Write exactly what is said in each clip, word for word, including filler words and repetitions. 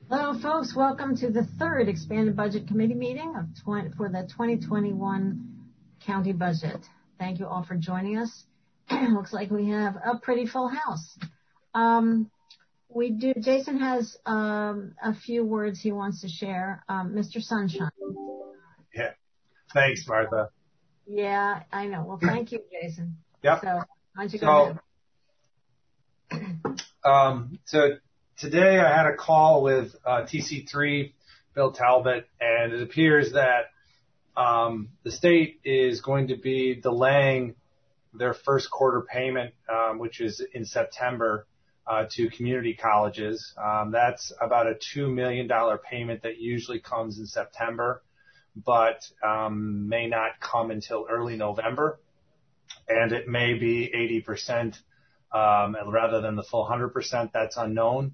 Hello, folks. Welcome to the third Expanded Budget Committee meeting of twenty, for the twenty twenty-one county budget. Thank you all for joining us. Looks like we have a pretty full house. Um, we do. Jason has um, a few words he wants to share. Um, Mister Sunshine. Yeah. Thanks, Martha. Yeah, I know. Well, thank you, Jason. Yep. So, why don't you so, go ahead? Um, so today I had a call with uh, T C three, Bill Talbot, and it appears that um, the state is going to be delaying their first quarter payment, um, which is in September, uh, to community colleges. Um, that's about a two million dollars payment that usually comes in September, but um, may not come until early November, and it may be eighty percent um, rather than the full one hundred percent. That's unknown.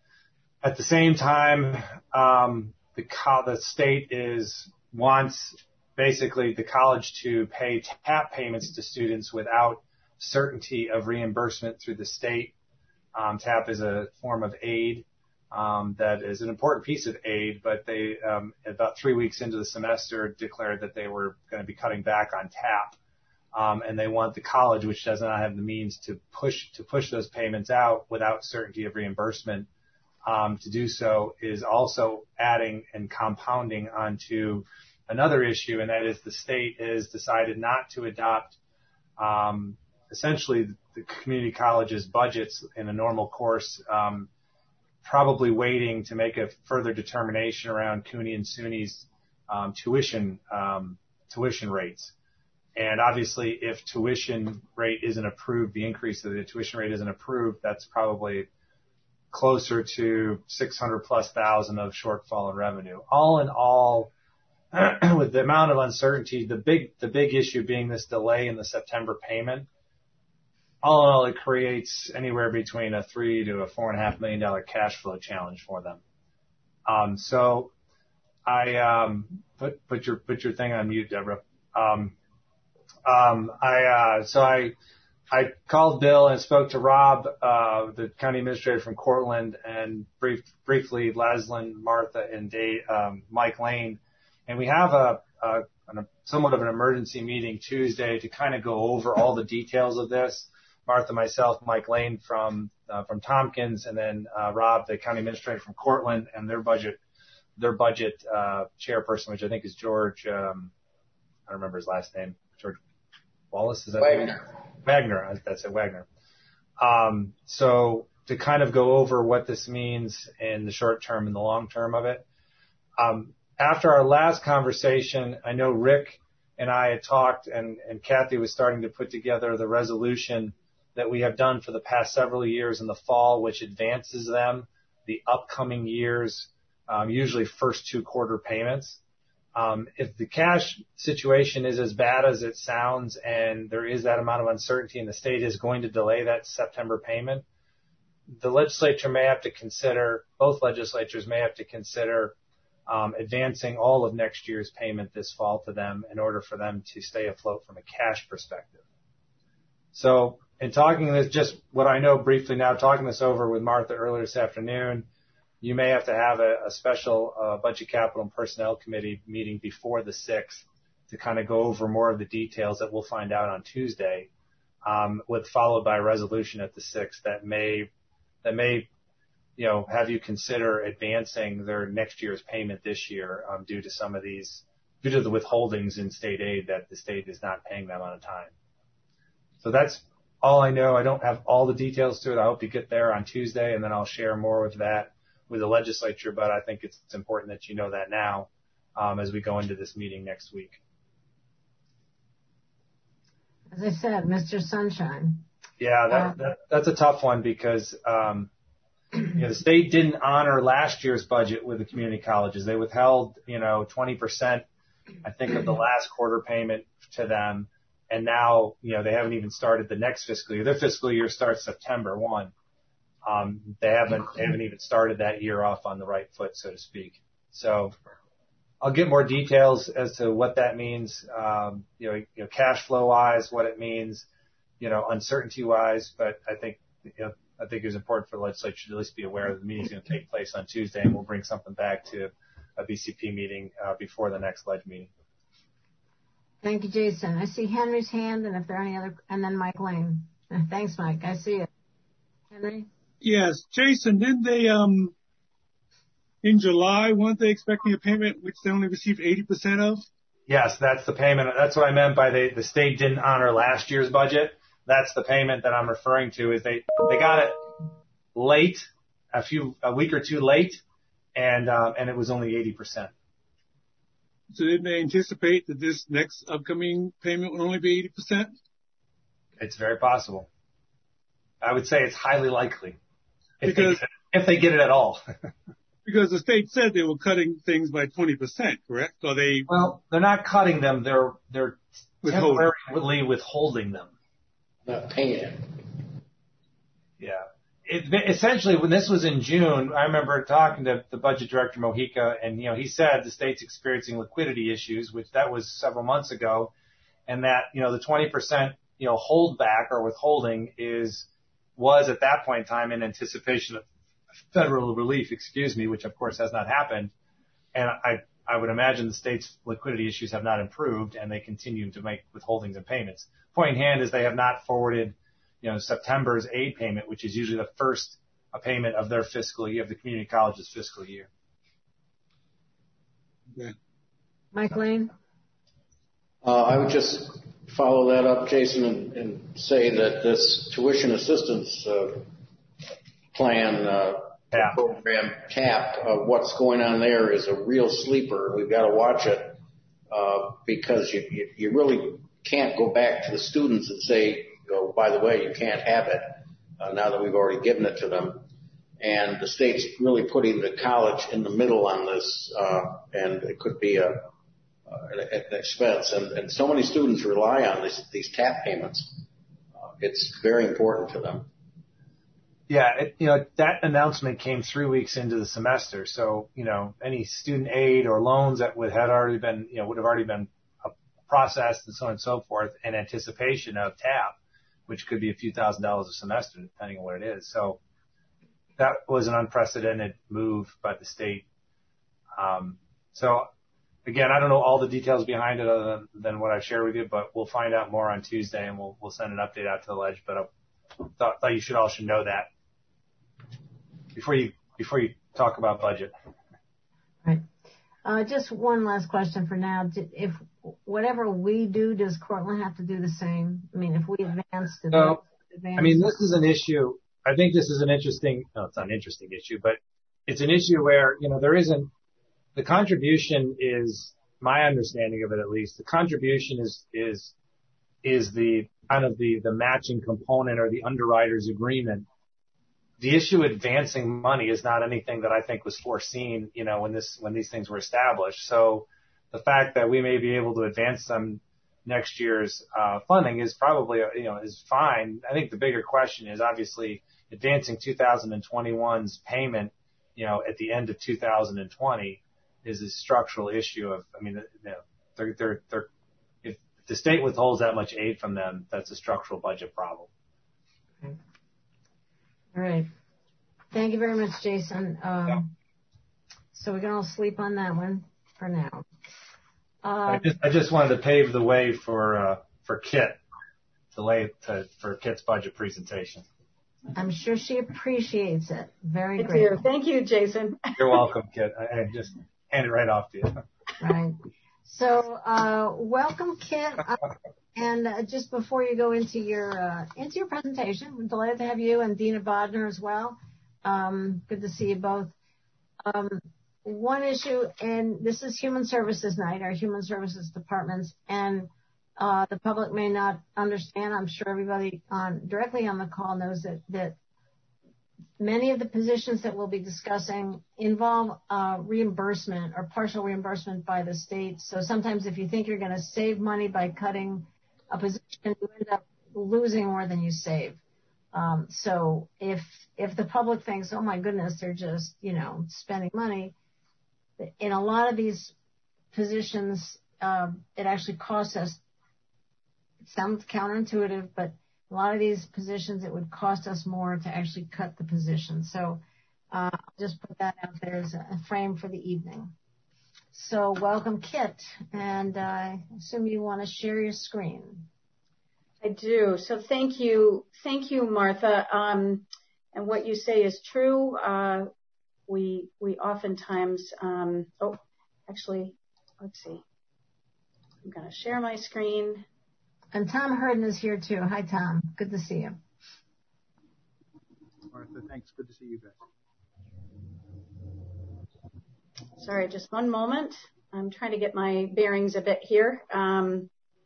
At the same time, um, the, co- the state is wants basically the college to pay TAP payments to students without certainty of reimbursement through the state. Um, TAP is a form of aid um, that is an important piece of aid, but they um, about three weeks into the semester declared that they were going to be cutting back on TAP, um, and they want the college, which does not have the means to push to push those payments out without certainty of reimbursement, um, to do so is also adding and compounding onto another issue, and that is the state has decided not to adopt um, essentially the community college's budgets in a normal course, um, probably waiting to make a further determination around CUNY and SUNY's um, tuition um, tuition rates. And obviously, if tuition rate isn't approved, the increase of the tuition rate isn't approved, that's probably closer to six hundred plus thousand of shortfall in revenue. All in all, with the amount of uncertainty, the big the big issue being this delay in the September payment, all in all, it creates anywhere between a three to a four and a half million dollar cash flow challenge for them. Um, so I um, put put your put your thing on mute, Deborah. Um, um, I uh, so I I called Bill and spoke to Rob, uh, the county administrator from Cortland, and brief, briefly Laslin, Martha, and Dave, um, Mike Lane. And we have a, a, a somewhat of an emergency meeting Tuesday to kind of go over all the details of this. Martha, myself, Mike Lane from uh, from Tompkins, and then uh, Rob, the county administrator from Cortland, and their budget their budget uh, chairperson, which I think is George. Um, I don't remember his last name. George Wallace, is that Wagner? Wagner. That's it, Wagner. Um, so to kind of go over what this means in the short term and the long term of it. Um, After our last conversation, I know Rick and I had talked, and, and Kathy was starting to put together the resolution that we have done for the past several years in the fall, which advances them the upcoming years, um, usually first two quarter payments. Um, if the cash situation is as bad as it sounds and there is that amount of uncertainty and the state is going to delay that September payment, the legislature may have to consider, both legislatures may have to consider Um, advancing all of next year's payment this fall to them in order for them to stay afloat from a cash perspective. So in talking this, just what I know briefly now, talking this over with Martha earlier this afternoon, you may have to have a, a special uh, Budget, Capital, and Personnel Committee meeting before the sixth to kind of go over more of the details that we'll find out on Tuesday, um, with followed by a resolution at the sixth that may that may you know, have you consider advancing their next year's payment this year um, due to some of these, due to the withholdings in state aid that the state is not paying them on time. So that's all I know. I don't have all the details to it. I hope you get there on Tuesday, and then I'll share more with that with the legislature, but I think it's important that you know that now um, as we go into this meeting next week. As I said, Mister Sunshine. Yeah, that, uh, that that's a tough one because um, you know, the state didn't honor last year's budget with the community colleges. They withheld, you know, twenty percent, I think, of the last quarter payment to them. And now, you know, they haven't even started the next fiscal year. Their fiscal year starts September first. Um, they haven't, they haven't even started that year off on the right foot, so to speak. So I'll get more details as to what that means, um, you know, you know, cash flow wise, what it means, you know, uncertainty wise. But I think, you know, I think it was important for the legislature to at least be aware that the meeting's going to take place on Tuesday, and we'll bring something back to a B C P meeting uh, before the next ledge meeting. Thank you, Jason. I see Henry's hand, and if there are any other, and then Mike Lane. Thanks, Mike. I see it. Henry? Yes, Jason, didn't they, um, in July, weren't they expecting a payment which they only received eighty percent of? Yes, that's the payment. That's what I meant by the, the state didn't honor last year's budget. That's the payment that I'm referring to is they, they got it late, a few, a week or two late, and, uh, and it was only eighty percent. So didn't they anticipate that this next upcoming payment would only be eighty percent? It's very possible. I would say it's highly likely. If, because, they, get it, if they get it at all. Because the state said they were cutting things by twenty percent, correct? Or they? Well, they're not cutting them. They're, they're withholding. temporarily withholding them. Not paying. Yeah. It, essentially, when this was in June, I remember talking to the budget director, Mojica, and, you know, he said the state's experiencing liquidity issues, which that was several months ago, and that, you know, the twenty percent, you know, holdback or withholding is, was at that point in time in anticipation of federal relief, excuse me, which of course has not happened. And I, I would imagine the state's liquidity issues have not improved and they continue to make withholdings and payments. Point in hand is they have not forwarded, you know, September's aid payment, which is usually the first a payment of their fiscal year, of the community college's fiscal year. Okay. Mike Lane? Uh, I would just follow that up, Jason, and, and say that this tuition assistance uh, plan uh, TAP. program, TAP, uh, what's going on there is a real sleeper. We've got to watch it uh, because you, you, you really can't go back to the students and say, oh, by the way, you can't have it uh, now that we've already given it to them. And the state's really putting the college in the middle on this, uh, and it could be a, uh, an expense. And, and so many students rely on this, these TAP payments. Uh, it's very important to them. Yeah, it, you know, that announcement came three weeks into the semester. So, you know, any student aid or loans that would had already been, you know, would have already been processed and so on and so forth in anticipation of TAP, which could be a few thousand dollars a semester, depending on what it is. So that was an unprecedented move by the state. Um, so again, I don't know all the details behind it other than, than what I've shared with you, but we'll find out more on Tuesday and we'll, we'll send an update out to the ledge. But I thought, thought you should all should know that before you, before you talk about budget. Right. Uh, just one last question for now. If whatever we do, does Cortland have to do the same? I mean, if we advance to so, advance? I mean, this is an issue. I think this is an interesting, no, it's not an interesting issue, but it's an issue where, you know, there isn't, the contribution is, my understanding of it at least, the contribution is, is, is the kind of the, the matching component or the underwriter's agreement. The issue advancing money is not anything that I think was foreseen, you know, when this, when these things were established. So the fact that we may be able to advance some next year's, uh, funding is probably, you know, is fine. I think the bigger question is obviously advancing two thousand twenty-one's payment, you know, at the end of two thousand twenty is a structural issue of, I mean, you know, they're, they're, they're, if the state withholds that much aid from them, that's a structural budget problem. Okay. All right. Thank you very much, Jason. Um, yeah. So we can all sleep on that one for now. Uh, I just, I just wanted to pave the way for, uh, for Kit to lay, to, for Kit's budget presentation. I'm sure she appreciates it. Very Thank great. You. Thank you, Jason. You're welcome, Kit. I, I just hand it right off to you. Right. So, uh, welcome, Kit. Uh, and uh, just before you go into your uh, into your presentation, we're delighted to have you and Dina Bodner as well. Um, good to see you both. Um, one issue, and this is Human Services Night, our Human Services departments, and uh, the public may not understand. I'm sure everybody on directly on the call knows that that many of the positions that we'll be discussing involve uh, reimbursement or partial reimbursement by the state. So sometimes if you think you're going to save money by cutting a position, you end up losing more than you save. Um, so if if the public thinks, oh my goodness, they're just, you know, spending money, in a lot of these positions, uh, it actually costs us. It sounds counterintuitive, but a lot of these positions, it would cost us more to actually cut the position. So uh, I'll just put that out there as a frame for the evening. So welcome, Kit, and uh, I assume you want to share your screen. I do. So thank you. Thank you, Martha. Um, and what you say is true. Uh, we we oftentimes, um, oh, actually, let's see. I'm going to share my screen. And Tom Herden is here too. Hi, Tom. Good to see you. Martha, thanks. Good to see you guys. Sorry, just one moment. I'm trying to get my bearings a bit here. Um,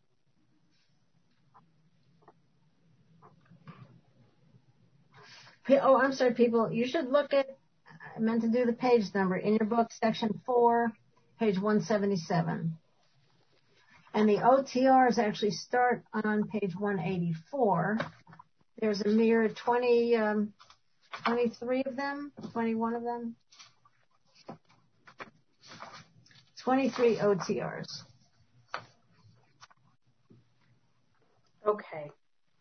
oh, I'm sorry, people. You should look at, I meant to do the page number in your book, section four, page one seventy-seven. And the O T Rs actually start on page one eighty-four. There's a mere twenty, um, twenty-three of them, twenty-one of them. twenty-three O T Rs. Okay.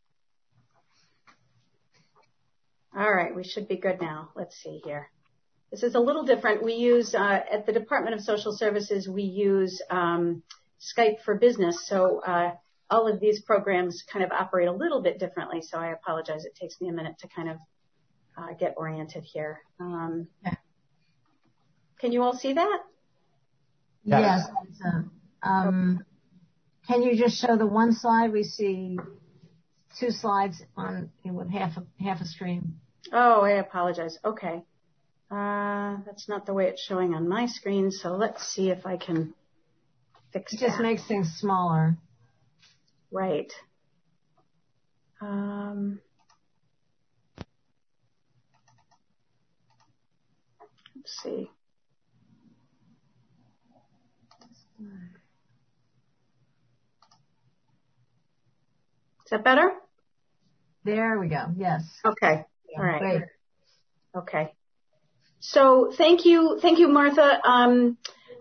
All right, we should be good now. Let's see here. This is a little different. We use, uh, at the Department of Social Services, we use um, Skype for Business. So uh, all of these programs kind of operate a little bit differently. So I apologize. It takes me a minute to kind of uh, get oriented here. Um, can you all see that? Yes. yes. Um, can you just show the one slide? We see two slides on with half a, half a screen. Oh, I apologize. Okay. Uh, that's not the way it's showing on my screen. So let's see if I can fix it. It just makes things smaller. Right. Um, let's see. Is that better? There we go. Yes. Okay. Yeah, all right. Great. Okay. So thank you, thank you, Martha. Um,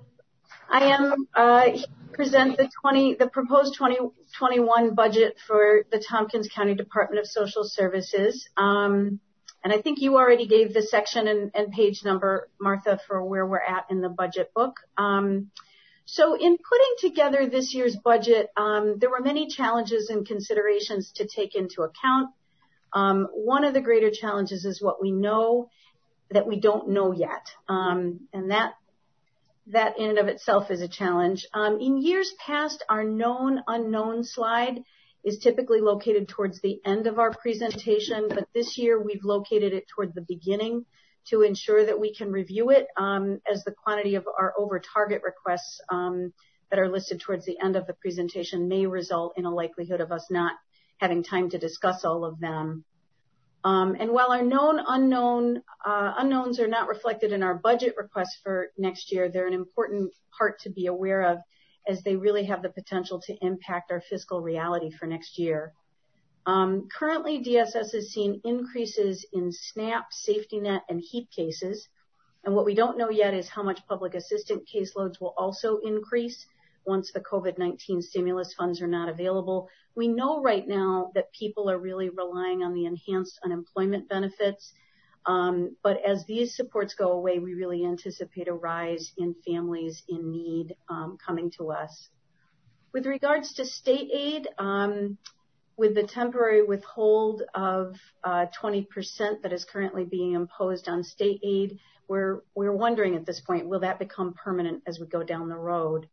I am uh, present the twenty, the proposed twenty twenty-one budget for the Tompkins County Department of Social Services. Um, and I think you already gave the section and, and page number, Martha, for where we're at in the budget book. Um, So in putting together this year's budget, um, there were many challenges and considerations to take into account. Um, one of the greater challenges is what we know that we don't know yet, um, and that that in and of itself is a challenge. Um, in years past, our known unknown slide is typically located towards the end of our presentation, but this year we've located it toward the beginning to ensure that we can review it, um, as the quantity of our over target requests um, that are listed towards the end of the presentation may result in a likelihood of us not having time to discuss all of them. Um, and while our known unknown uh, unknowns are not reflected in our budget requests for next year, they're an important part to be aware of, as they really have the potential to impact our fiscal reality for next year. Um, currently, D S S has seen increases in SNAP, safety net, and HEAP cases. And what we don't know yet is how much public assistant caseloads will also increase once the COVID nineteen stimulus funds are not available. We know right now that people are really relying on the enhanced unemployment benefits. Um, but as these supports go away, we really anticipate a rise in families in need um, coming to us. With regards to state aid, um, with the temporary withhold of uh, twenty percent that is currently being imposed on state aid, we're, we're wondering at this point, will that become permanent as we go down the road?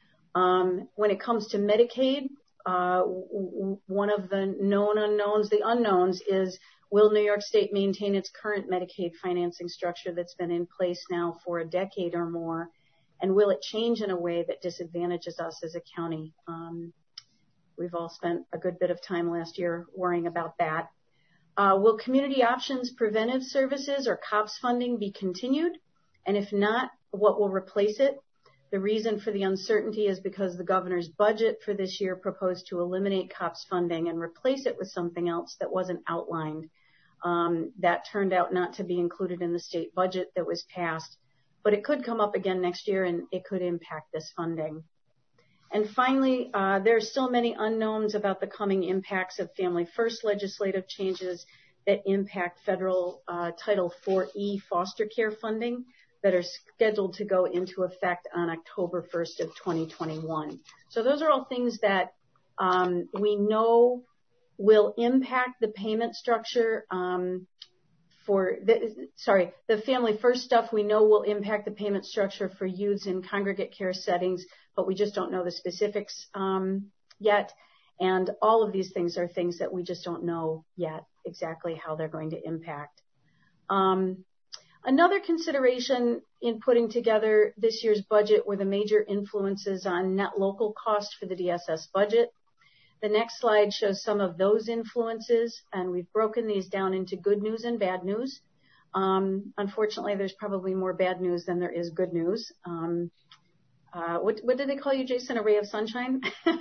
Um, when it comes to Medicaid, uh, w- one of the known unknowns, the unknowns is, will New York State maintain its current Medicaid financing structure that's been in place now for a decade or more? And will it change in a way that disadvantages us as a county? Um, we've all spent a good bit of time last year worrying about that. Uh, will Community Options Preventive Services, or COPS funding, be continued? And if not, what will replace it? The reason for the uncertainty is because the governor's budget for this year proposed to eliminate COPS funding and replace it with something else that wasn't outlined. Um, that turned out not to be included in the state budget that was passed, but it could come up again next year and it could impact this funding. And finally, uh, there are still many unknowns about the coming impacts of Family First legislative changes that impact federal uh, Title four E foster care funding that are scheduled to go into effect on October first of twenty twenty-one. So those are all things that um, we know will impact the payment structure um, for, the, sorry, the Family First stuff we know will impact the payment structure for youths in congregate care settings, but we just don't know the specifics um, yet. And all of these things are things that we just don't know yet exactly how they're going to impact. Um, another consideration in putting together this year's budget were the major influences on net local cost for the D S S budget. The next slide shows some of those influences, and we've broken these down into good news and bad news. Um, unfortunately, there's probably more bad news than there is good news. Um, uh, what, what did they call you, Jason? A ray of sunshine?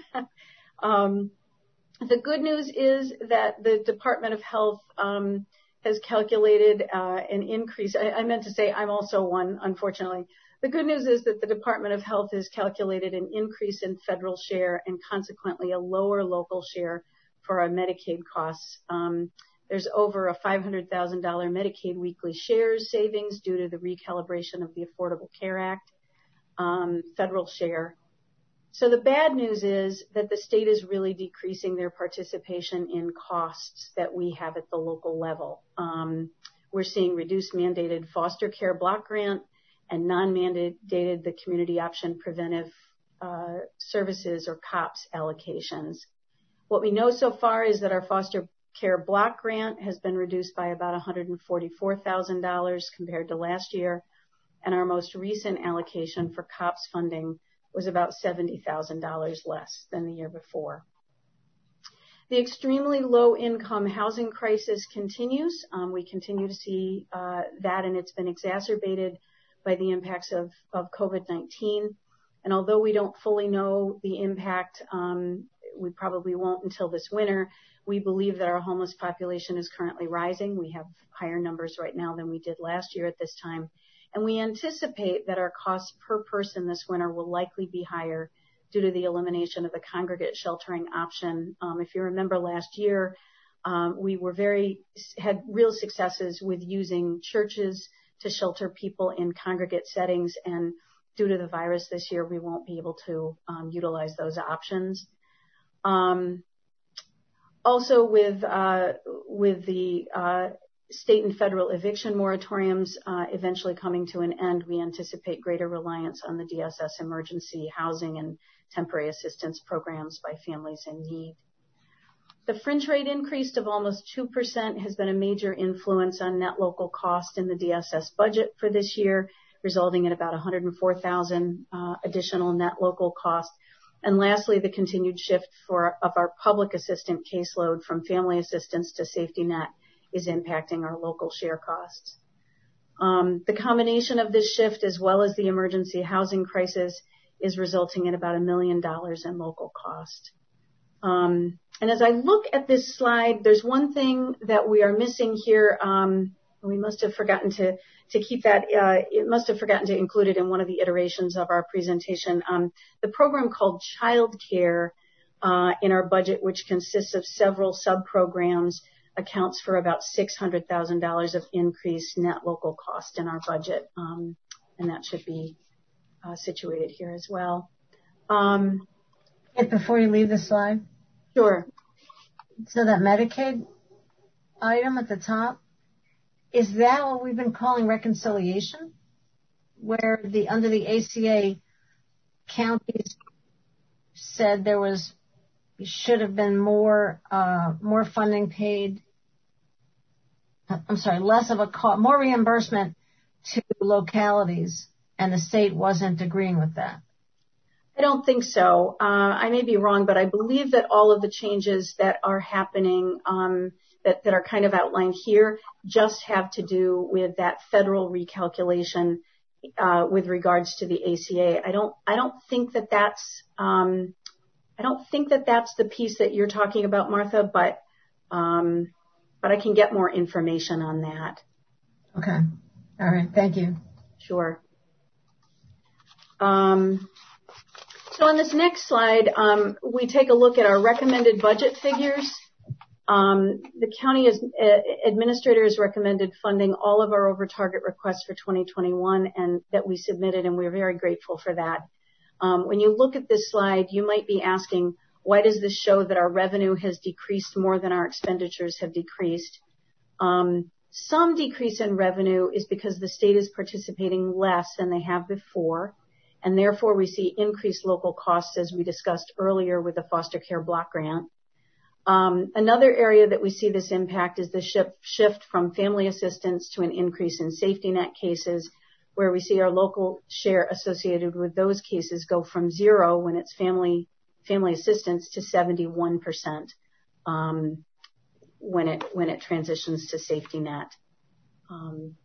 um, the good news is that the Department of Health um, has calculated uh, an increase. I, I meant to say I'm also one, unfortunately. The good news is that the Department of Health has calculated an increase in federal share and consequently a lower local share for our Medicaid costs. Um, there's over a five hundred thousand dollars Medicaid weekly shares savings due to the recalibration of the Affordable Care Act um, federal share. So the bad news is that the state is really decreasing their participation in costs that we have at the local level. Um, we're seeing reduced mandated foster care block grant and non-mandated the Community Option Preventive uh, Services or COPS allocations. What we know so far is that our foster care block grant has been reduced by about one hundred forty-four thousand dollars compared to last year, and our most recent allocation for COPS funding was about seventy thousand dollars less than the year before. The extremely low-income housing crisis continues. Um, we continue to see uh, that, and it's been exacerbated by the impacts of, of COVID nineteen. And although we don't fully know the impact, um, we probably won't until this winter, we believe that our homeless population is currently rising. We have higher numbers right now than we did last year at this time. And we anticipate that our costs per person this winter will likely be higher due to the elimination of the congregate sheltering option. Um, if you remember last year, um, we were very, had real successes with using churches to shelter people in congregate settings, and due to the virus this year, we won't be able to um, utilize those options. Um, also, with uh, with the uh, state and federal eviction moratoriums uh, eventually coming to an end, we anticipate greater reliance on the D S S emergency housing and temporary assistance programs by families in need. The fringe rate increase of almost two percent has been a major influence on net local cost in the D S S budget for this year, resulting in about one hundred four thousand dollars uh, additional net local cost. And lastly, the continued shift for, of our public assistant caseload from family assistance to safety net is impacting our local share costs. Um, the combination of this shift as well as the emergency housing crisis is resulting in about a million dollars in local cost. Um, and as I look at this slide, there's one thing that we are missing here. Um, we must have forgotten to, to keep that, uh, it must have forgotten to include it in one of the iterations of our presentation. Um, the program called Child Care uh, in our budget, which consists of several sub-programs, accounts for about six hundred thousand dollars of increased net local cost in our budget. Um, and that should be uh, situated here as well. Um, Before you leave the slide. Sure. So that Medicaid item at the top, is that what we've been calling reconciliation? Where the under the A C A counties said there was should have been more uh, more funding paid. I'm sorry, less of a cost, more reimbursement to localities, and the state wasn't agreeing with that. I don't think so. Uh, I may be wrong, but I believe that all of the changes that are happening, um, that, that are kind of outlined here, just have to do with that federal recalculation uh, with regards to the A C A. I don't. I don't think that that's. Um, I don't think that that's the piece that you're talking about, Martha. But um, but I can get more information on that. Okay. All right. Thank you. Sure. Um, So on this next slide, um, we take a look at our recommended budget figures. Um, the county is, uh, administrator has recommended funding all of our over target requests for twenty twenty-one and that we submitted, and we're very grateful for that. Um, when you look at this slide, you might be asking, why does this show that our revenue has decreased more than our expenditures have decreased? Um, some decrease in revenue is because the state is participating less than they have before, and therefore we see increased local costs as we discussed earlier with the foster care block grant. Um, another area that we see this impact is the shift, shift from family assistance to an increase in safety net cases, where we see our local share associated with those cases go from zero when it's family family assistance to seventy-one percent um, when it when it transitions to safety net. Um,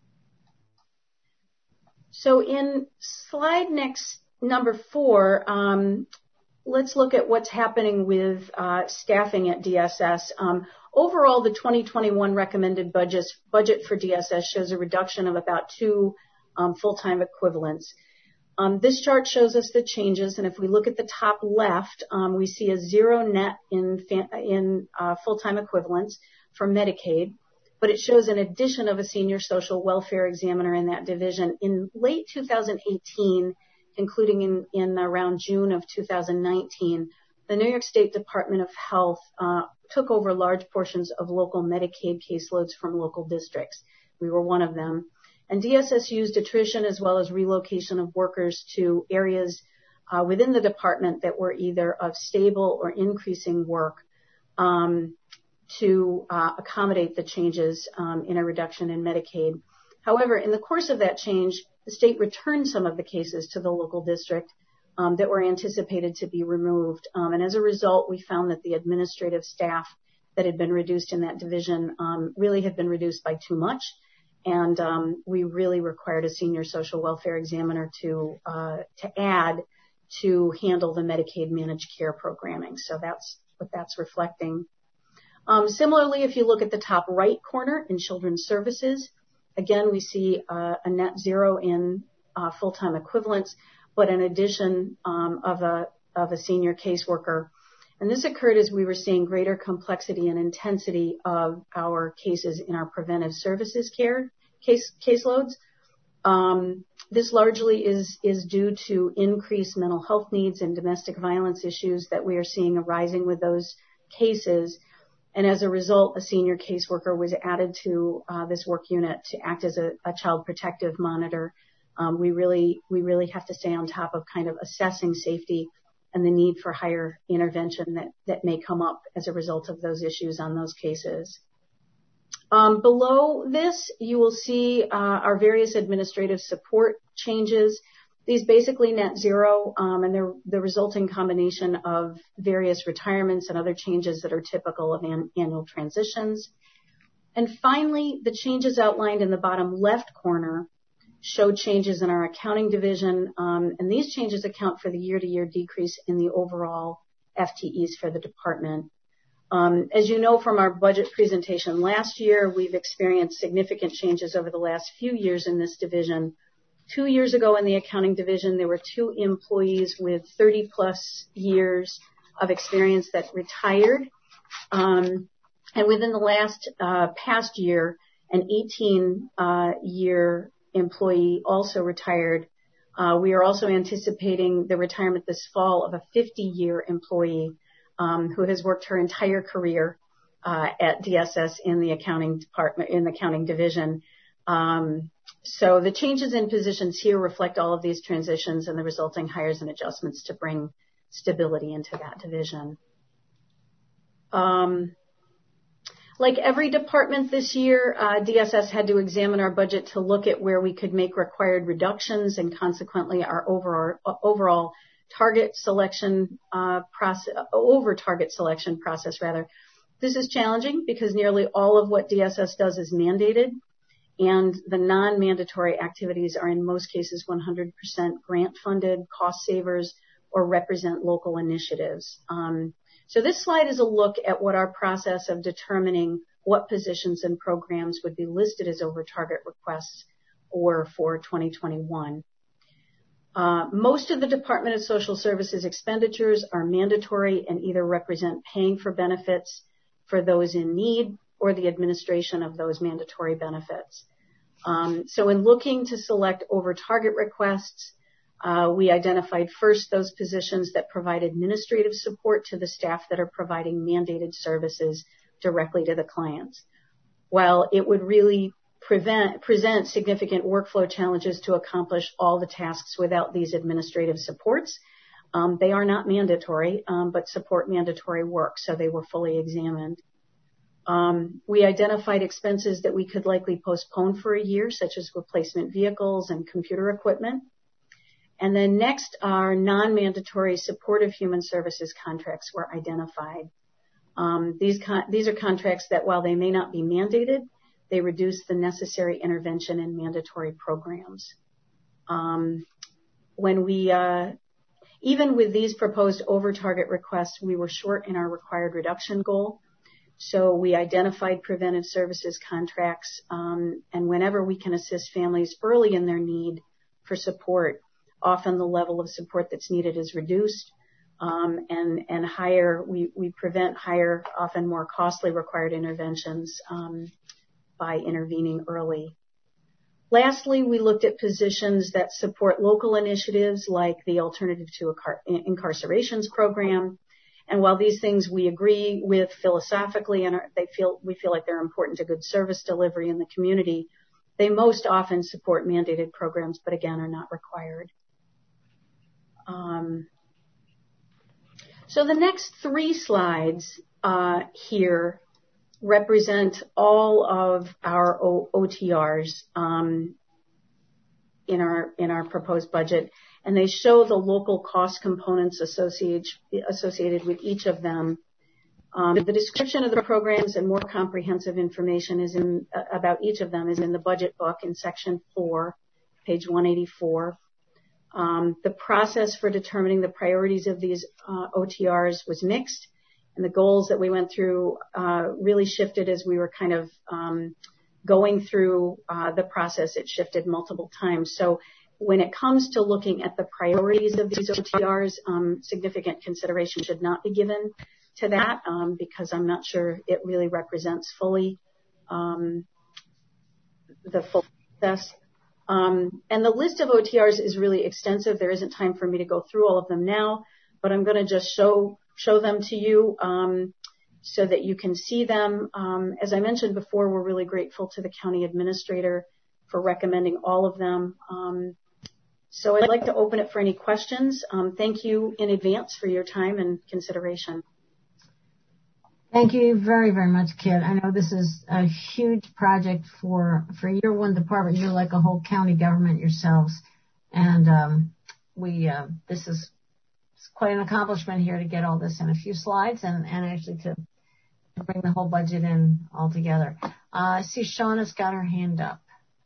so in slide next number four, um, let's look at what's happening with uh, staffing at D S S. Um, overall, the twenty twenty-one recommended budget budget for D S S shows a reduction of about two um, full-time equivalents. Um, this chart shows us the changes, and if we look at the top left, um, we see a zero net in, in uh, full-time equivalents for Medicaid, but it shows an addition of a senior social welfare examiner in that division. In late two thousand eighteen, including in, in around June of two thousand nineteen, the New York State Department of Health uh, took over large portions of local Medicaid caseloads from local districts. We were one of them. And D S S used attrition as well as relocation of workers to areas uh, within the department that were either of stable or increasing work um, to uh, accommodate the changes um, in a reduction in Medicaid. However, in the course of that change, the state returned some of the cases to the local district um, that were anticipated to be removed. Um, and as a result, we found that the administrative staff that had been reduced in that division um, really had been reduced by too much. And um, we really required a senior social welfare examiner to uh, to add to handle the Medicaid managed care programming. So that's what that's reflecting. Um, similarly, if you look at the top right corner in children's services, again, we see uh, a net zero in uh, full-time equivalents, but an addition um, of a of a senior caseworker. And this occurred as we were seeing greater complexity and intensity of our cases in our preventive services care case caseloads. Um, this largely is, is due to increased mental health needs and domestic violence issues that we are seeing arising with those cases. And as a result, a senior caseworker was added to uh, this work unit to act as a, a child protective monitor. Um, we really, we really have to stay on top of kind of assessing safety and the need for higher intervention that, that may come up as a result of those issues on those cases. Um, below this, you will see uh, our various administrative support changes. These basically net zero, um, and they're the resulting combination of various retirements and other changes that are typical of an, annual transitions. And finally, the changes outlined in the bottom left corner show changes in our accounting division, um, and these changes account for the year-to-year decrease in the overall F T Es for the department. Um, as you know from our budget presentation last year, we've experienced significant changes over the last few years in this division. Two years ago in the accounting division, there were two employees with thirty plus years of experience that retired. Um, and within the last uh, past year, an eighteen uh, year employee also retired. Uh, we are also anticipating the retirement this fall of a fifty year employee um, who has worked her entire career uh, at D S S in the accounting department, in the accounting division. Um, so the changes in positions here reflect all of these transitions and the resulting hires and adjustments to bring stability into that division. Um, Like every department this year, uh, D S S had to examine our budget to look at where we could make required reductions and consequently our overall, overall target selection uh, process, over target selection process rather. This is challenging because nearly all of what D S S does is mandated, and the non-mandatory activities are in most cases one hundred percent grant funded, cost savers, or represent local initiatives. Um, So this slide is a look at what our process of determining what positions and programs would be listed as over target requests or for twenty twenty-one. Uh, most of the Department of Social Services expenditures are mandatory and either represent paying for benefits for those in need or the administration of those mandatory benefits. Um, so in looking to select over target requests, uh, we identified first those positions that provide administrative support to the staff that are providing mandated services directly to the clients. While it would really prevent, present significant workflow challenges to accomplish all the tasks without these administrative supports, um, they are not mandatory, um, but support mandatory work, so they were fully examined. Um, we identified expenses that we could likely postpone for a year, such as replacement vehicles and computer equipment. And then next, our non-mandatory supportive human services contracts were identified. Um, these, con- these are contracts that, while they may not be mandated, they reduce the necessary intervention in mandatory programs. Um, when we, uh, even with these proposed over-target requests, we were short in our required reduction goal. So we identified preventive services contracts, um, and whenever we can assist families early in their need for support, often the level of support that's needed is reduced, um, and, and higher, we, we prevent higher, often more costly required interventions um, by intervening early. Lastly, we looked at positions that support local initiatives like the Alternative to Incarcerations program. And while these things we agree with philosophically and are, they feel, we feel like they're important to good service delivery in the community, they most often support mandated programs, but again, are not required. Um, so the next three slides uh, here represent all of our o- OTRs um, in our in our proposed budget, and they show the local cost components associated associated with each of them. Um, the description of the programs and more comprehensive information is in uh, about each of them is in the budget book in section four, page one eighty-four. Um, the process for determining the priorities of these uh, O T Rs was mixed, and the goals that we went through uh, really shifted as we were kind of um, going through uh, the process. It shifted multiple times. So when it comes to looking at the priorities of these O T Rs, um, significant consideration should not be given to that um, because I'm not sure it really represents fully um, the full process. Um, and the list of O T Rs is really extensive. There isn't time for me to go through all of them now, but I'm going to just show show them to you um, so that you can see them. Um, as I mentioned before, we're really grateful to the county administrator for recommending all of them. Um, so I'd like to open it for any questions. Um, thank you in advance for your time and consideration. Thank you very, very much, Kit. I know this is a huge project for, for your one department. You're like a whole county government yourselves. And um, we uh, this is quite an accomplishment here to get all this in a few slides and, and actually to bring the whole budget in all together. Uh, I see Shauna's got her hand up.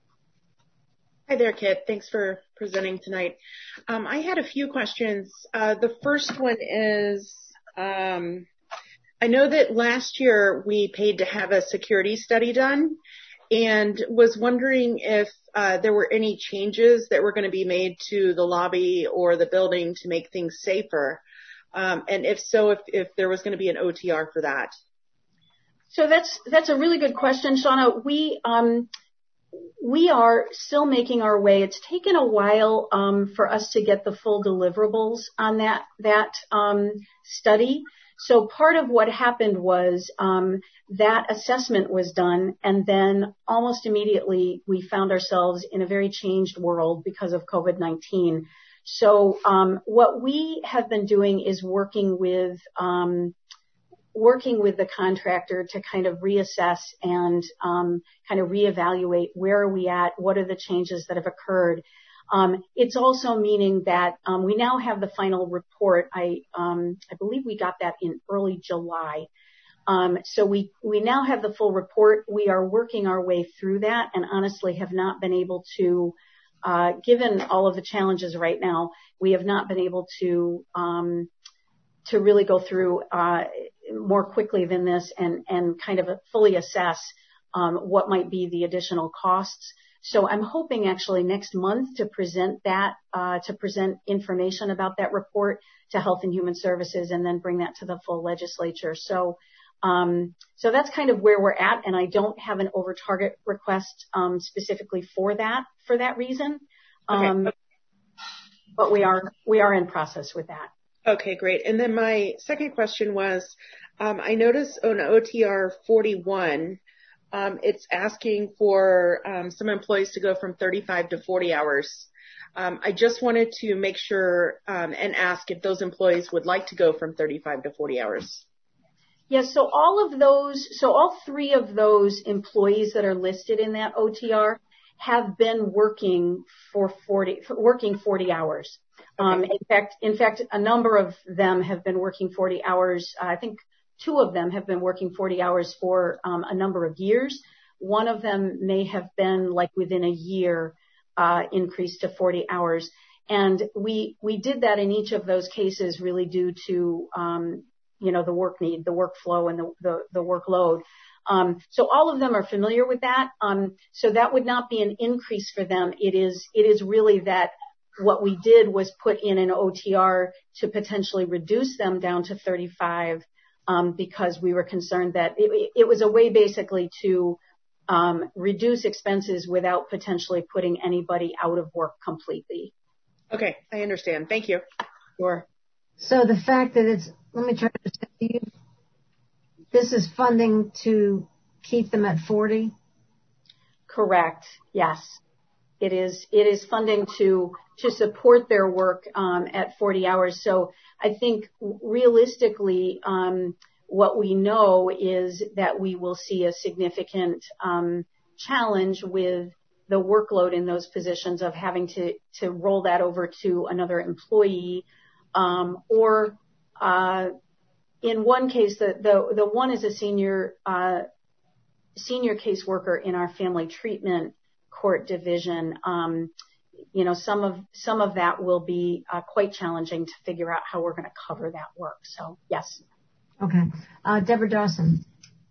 Hi there, Kit. Thanks for presenting tonight. Um, I had a few questions. Uh, the first one is, um, I know that last year we paid to have a security study done and was wondering if uh, there were any changes that were going to be made to the lobby or the building to make things safer. Um, and if so, if, if there was going to be an O T R for that. So that's that's a really good question, Shauna. We um, we are still making our way. It's taken a while um, for us to get the full deliverables on that that um, study. So part of what happened was um, that assessment was done, and then almost immediately we found ourselves in a very changed world because of COVID nineteen. So um, what we have been doing is working with um, working with the contractor to kind of reassess and um, kind of reevaluate where are we at, what are the changes that have occurred. Um, it's also meaning that um, we now have the final report. I um, I believe we got that in early July. Um, so we, we now have the full report. We are working our way through that and honestly have not been able to, uh, given all of the challenges right now, we have not been able to um, to really go through uh, more quickly than this and, and kind of fully assess um, what might be the additional costs. So I'm hoping actually next month to present that, uh, to present information about that report to Health and Human Services and then bring that to the full legislature. So, um, so that's kind of where we're at, and I don't have an over target request, um, specifically for that, for that reason. Um, okay. But we are, we are in process with that. Okay, great. And then my second question was, um, I noticed on O T R forty-one, Um, it's asking for um, some employees to go from thirty-five to forty hours. Um, I just wanted to make sure um, and ask if those employees would like to go from thirty-five to forty hours. Yes, so all of those, so all three of those employees that are listed in that O T R have been working for forty, working forty hours. Okay. Um, in fact, in fact, a number of them have been working forty hours. I think two of them have been working forty hours for um, a number of years. One of them may have been like within a year uh, increased to forty hours. And we we did that in each of those cases really due to, um, you know, the work need, the workflow and the, the, the workload. Um, so all of them are familiar with that. Um, so that would not be an increase for them. It is it is really that what we did was put in an O T R to potentially reduce them down to thirty-five. Um, because we were concerned that it, it was a way basically to um, reduce expenses without potentially putting anybody out of work completely. Okay, I understand. Thank you. Sure. So the fact that it's, let me try to understand you. This is funding to keep them at forty? Correct. Yes. It is, it is funding to, to support their work, um, at forty hours. So I think realistically, um, what we know is that we will see a significant, um, challenge with the workload in those positions of having to, to roll that over to another employee, um, or, uh, in one case, the, the, the one is a senior, uh, senior caseworker in our family treatment court division. Um, you know, some of, some of that will be uh, quite challenging to figure out how we're going to cover that work. So, yes. Okay. Uh, Deborah Dawson.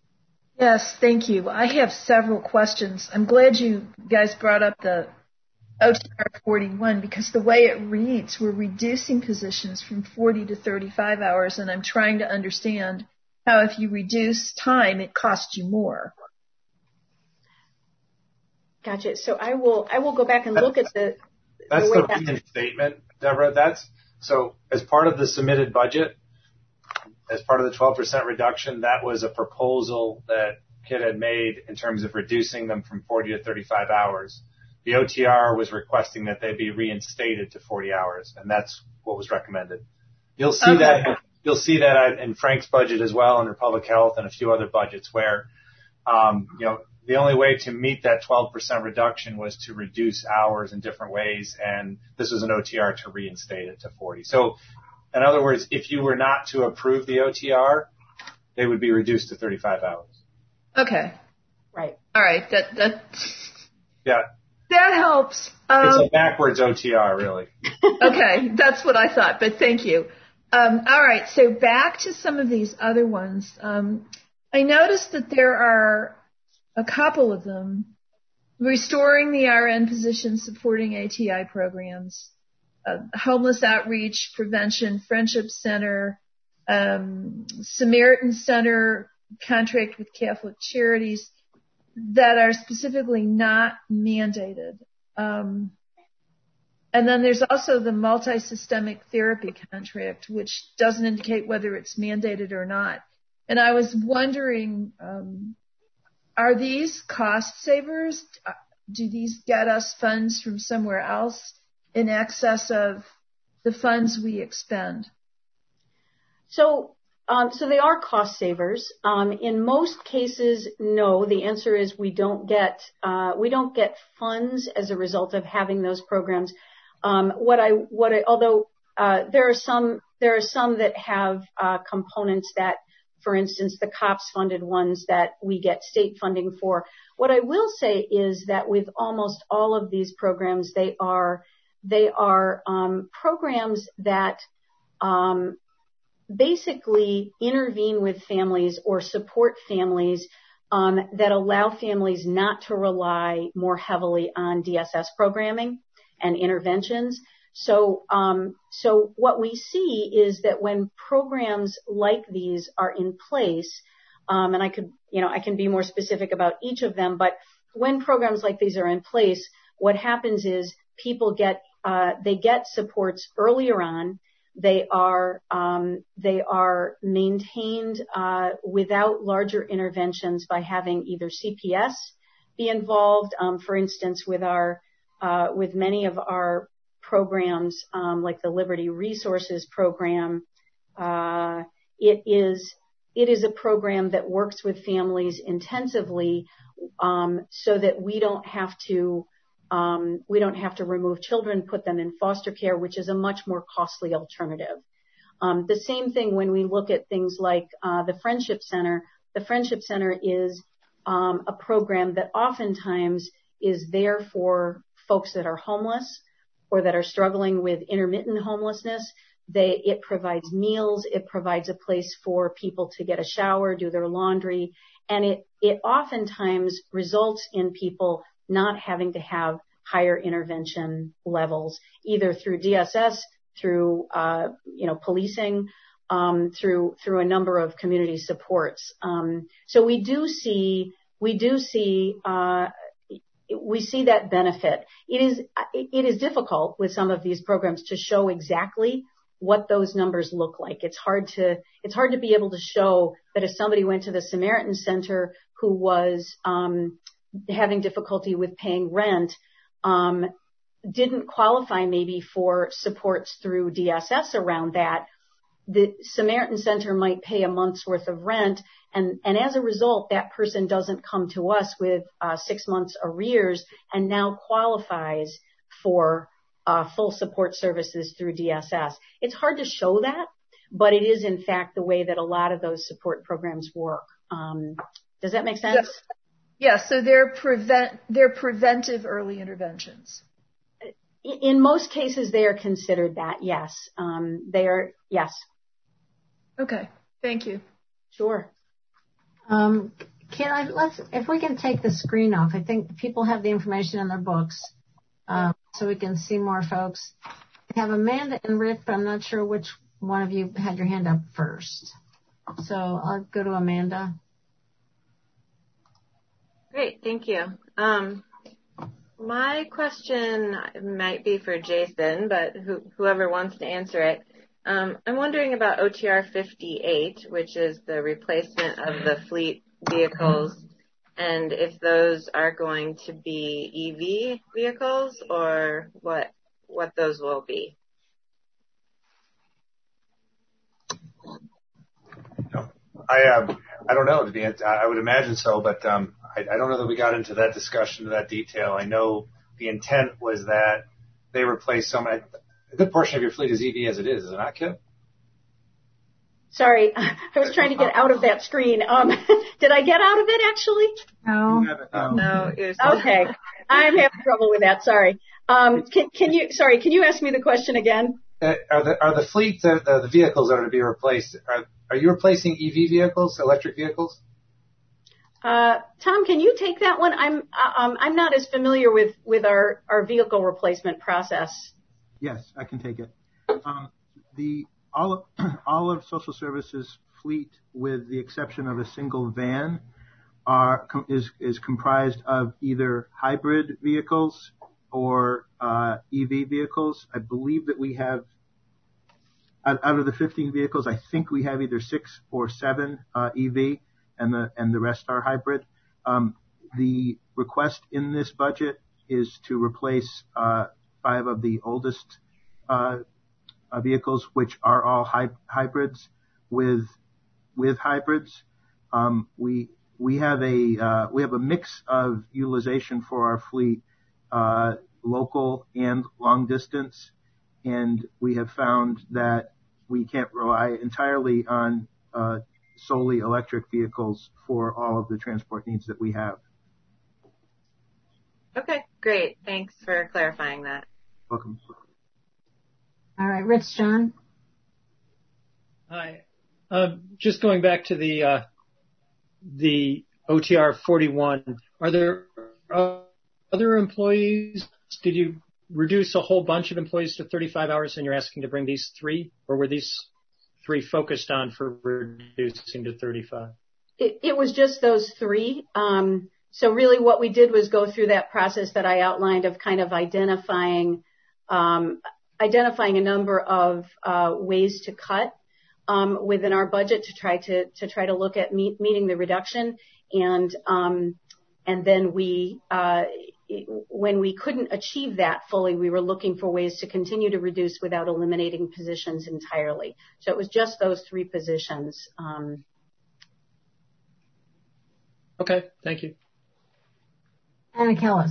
Yes, thank you. I have several questions. I'm glad you guys brought up the O T R forty-one because the way it reads, we're reducing positions from forty to thirty-five hours, and I'm trying to understand how if you reduce time, it costs you more. Gotcha. So I will, I will go back and look at the, That's the way the that reinstatement, Deborah. That's, so as part of the submitted budget, as part of the twelve percent reduction, that was a proposal that K I D had made in terms of reducing them from forty to thirty-five hours. The O T R was requesting that they be reinstated to forty hours, and that's what was recommended. You'll see Okay. that, you'll see that in Frank's budget as well, under public health and a few other budgets where, um, you know, the only way to meet that twelve percent reduction was to reduce hours in different ways, and this was an O T R to reinstate it to forty. So, in other words, if you were not to approve the O T R, they would be reduced to thirty-five hours. Okay. right. All right. That that Yeah, that helps. Um, it's a backwards O T R, really. Okay, that's what I thought, but thank you. Um, all right, so back to some of these other ones. Um, I noticed that there are a couple of them. Restoring the R N position supporting A T I programs, uh, homeless outreach, prevention, Friendship Center, um, Samaritan Center contract with Catholic Charities that are specifically not mandated. Um, and then there's also the multi-systemic therapy contract, which doesn't indicate whether it's mandated or not. And I was wondering, um, are these cost savers? Do these get us funds from somewhere else in excess of the funds we expend? So, um, so they are cost savers. Um, in most cases, no. The answer is we don't get uh, we don't get funds as a result of having those programs. Um, what I what I although uh, there are some there are some that have uh, components that, for instance, the COPS funded ones that we get state funding for. What I will say is that with almost all of these programs, they are they are um, programs that um, basically intervene with families or support families um, that allow families not to rely more heavily on D S S programming and interventions. So, um, so what we see is that when programs like these are in place, um, and I could, you know, I can be more specific about each of them, but when programs like these are in place, what happens is people get, uh, they get supports earlier on. They are, um, they are maintained, uh, without larger interventions by having either C P S be involved. Um, for instance, with our, uh, with many of our programs, um, like the Liberty Resources program, uh, it is, it is a program that works with families intensively, um, so that we don't have to, um, we don't have to remove children, put them in foster care, which is a much more costly alternative. Um, the same thing when we look at things like, uh, the Friendship Center. The Friendship Center is, um, a program that oftentimes is there for folks that are homeless or that are struggling with intermittent homelessness. They, it provides meals. It provides a place for people to get a shower, do their laundry. And it, it oftentimes results in people not having to have higher intervention levels, either through D S S, through, uh, you know, policing, um, through, through a number of community supports. Um, so we do see, we do see, uh, we see that benefit. It is, it is difficult with some of these programs to show exactly what those numbers look like. It's hard to, it's hard to be able to show that if somebody went to the Samaritan Center who was, um, having difficulty with paying rent, um, didn't qualify maybe for supports through D S S around that, the Samaritan Center might pay a month's worth of rent, and, and as a result, that person doesn't come to us with uh, six months arrears and now qualifies for uh, full support services through D S S. It's hard to show that, but it is in fact the way that a lot of those support programs work. Um, does that make sense? Yes. Yeah, so they're prevent they're preventive early interventions. In most cases, they are considered that. Yes, um, they are. Yes. Okay. Thank you. Sure. Um, can I let's if we can take the screen off? I think people have the information in their books, um, so we can see more folks. We have Amanda and Rick, but I'm not sure which one of you had your hand up first. So I'll go to Amanda. Great, thank you. Um, my question might be for Jason, but who, whoever wants to answer it. Um, I'm wondering about O T R fifty-eight, which is the replacement of the fleet vehicles, and if those are going to be E V vehicles or what what those will be. No, I um, I don't know. To be, I would imagine so, but um, I, I don't know that we got into that discussion to that detail. I know the intent was that they replace some. A good portion of your fleet is E V as it is, is it not, Kip? Sorry, I was trying to get out of that screen. Um, did I get out of it actually? No. No. no it was okay, I'm having trouble with that. Sorry. Um, can, can you? Sorry, can you ask me the question again? Uh, are the are the fleet the, the, the vehicles that are to be replaced? Are are you replacing E V vehicles, electric vehicles? Uh, Tom, can you take that one? I'm um, I'm not as familiar with with our our vehicle replacement process. Yes, I can take it. Um, the all of, all of social services fleet, with the exception of a single van, are is is comprised of either hybrid vehicles or uh, E V vehicles. I believe that we have out, out of the fifteen vehicles, I think we have either six or seven uh, E V, and the and the rest are hybrid. Um, the request in this budget is to replace uh, five of the oldest uh, uh, vehicles, which are all hy- hybrids, with with hybrids. Um, we we have a uh, we have a mix of utilization for our fleet, uh, local and long distance, and we have found that we can't rely entirely on uh, solely electric vehicles for all of the transport needs that we have. Okay, great. Thanks for clarifying that. Welcome. All right, Rich John. Hi. Uh, just going back to the uh, the O T R forty-one, are there other employees? Did you reduce a whole bunch of employees to thirty-five hours and you're asking to bring these three, or were these three focused on for reducing to thirty-five? It, it was just those three. Um, so really what we did was go through that process that I outlined of kind of identifying, um, identifying a number of uh, ways to cut um, within our budget to try to, to try to look at meet, meeting the reduction. And, um, and then we, uh, when we couldn't achieve that fully, we were looking for ways to continue to reduce without eliminating positions entirely. So it was just those three positions. Um, okay, thank you. Anna Kellis.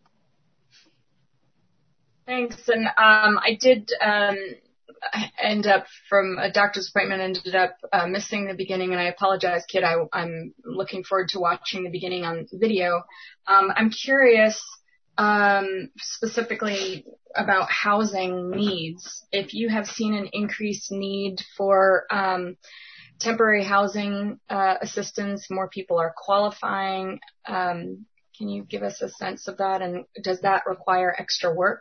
Thanks. And um, I did um, end up from a doctor's appointment, ended up uh, missing the beginning, and I apologize, Kit. I, I'm looking forward to watching the beginning on video. Um, I'm curious um, specifically about housing needs. If you have seen an increased need for um, temporary housing uh, assistance, more people are qualifying. Um, can you give us a sense of that, and does that require extra work?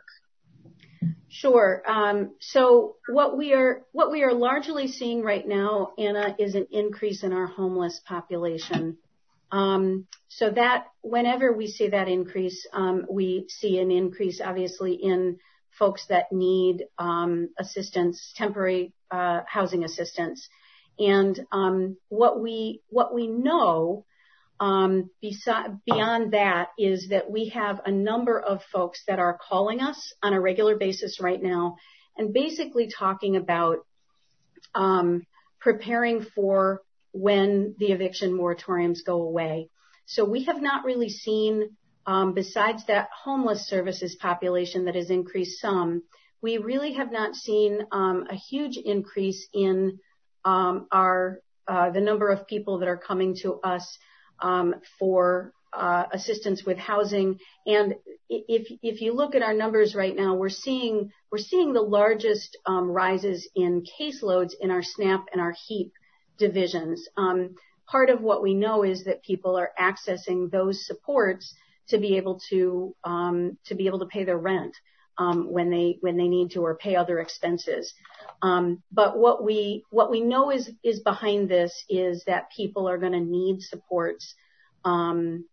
Sure. Um, so what we are what we are largely seeing right now, Anna, is an increase in our homeless population. Um, so that whenever we see that increase, um, we see an increase, obviously, in folks that need um, assistance, temporary uh, housing assistance. And um, what we what we know um, besi- beyond that is that we have a number of folks that are calling us on a regular basis right now, and basically talking about um, preparing for when the eviction moratoriums go away. So we have not really seen, um, besides that homeless services population that has increased some, we really have not seen um, a huge increase in um, our uh, the number of people that are coming to us um, for uh, assistance with housing. And if if you look at our numbers right now, we're seeing we're seeing the largest um, rises in caseloads in our SNAP and our HEAP divisions. Um, part of what we know is that people are accessing those supports to be able to um, to be able to pay their rent um, when they when they need to, or pay other expenses. Um, but what we what we know is is behind this is that people are going to need supports. Um,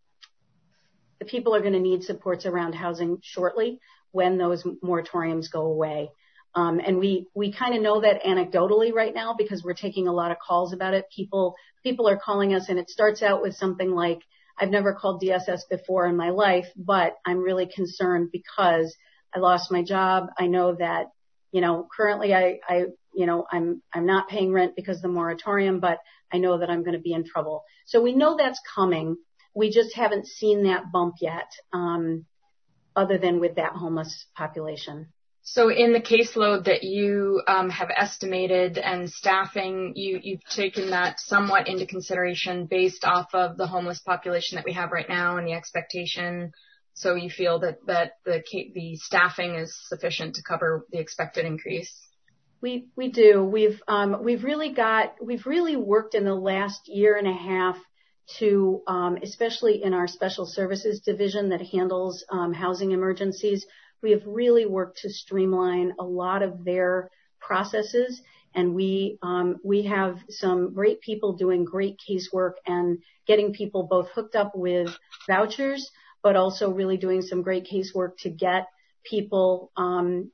the people are going to need supports around housing shortly when those moratoriums go away. Um, and we, we kind of know that anecdotally right now because we're taking a lot of calls about it. People, people are calling us, and it starts out with something like, I've never called D S S before in my life, but I'm really concerned because I lost my job. I know that, you know, currently I, I, you know, I'm, I'm not paying rent because of the moratorium, but I know that I'm going to be in trouble. So we know that's coming. We just haven't seen that bump yet, um, other than with that homeless population. So in the caseload that you um, have estimated and staffing, you, you've taken that somewhat into consideration based off of the homeless population that we have right now and the expectation. So you feel that, that the the staffing is sufficient to cover the expected increase? We we do. We've um, we've really got we've really worked in the last year and a half to, um, especially in our special services division that handles um, housing emergencies. We have really worked to streamline a lot of their processes, and we um, we have some great people doing great casework and getting people both hooked up with vouchers, but also really doing some great casework to get people um,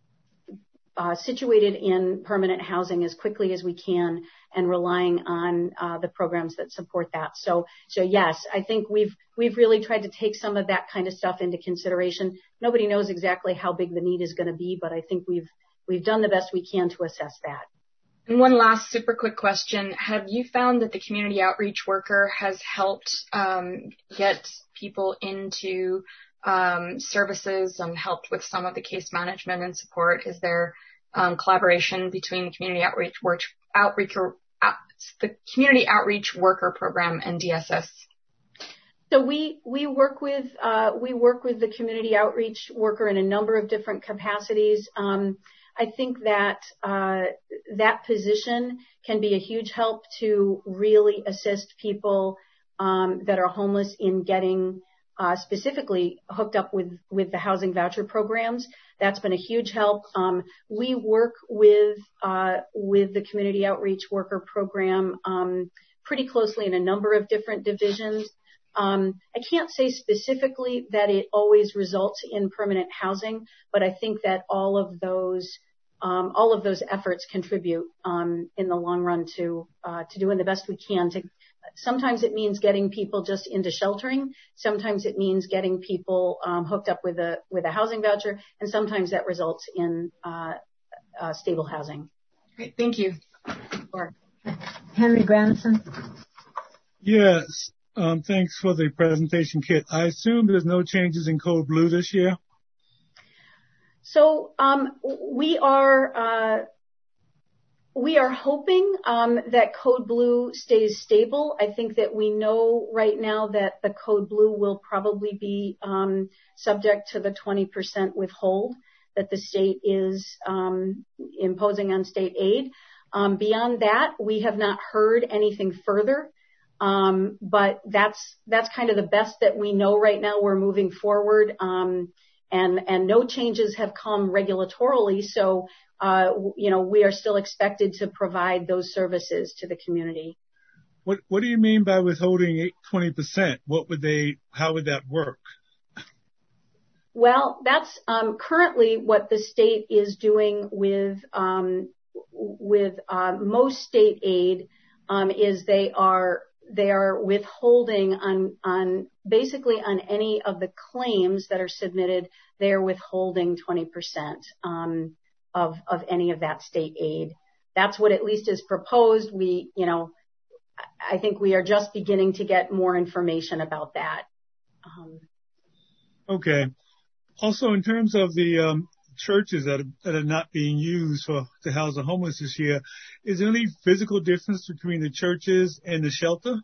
uh, situated in permanent housing as quickly as we can, and relying on uh, the programs that support that. So, so yes, I think we've we've really tried to take some of that kind of stuff into consideration. Nobody knows exactly how big the need is going to be, but I think we've we've done the best we can to assess that. And one last super quick question. Have you found that the community outreach worker has helped um, get people into um, services and helped with some of the case management and support? Is there um, collaboration between the community outreach work, outreach out, the community outreach worker program and D S S? So we we work with uh, we work with the community outreach worker in a number of different capacities. Um, I think that uh, that position can be a huge help to really assist people um, that are homeless in getting uh, specifically hooked up with, with the housing voucher programs. That's been a huge help. Um, we work with uh, with the community outreach worker program um, pretty closely in a number of different divisions. Um, I can't say specifically that it always results in permanent housing, but I think that all of those um, all of those efforts contribute um, in the long run to uh, to doing the best we can. To sometimes it means getting people just into sheltering. Sometimes it means getting people um, hooked up with a with a housing voucher, and sometimes that results in uh, uh, stable housing. Great, thank you. Sure. Henry Grandison. Yes. Um, thanks for the presentation, Kit. I assume there's no changes in Code Blue this year? So um, we are uh, we are hoping um, that Code Blue stays stable. I think that we know right now that the Code Blue will probably be um, subject to the twenty percent withhold that the state is um, imposing on state aid. Um, beyond that, we have not heard anything further. Um, but that's, that's kind of the best that we know right now. We're moving forward, um, and, and no changes have come regulatorily. So, uh, you know, we are still expected to provide those services to the community. What, what do you mean by withholding twenty percent? What would they, how would that work? Well, that's, um, currently what the state is doing with, um, with, uh, most state aid, um, is they are, They are withholding on, on basically on any of the claims that are submitted. They are withholding twenty percent um, of of any of that state aid. That's what at least is proposed. We, you know, I think we are just beginning to get more information about that. Um, okay. Also, in terms of the um, churches that are, that are not being used for to house the homeless this year, is there any physical difference between the churches and the shelter?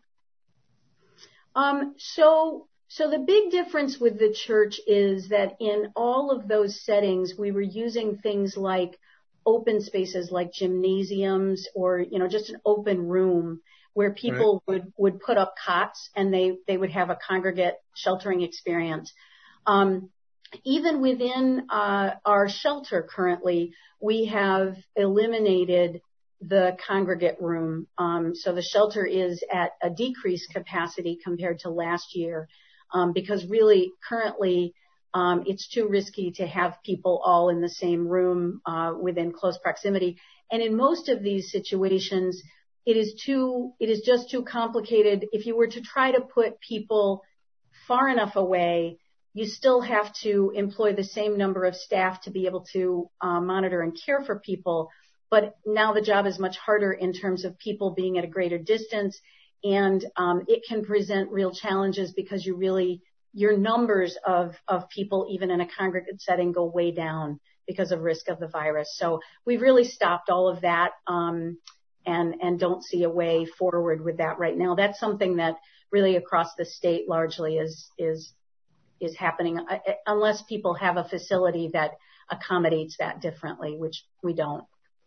Um, so, so the big difference with the church is that in all of those settings, we were using things like open spaces like gymnasiums or, you know, just an open room where people right. would, would put up cots and they, they would have a congregate sheltering experience. Um, Even within uh, our shelter currently, we have eliminated the congregate room. Um, so the shelter is at a decreased capacity compared to last year um, because really currently um, it's too risky to have people all in the same room uh, within close proximity. And in most of these situations, it is too, it is just too complicated. If you were to try to put people far enough away, you still have to employ the same number of staff to be able to uh, monitor and care for people. But now the job is much harder in terms of people being at a greater distance, and um, it can present real challenges because you really, your numbers of, of people, even in a congregate setting, go way down because of risk of the virus. So we've really stopped all of that um, and, and don't see a way forward with that right now. That's something that really across the state largely is, is is happening uh, unless people have a facility that accommodates that differently, which we don't.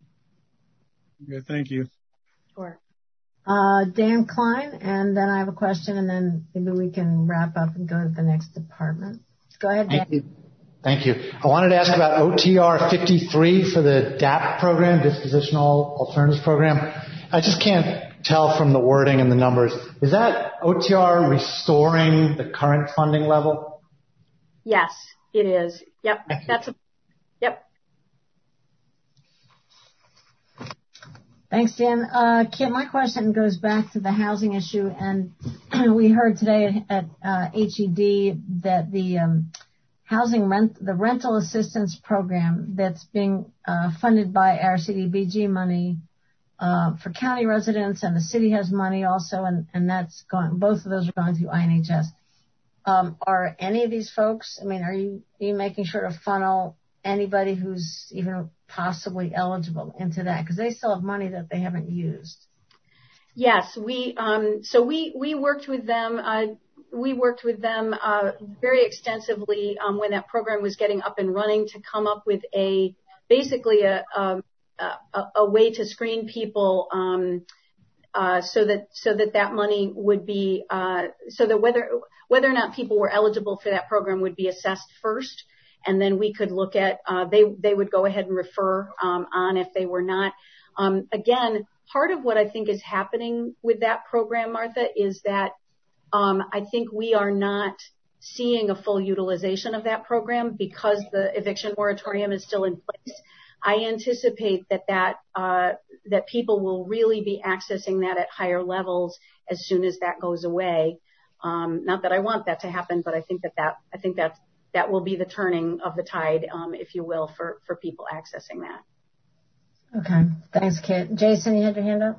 Okay, thank you. Sure. Uh, Dan Klein, and then I have a question, and then maybe we can wrap up and go to the next department. Go ahead, Dan. Thank you. Thank you. I wanted to ask about O T R fifty-three for the D A P program, Dispositional Alternatives Program. I just can't tell from the wording and the numbers. Is that O T R restoring the current funding level? Yes, it is. Yep. That's a, yep. Thanks, Dan. Uh, Kim, my question goes back to the housing issue, and we heard today at uh, H E D that the um, housing rent, the rental assistance program that's being uh, funded by our C D B G money uh, for county residents, and the city has money also, and, and that's going. Both of those are going through I N H S. Um, are any of these folks, I mean, are you, are you making sure to funnel anybody who's even possibly eligible into that? Because they still have money that they haven't used. Yes, we, um, so we, we worked with them, uh, we worked with them, uh, very extensively, um, when that program was getting up and running to come up with a, basically a, a, a, a way to screen people, um, uh, so that so that that money would be uh, so that whether whether or not people were eligible for that program would be assessed first, and then we could look at uh, they they would go ahead and refer um, on if they were not. Um, again, part of what I think is happening with that program, Martha, is that um, I think we are not seeing a full utilization of that program because the eviction moratorium is still in place. I anticipate that that uh, that people will really be accessing that at higher levels as soon as that goes away. Um, not that I want that to happen, but I think that that I think that that will be the turning of the tide, um, if you will, for for people accessing that. Okay, thanks, Kit. Jason, you had your hand up?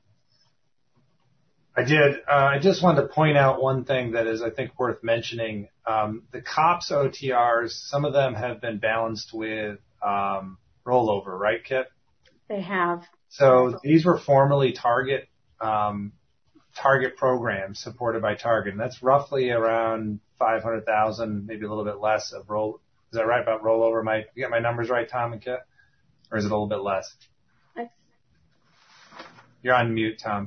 I did. Uh, I just wanted to point out one thing that is, I think, worth mentioning. Um, the COPS O T Rs, some of them have been balanced with um, rollover, right, Kit? They have. So these were formerly Target um, Target programs supported by Target, and that's roughly around five hundred thousand, maybe a little bit less of roll. Is that right about rollover? My, you got my numbers right, Tom and Kit? Or is it a little bit less? You're on mute, Tom.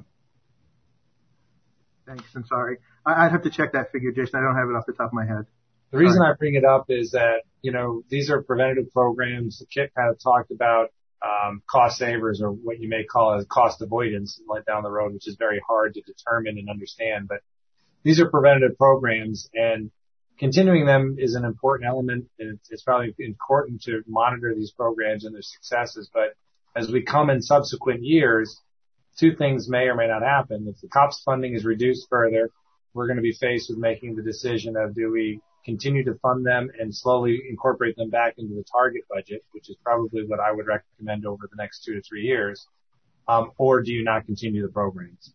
Thanks. I'm sorry. I'd have to check that figure, Jason. I don't have it off the top of my head. The reason I bring it up is that, you know, these are preventative programs. Kit kind of talked about um, cost savers, or what you may call as cost avoidance, like down the road, which is very hard to determine and understand. But these are preventative programs, and continuing them is an important element. And it's, it's probably important to monitor these programs and their successes. But as we come in subsequent years, two things may or may not happen. If the COPS funding is reduced further, we're going to be faced with making the decision of, do we continue to fund them and slowly incorporate them back into the target budget, which is probably what I would recommend over the next two to three years, um, or do you not continue the programs?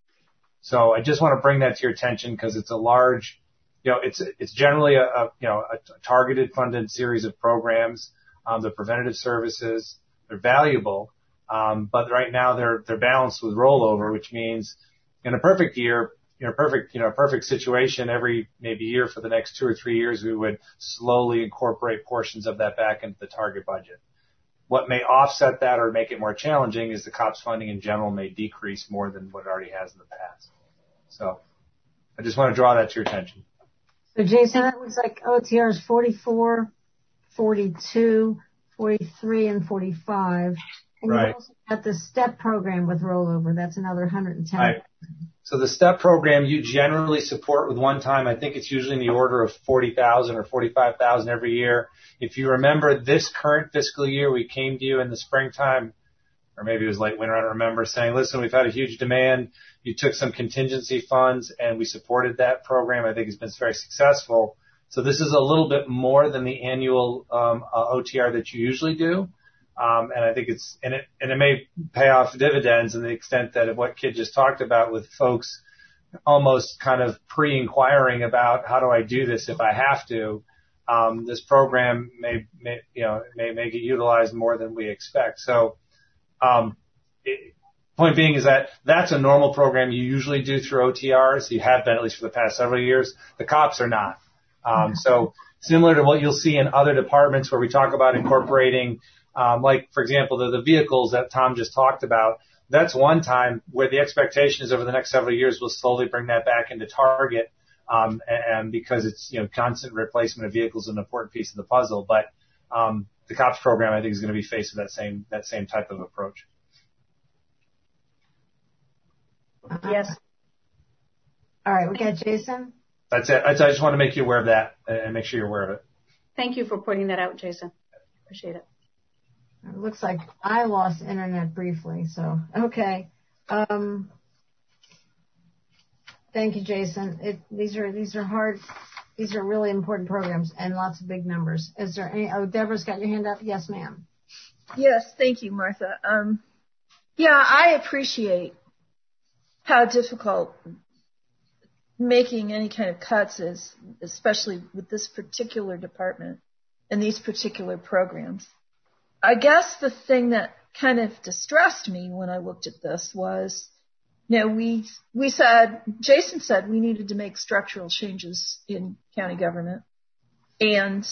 So I just want to bring that to your attention, because it's a large, you know, it's it's generally a, a you know a targeted funded series of programs. Um, the preventative services, they're valuable. Um, but right now they're, they're balanced with rollover, which means in a perfect year, you know, perfect, you know, perfect situation every maybe year for the next two or three years, we would slowly incorporate portions of that back into the target budget. What may offset that or make it more challenging is the COPS funding in general may decrease more than what it already has in the past. So I just want to draw that to your attention. So Jason, that looks like O T Rs forty-four, forty-two, forty-three, and forty-five. And right. You also got the STEP program with rollover. That's another one hundred ten. Right. So the STEP program you generally support with one time. I think it's usually in the order of forty thousand or forty-five thousand every year. If you remember this current fiscal year, we came to you in the springtime, or maybe it was late winter, I don't remember, saying, listen, we've had a huge demand. You took some contingency funds and we supported that program. I think it's been very successful. So this is a little bit more than the annual um, uh, O T R that you usually do. Um, and I think it's, and it, and it may pay off dividends in the extent that of what Kit just talked about, with folks almost kind of pre-inquiring about, how do I do this if I have to? Um, this program may, may, you know, may, may get utilized more than we expect. So, um, it, point being is that that's a normal program you usually do through O T Rs. You have been, at least for the past several years. The COPS are not. Um, so similar to what you'll see in other departments where we talk about incorporating, Um, like, for example, the, the vehicles that Tom just talked about, that's one time where the expectation is over the next several years we'll slowly bring that back into target, um, and, and because it's, you know, constant replacement of vehicles is an important piece of the puzzle. But um, the COPS program, I think, is going to be faced with that same that same type of approach. Yes. All right, we got Jason. That's it. I just want to make you aware of that and make sure you're aware of it. Thank you for pointing that out, Jason. Appreciate it. It looks like I lost internet briefly, so, okay. Um, thank you, Jason. It, these are, these are hard, these are really important programs and lots of big numbers. Is there any, oh, Deborah's got your hand up. Yes, ma'am. Yes, thank you, Martha. Um, yeah, I appreciate how difficult making any kind of cuts is, especially with this particular department and these particular programs. I guess the thing that kind of distressed me when I looked at this was, you know, we we said, Jason said we needed to make structural changes in county government, and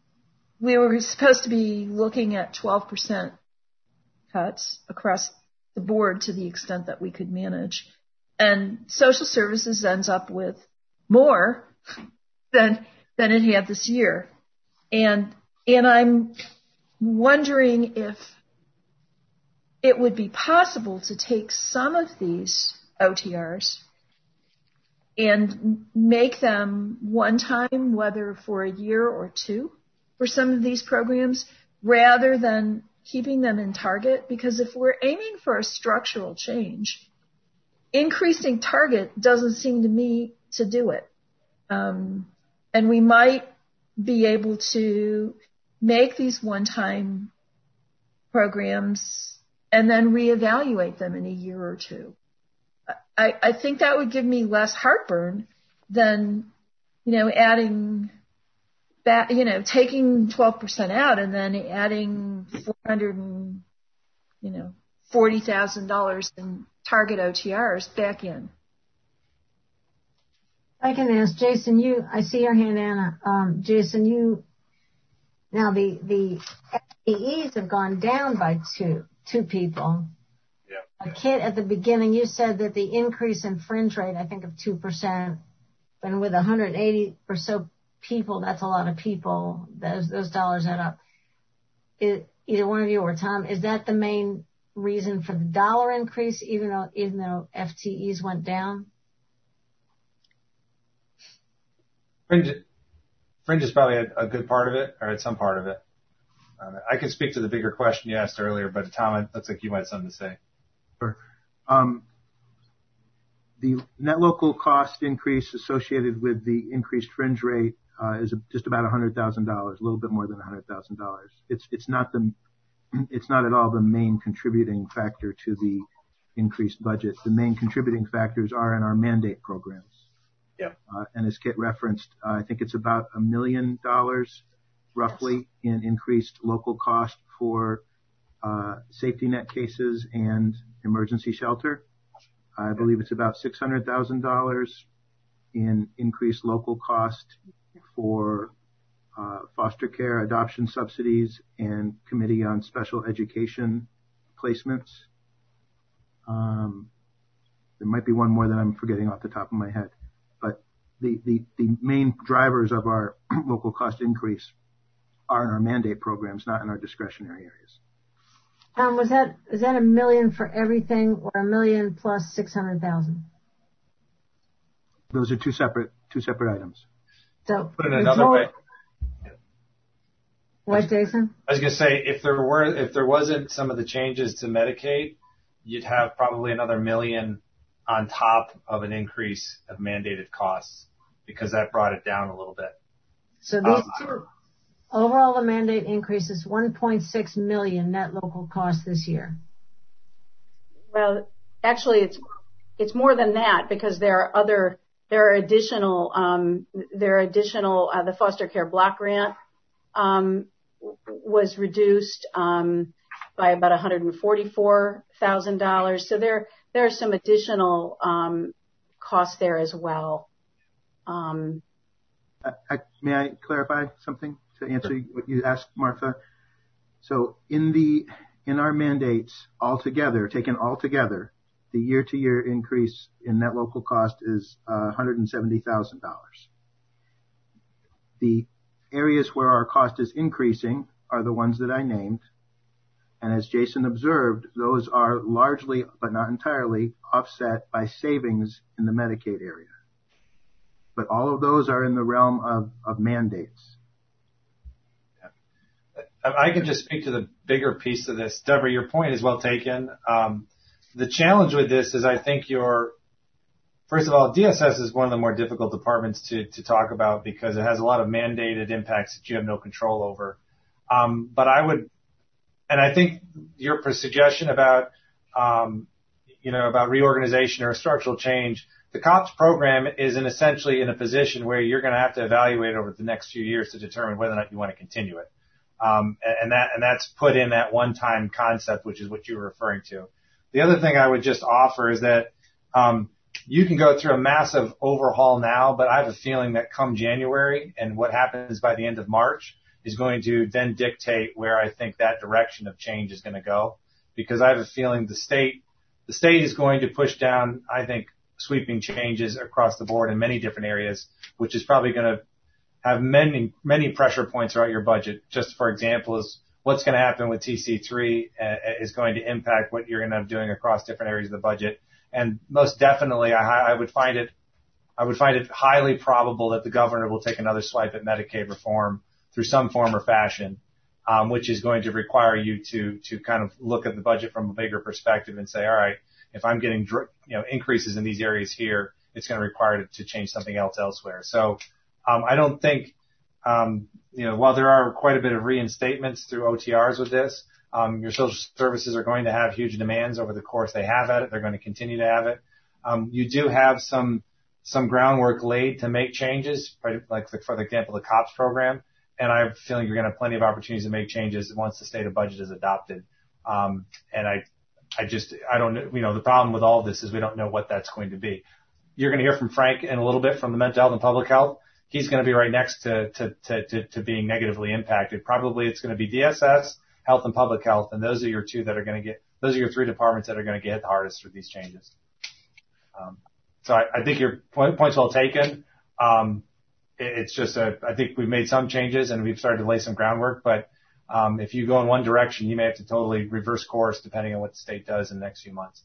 we were supposed to be looking at twelve percent cuts across the board to the extent that we could manage. And social services ends up with more than than it had this year. And and I'm wondering if it would be possible to take some of these O T Rs and make them one time, whether for a year or two, for some of these programs, rather than keeping them in target. Because if we're aiming for a structural change, increasing target doesn't seem to me to do it. Um, and we might be able to make these one-time programs and then reevaluate them in a year or two. I, I think that would give me less heartburn than, you know, adding that, you know, taking twelve percent out and then adding four hundred and, you know, forty thousand dollars in target O T Rs back in. I can ask Jason, you, I see your hand, Anna. Um, Jason, you, now the, the F T Es have gone down by two, two people. Yeah. A Kit, at the beginning, you said that the increase in fringe rate, I think of two percent, and with one hundred eighty or so people, that's a lot of people, those, those dollars add up. It, either one of you or Tom, is that the main reason for the dollar increase, even though, even though F T Es went down? Fringe, fringe is probably a, a good part of it, or some part of it. Um, I can speak to the bigger question you asked earlier, but Tom, it looks like you might have something to say. Sure. Um, the net local cost increase associated with the increased fringe rate uh, is just about one hundred thousand dollars, a little bit more than one hundred thousand dollars. It's it's not the it's not at all the main contributing factor to the increased budget. The main contributing factors are in our mandate programs. Yeah. Uh, and as Kit referenced, uh, I think it's about a million dollars roughly in increased local cost for uh, safety net cases and emergency shelter. I believe it's about six hundred thousand dollars in increased local cost for uh, foster care, adoption subsidies, and Committee on Special Education placements. Um, there might be one more that I'm forgetting off the top of my head. But the, the, the main drivers of our local cost increase are in our mandate programs, not in our discretionary areas. Um, was that, is that a million for everything or a million plus six hundred thousand? Those are two separate, two separate items. So, put it another way. What, Jason? I was going to say, if there were, if there wasn't some of the changes to Medicaid, you'd have probably another million on top of an increase of mandated costs, because that brought it down a little bit. So these um, two, overall the mandate increase is one point six million net local costs this year. Well, actually it's, it's more than that, because there are other, there are additional, um, there are additional, uh, the foster care block grant, um, was reduced, um, by about one hundred forty-four thousand dollars. So there, there are some additional, um, costs there as well. Um, I, I, may I clarify something to answer what you asked, Martha? So in the, in our mandates altogether, taken all together, the year-to-year increase in net local cost is uh, one hundred seventy thousand dollars. The areas where our cost is increasing are the ones that I named. And as Jason observed, those are largely, but not entirely, offset by savings in the Medicaid area. But all of those are in the realm of, of mandates. I can just speak to the bigger piece of this. Deborah, your point is well taken. Um, the challenge with this is I think you're, first of all, D S S is one of the more difficult departments to, to talk about because it has a lot of mandated impacts that you have no control over. Um, but I would, and I think your suggestion about, um, you know, about reorganization or structural change, the COPS program is in essentially in a position where you're going to have to evaluate over the next few years to determine whether or not you want to continue it. Um, and that, and that's put in that one-time concept, which is what you were referring to. The other thing I would just offer is that, um, you can go through a massive overhaul now, but I have a feeling that come January and what happens by the end of March is going to then dictate where I think that direction of change is going to go. Because I have a feeling the state the state is going to push down, I think, sweeping changes across the board in many different areas, which is probably going to have many, many pressure points throughout your budget. Just for example, is what's going to happen with T C three uh, is going to impact what you're going to end up doing across different areas of the budget. And most definitely, I, I would find it, I would find it highly probable that the governor will take another swipe at Medicaid reform through some form or fashion, um, which is going to require you to, to kind of look at the budget from a bigger perspective and say, all right, if I'm getting, you know, increases in these areas here, it's going to require to change something else elsewhere. So, um, I don't think, um, you know, while there are quite a bit of reinstatements through O T Rs with this, um, your social services are going to have huge demands over the course they have at it. They're going to continue to have it. Um, you do have some, some groundwork laid to make changes, like the, for example, the COPS program. And I have a feeling you're going to have plenty of opportunities to make changes once the stated budget is adopted. Um, and I, I just, I don't, you know, the problem with all of this is we don't know what that's going to be. You're going to hear from Frank in a little bit from the mental health and public health. He's going to be right next to, to, to, to, to being negatively impacted. Probably it's going to be D S S, health and public health, and those are your two that are going to get, those are your three departments that are going to get hit the hardest through these changes. Um, so I, I think your point, point's well taken. Um, it, it's just a, I think we've made some changes and we've started to lay some groundwork, but Um, if you go in one direction, you may have to totally reverse course depending on what the state does in the next few months.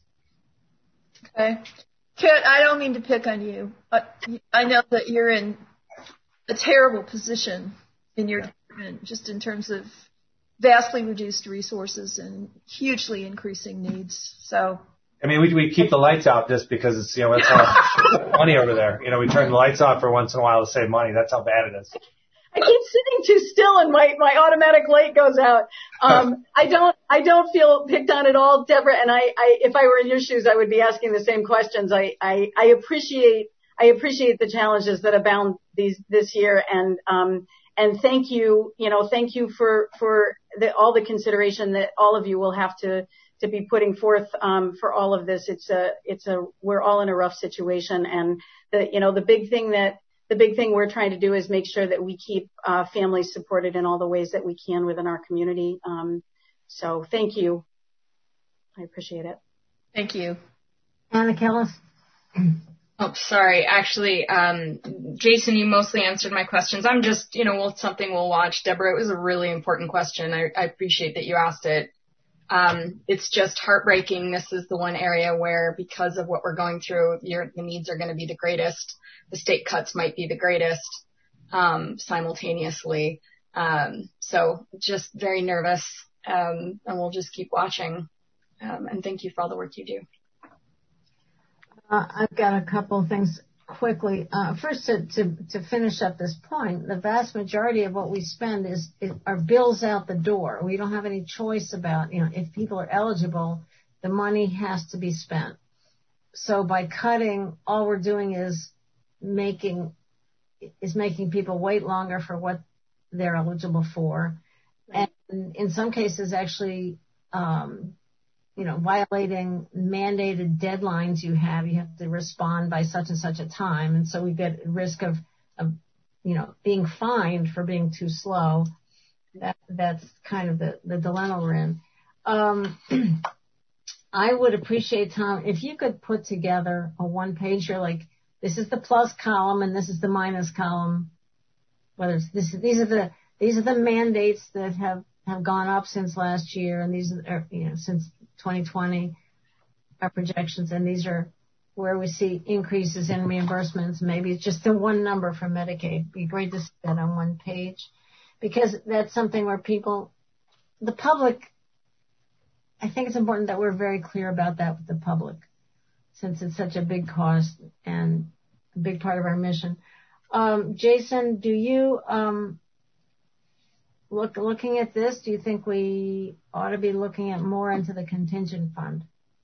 Okay. Kit, I don't mean to pick on you. I know that you're in a terrible position in your department, just in terms of vastly reduced resources and hugely increasing needs. So, I mean, we we keep the lights out just because it's, you know, it's all money over there. You know, we turn the lights off for once in a while to save money. That's how bad it is. I keep sitting too still and my, my automatic light goes out. Um, I don't, I don't feel picked on at all, Deborah. And I, I, if I were in your shoes, I would be asking the same questions. I, I, I appreciate, I appreciate the challenges that abound these, this year. And, um, and thank you, you know, thank you for, for the, all the consideration that all of you will have to, to be putting forth, um, for all of this. It's a, it's a, we're all in a rough situation. And the, you know, the big thing that, The big thing we're trying to do is make sure that we keep uh, families supported in all the ways that we can within our community. Um, so thank you. I appreciate it. Thank you. Anna Kellis. Oh, sorry. Actually, um, Jason, you mostly answered my questions. I'm just, you know, well, something we'll watch. Deborah, it was a really important question. I, I appreciate that you asked it. Um, it's just heartbreaking. This is the one area where, because of what we're going through, your, the needs are going to be the greatest. The state cuts might be the greatest, um, simultaneously. Um, so just very nervous, um, and we'll just keep watching. Um, and thank you for all the work you do. Uh, I've got a couple of things quickly. Uh, first, to, to, to finish up this point, the vast majority of what we spend is, is are bills out the door. We don't have any choice about, you know, if people are eligible, the money has to be spent. So by cutting, all we're doing is making is making people wait longer for what they're eligible for, and in some cases actually um you know violating mandated deadlines you have. You have to respond by such and such a time, and so we get at risk of of you know being fined for being too slow. That that's kind of the the dilemma we're in. um I would appreciate, Tom, if you could put together a one pager, like this is the plus column and this is the minus column. Whether it's this, these are the these are the mandates that have, have gone up since last year, and these are, you know, since twenty twenty, our projections, and these are where we see increases in reimbursements. Maybe it's just the one number for Medicaid. It'd be great to see that on one page, because that's something where people, the public, I think it's important that we're very clear about that with the public, since it's such a big cost and a big part of our mission. Um, Jason, do you, um, look, looking at this, do you think we ought to be looking at more into the contingent fund?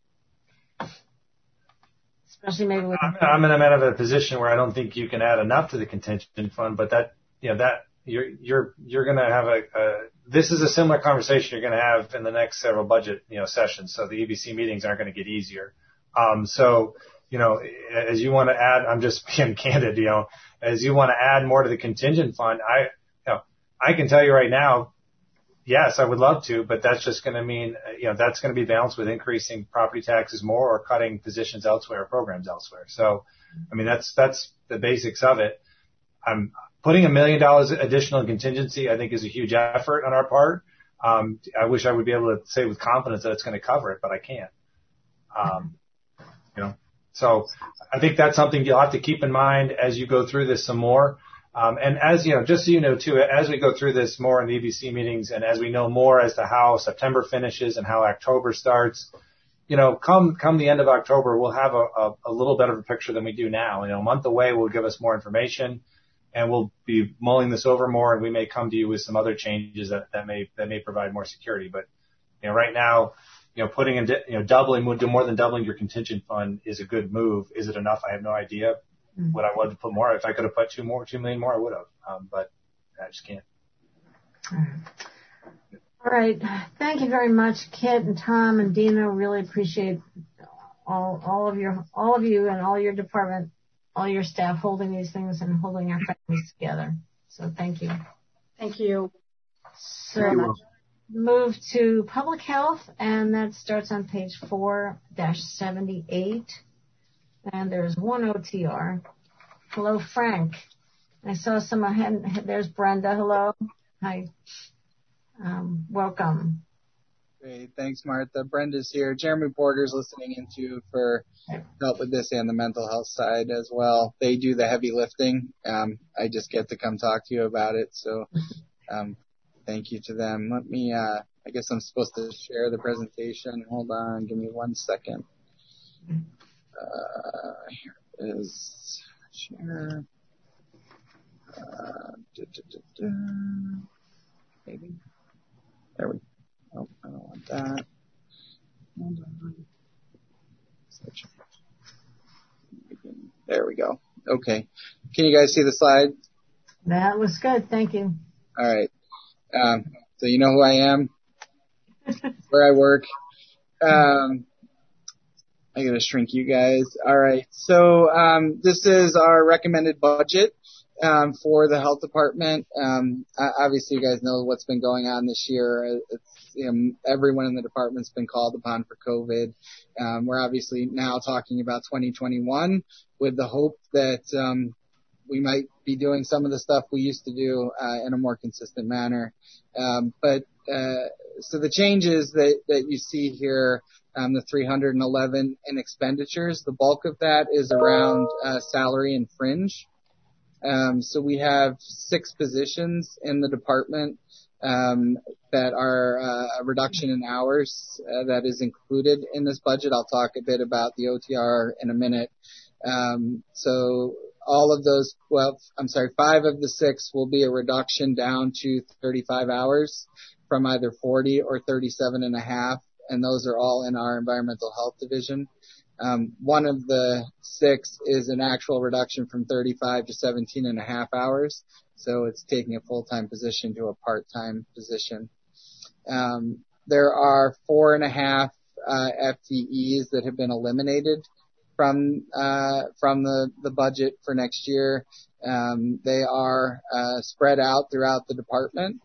Especially maybe with... I'm, I'm in a kind of a position where I don't think you can add enough to the contingent fund, but that, you know, that, you're, you're, you're going to have a, a, this is a similar conversation you're going to have in the next several budget, you know, sessions. So the E B C meetings aren't going to get easier. Um, so, you know, as you want to add, I'm just being candid, you know, as you want to add more to the contingent fund, I, you know, I can tell you right now, yes, I would love to, but that's just going to mean, you know, that's going to be balanced with increasing property taxes more or cutting positions elsewhere or programs elsewhere. So, I mean, that's, that's the basics of it. I'm putting a million dollars additional contingency, I think, is a huge effort on our part. Um, I wish I would be able to say with confidence that it's going to cover it, but I can't. Um, you know, so I think that's something you'll have to keep in mind as you go through this some more. Um, and as you know, just so you know too, as we go through this more in the E B C meetings and as we know more as to how September finishes and how October starts, you know, come, come the end of October, we'll have a, a, a little better of a picture than we do now. You know, a month away will give us more information and we'll be mulling this over more and we may come to you with some other changes that, that may, that may provide more security. But, you know, right now, you know, putting in, you know, doubling, more than doubling your contingent fund is a good move. Is it enough? I have no idea. Mm-hmm. Would I want to put more? If I could have put two more, two million more, I would have. Um, but I just can't. All right. Thank you very much, Kit and Tom and Dina. Really appreciate all, all of your, all of you and all your department, all your staff holding these things and holding our families together. So thank you. Thank you. So much. Move to public health, and that starts on page four dash seventy-eight. And there's one O T R. Hello, Frank. I saw someone, there's Brenda. Hello. Hi. Um, welcome. Great. Thanks, Martha. Brenda's here. Jeremy Porter's listening in too for help with this and the mental health side as well. They do the heavy lifting. Um, I just get to come talk to you about it. So, um, thank you to them. Let me, uh, I guess I'm supposed to share the presentation. Hold on. Give me one second. Uh, here it is. Share. Uh, da, da, da, da. Maybe. There we go. Oh, I don't want that. Hold on. There we go. Okay. Can you guys see the slide? That was good. Thank you. All right. Um, so you know who I am, where I work. Um, I gotta shrink you guys. All right. So um, this is our recommended budget um, for the health department. Um, obviously, you guys know what's been going on this year. It's, you know, everyone in the department's been called upon for COVID. Um, we're obviously now talking about twenty twenty-one with the hope that um, we might be doing some of the stuff we used to do uh, in a more consistent manner. Um, but uh, so the changes that, that you see here, um, the three hundred eleven in expenditures, the bulk of that is around uh, salary and fringe. Um, so we have six positions in the department um, that are uh, a reduction in hours uh, that is included in this budget. I'll talk a bit about the O T R in a minute. Um, so all of those, well, I'm sorry, five of the six will be a reduction down to thirty-five hours from either forty or thirty-seven and a half, and those are all in our environmental health division. Um, one of the six is an actual reduction from thirty-five to seventeen and a half hours, so it's taking a full-time position to a part-time position. Um, there are four and a half uh, F T Es that have been eliminated from uh, from the, the budget for next year. Um, they are uh, spread out throughout the department.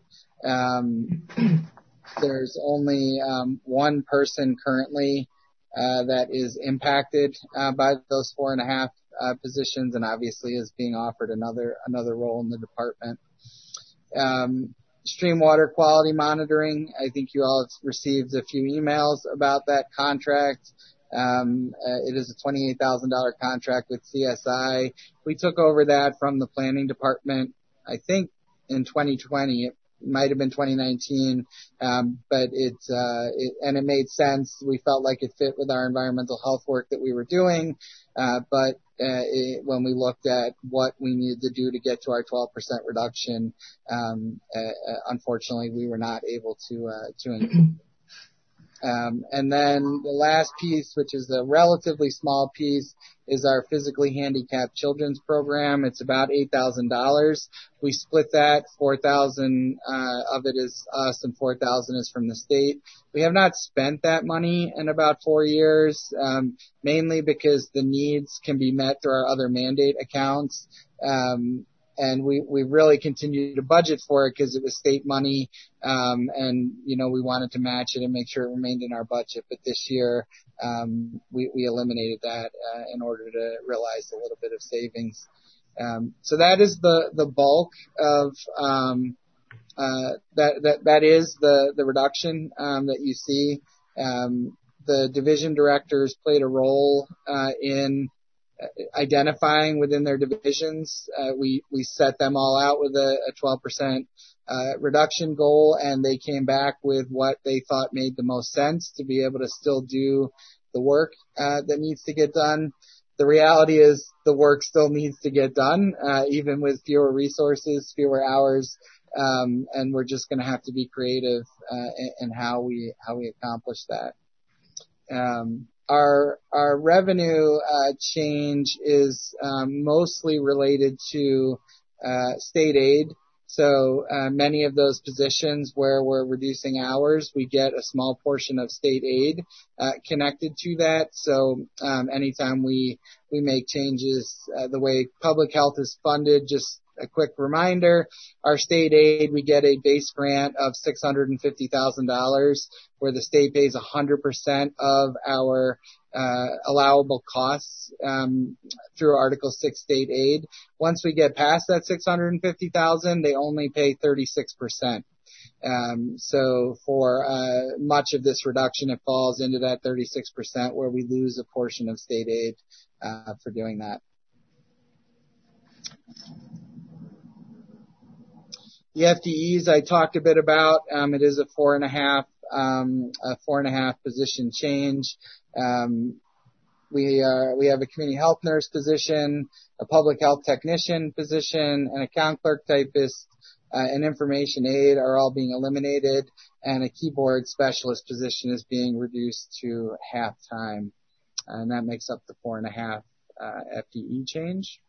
Um, there's only um, one person currently uh, that is impacted uh, by those four and a half uh, positions, and obviously is being offered another another role in the department. Um, stream water quality monitoring. I think you all have received a few emails about that contract. Um, uh, it is a twenty-eight thousand dollars contract with C S I. We took over that from the planning department, I think in twenty twenty. It might have been twenty nineteen, um, but it, uh, it, and it made sense. We felt like it fit with our environmental health work that we were doing, uh, but uh, it, when we looked at what we needed to do to get to our twelve percent reduction, um, uh, uh, unfortunately, we were not able to, uh, to include. Um, and then the last piece, which is a relatively small piece, is our physically handicapped children's program. It's about eight thousand dollars. We split that. four thousand dollars uh, of it is us and four thousand dollars is from the state. We have not spent that money in about four years, um, mainly because the needs can be met through our other mandate accounts. Um, and we, we really continued to budget for it because it was state money, um, and, you know, we wanted to match it and make sure it remained in our budget. But this year, um, we, we eliminated that, uh, in order to realize a little bit of savings. Um, so that is the, the bulk of, um, uh, that, that, that is the, the reduction, um, that you see. Um, the division directors played a role, uh, in, identifying within their divisions. Uh, we, we set them all out with a, a twelve percent uh, reduction goal, and they came back with what they thought made the most sense to be able to still do the work uh, that needs to get done. The reality is the work still needs to get done, uh, even with fewer resources, fewer hours, um, and we're just going to have to be creative uh, in, in how we how we accomplish that. Um, Our our revenue uh, change is um, mostly related to uh, state aid. So uh, many of those positions where we're reducing hours, we get a small portion of state aid uh, connected to that. So um, anytime we we make changes, uh, the way public health is funded, just a quick reminder, our state aid, we get a base grant of six hundred fifty thousand dollars where the state pays one hundred percent of our uh, allowable costs um, through Article six state aid. Once we get past that six hundred fifty thousand dollars, they only pay thirty-six percent. Um, so for uh, much of this reduction, it falls into that thirty-six percent where we lose a portion of state aid uh, for doing that. The F T Es I talked a bit about. Um, it is a four and a half, um, a four and a half position change. Um, we uh, we have a community health nurse position, a public health technician position, an account clerk typist, uh, an information aide are all being eliminated, and a keyboard specialist position is being reduced to half time, and that makes up the four and a half uh, F T E change.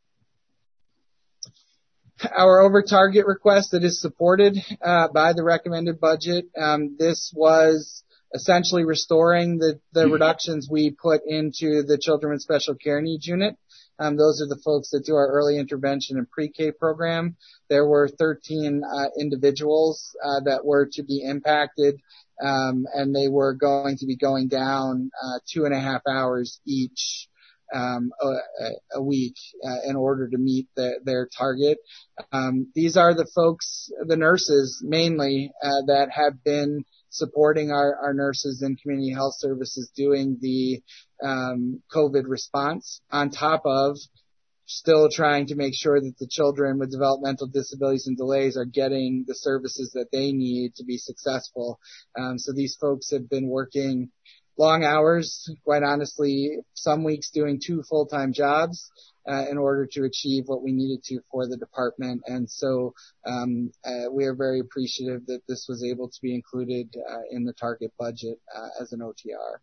Our over target request that is supported uh, by the recommended budget. Um, this was essentially restoring the, the reductions we put into the Children with Special Care Needs unit. Um, those are the folks that do our early intervention and pre-K program. There were thirteen uh, individuals uh, that were to be impacted, um, and they were going to be going down uh, two and a half hours each. Um, a, a week uh, in order to meet the, their target. Um, these are the folks, the nurses mainly, uh, that have been supporting our, our nurses in community health services doing the um, COVID response, on top of still trying to make sure that the children with developmental disabilities and delays are getting the services that they need to be successful. Um, so these folks have been working long hours, quite honestly, some weeks doing two full-time jobs uh, in order to achieve what we needed to for the department. And so um, uh, we are very appreciative that this was able to be included uh, in the target budget uh, as an O T R.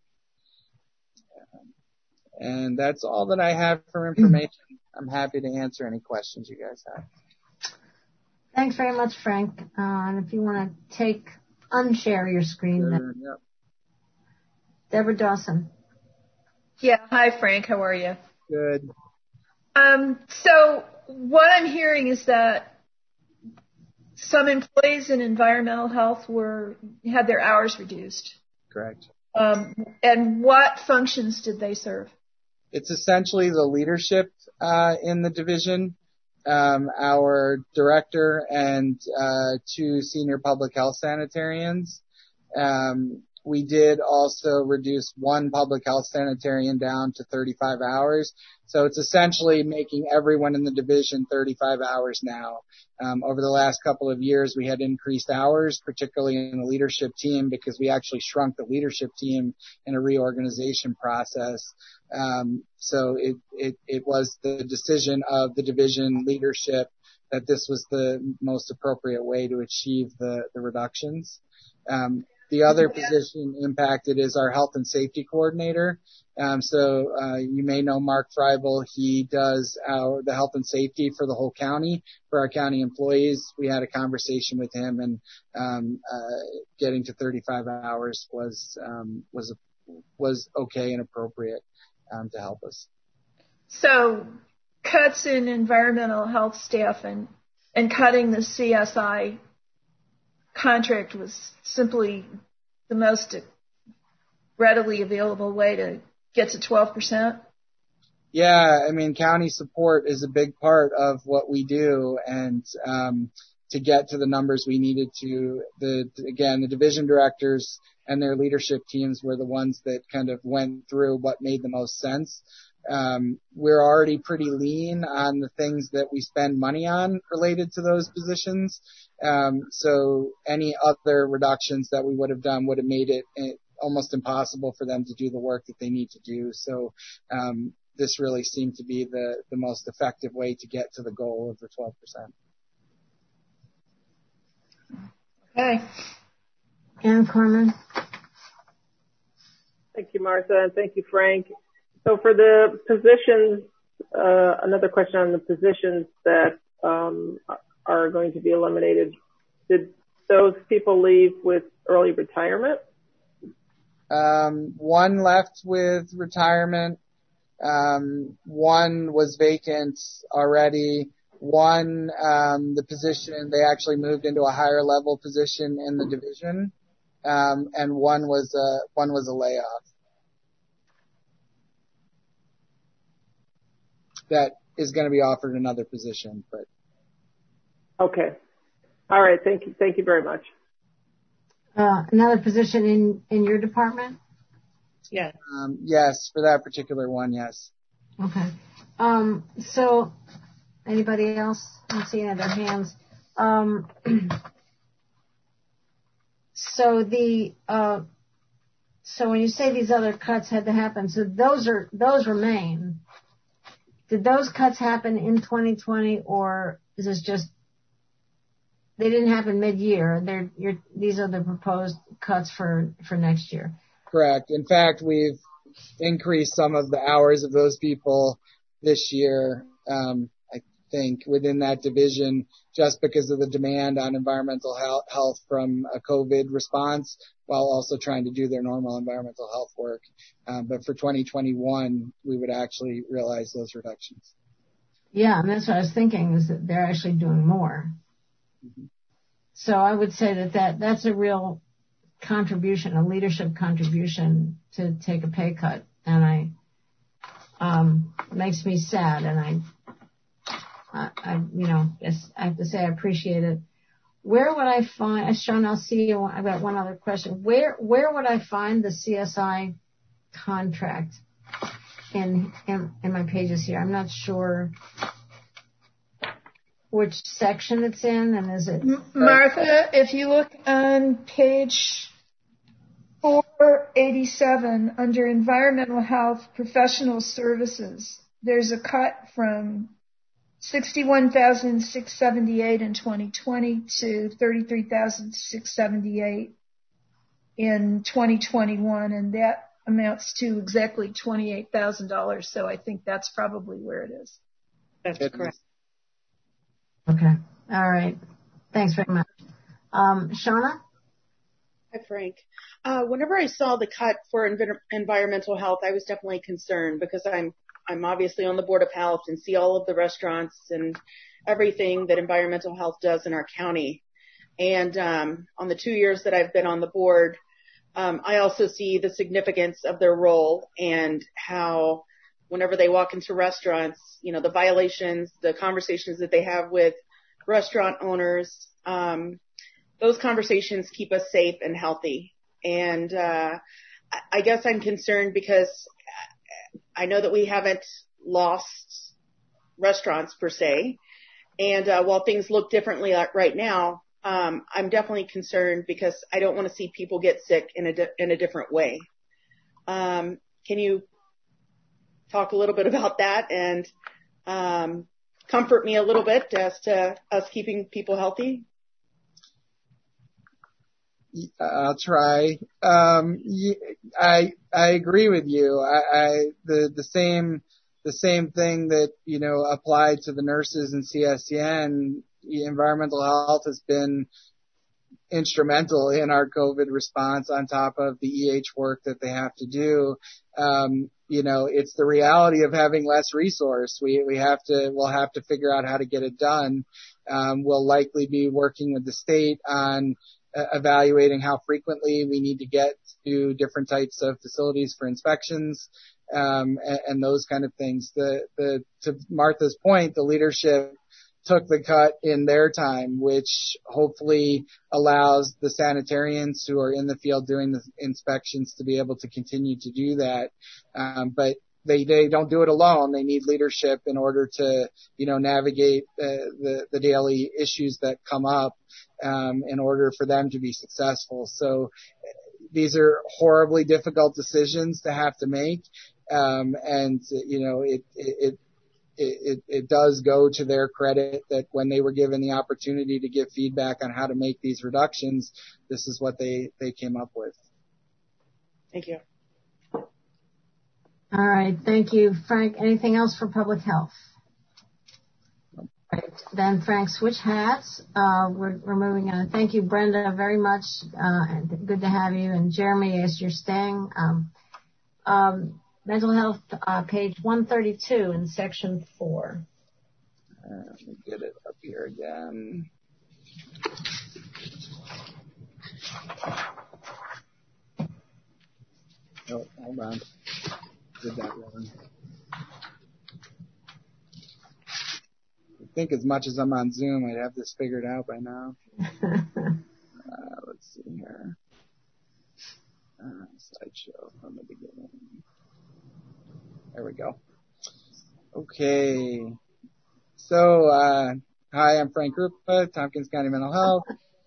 And that's all that I have for information. I'm happy to answer any questions you guys have. Thanks very much, Frank. Uh, and if you want to take, unshare your screen. Sure, then. yep. Deborah Dawson. Yeah. Hi, Frank. How are you? Good. Um, so what I'm hearing is that some employees in environmental health were had their hours reduced. Correct. Um, and what functions did they serve? It's essentially the leadership uh, in the division. Um, our director and uh, two senior public health sanitarians. Um, We did also reduce one public health sanitarian down to thirty-five hours. So it's essentially making everyone in the division thirty-five hours now. Um, over the last couple of years, we had increased hours, particularly in the leadership team, because we actually shrunk the leadership team in a reorganization process. Um, so it, it, it was the decision of the division leadership that this was the most appropriate way to achieve the, the reductions. Um, The other position impacted is our health and safety coordinator. Um, so uh, you may know Mark Freibel. He does our the health and safety for the whole county, for our county employees. We had a conversation with him, and um, uh, getting to thirty-five hours was um, was was okay and appropriate um, to help us. So cuts in environmental health staff and, and cutting the C S I contract was simply the most readily available way to get to twelve percent? Yeah, I mean, county support is a big part of what we do, and um, to get to the numbers we needed to, the again, the division directors and their leadership teams were the ones that kind of went through what made the most sense. Um, we're already pretty lean on the things that we spend money on related to those positions, um, so any other reductions that we would have done would have made it, it almost impossible for them to do the work that they need to do. So um, this really seemed to be the, the most effective way to get to the goal of the twelve percent. Okay. Ann Corman. Thank you, Martha, and thank you, Frank. So for the positions, uh, another question on the positions that um, are going to be eliminated. Did those people leave with early retirement? Um, one left with retirement. Um, one was vacant already. One, um, the position, they actually moved into a higher level position in the division. Um, and one was a, one was a layoff. That is going to be offered another position, but. Okay. All right. Thank you. Thank you very much. Uh, another position in, in your department? Yes. Um, yes, for that particular one, yes. Okay. Um, so anybody else? I'm seeing other hands. Um, so the, uh, so when you say these other cuts had to happen, so those are, those remain. Did those cuts happen in twenty twenty, or is this just, they didn't happen mid-year? They're, you're, these are the proposed cuts for, for next year. Correct. In fact, we've increased some of the hours of those people this year, um, I think, within that division, just because of the demand on environmental health from a COVID response, while also trying to do their normal environmental health work. Um, but for twenty twenty-one, we would actually realize those reductions. Yeah, and that's what I was thinking, is that they're actually doing more. Mm-hmm. So I would say that, that that's a real contribution, a leadership contribution to take a pay cut. And I, um, it makes me sad. And I, I, I, you know, yes, I have to say I appreciate it. Where would I find, Sean, I'll see you. I've got one other question. Where, where would I find the C S I contract in, in, in my pages here? I'm not sure which section it's in, and is it? Martha, if you look on page four eighty-seven under Environmental Health Professional Services, there's a cut from sixty-one thousand six hundred seventy-eight in twenty twenty to thirty-three thousand six hundred seventy-eight in twenty twenty-one, and that amounts to exactly twenty-eight thousand dollars. So I think that's probably where it is. That's correct. Okay. All right. Thanks very much. Um, Shauna? Hi, Frank. Uh, whenever I saw the cut for env- environmental health, I was definitely concerned because I'm I'm obviously on the Board of Health and see all of the restaurants and everything that environmental health does in our county. And um, on the two years that I've been on the board, um, I also see the significance of their role and how whenever they walk into restaurants, you know, the violations, the conversations that they have with restaurant owners, um, those conversations keep us safe and healthy. And uh, I guess I'm concerned because I know that we haven't lost restaurants per se. And uh, while things look differently right now, um, I'm definitely concerned because I don't want to see people get sick in a, di- in a different way. Um, can you talk a little bit about that and um, comfort me a little bit as to us keeping people healthy? I'll try. Um, I I agree with you. I, I the the same the same thing that you know applied to the nurses and C S E N. Environmental health has been instrumental in our COVID response on top of the E H work that they have to do. Um, you know, it's the reality of having less resource. We, we have to, we'll have to figure out how to get it done. Um, we'll likely be working with the state on uh, evaluating how frequently we need to get to different types of facilities for inspections, um, and, and those kind of things. The, the, to Martha's point, the leadership took the cut in their time, which hopefully allows the sanitarians who are in the field doing the inspections to be able to continue to do that. Um, but they, they don't do it alone. They need leadership in order to, you know, navigate the, the, the daily issues that come up, um, in order for them to be successful. So these are horribly difficult decisions to have to make. Um, and, you know, it, it, it It, it does go to their credit that when they were given the opportunity to give feedback on how to make these reductions, this is what they, they came up with. Thank you. All right. Thank you, Frank. Anything else for public health? All right. Then, Frank, switch hats. Uh, we're, we're moving on. Thank you, Brenda, very much. Uh, good to have you. And Jeremy, as you're staying. Um, um, Mental health, uh, page one thirty-two in section four. Uh, let me get it up here again. Oh, hold on. Did that wrong. I think as much as I'm on Zoom, I'd have this figured out by now. uh, let's see here. Uh, slideshow from the beginning. There we go. Okay. So, uh, hi, I'm Frank Rupa, Tompkins County Mental Health.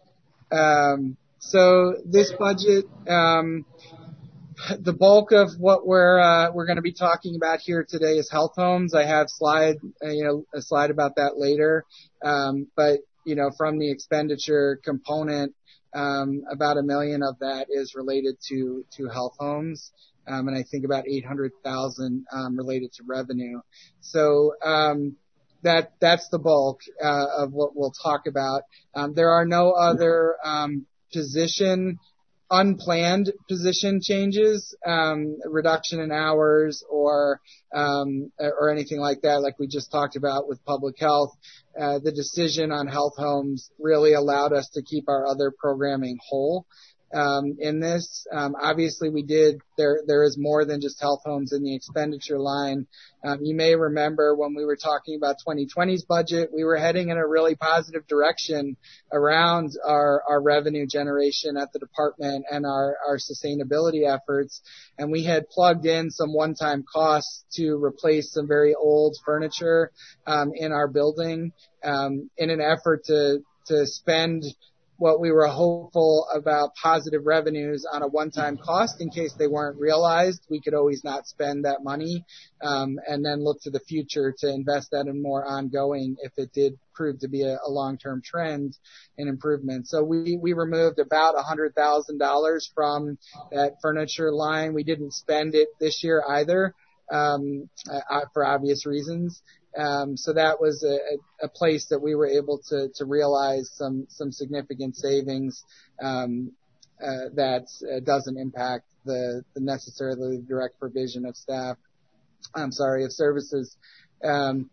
Um, so this budget, um, the bulk of what we're, uh, we're going to be talking about here today is health homes. I have slide, uh, you know, a slide about that later. Um, but, you know, from the expenditure component, um, about a million of that is related to, to health homes. Um, and I think about eight hundred thousand um, related to revenue. So um, that that's the bulk uh, of what we'll talk about. Um, there are no other um, position, unplanned position changes, um, reduction in hours, or um, or anything like that, like we just talked about with public health. Uh, the decision on health homes really allowed us to keep our other programming whole. Um, in this, um, obviously we did, there, there is more than just health homes in the expenditure line. Um, you may remember when we were talking about twenty twenty's budget, we were heading in a really positive direction around our, our revenue generation at the department and our, our sustainability efforts. And we had plugged in some one-time costs to replace some very old furniture, um, in our building, um, in an effort to, to spend what we were hopeful about positive revenues on a one-time cost in case they weren't realized. We could always not spend that money, um, and then look to the future to invest that in more ongoing if it did prove to be a, a long-term trend in improvement. So we, we removed about one hundred thousand dollars from that furniture line. We didn't spend it this year either, um, uh, for obvious reasons. Um, so that was a, a place that we were able to, to realize some, some significant savings, um, uh, that uh, doesn't impact the, the necessarily direct provision of staff. I'm sorry, of services. Um,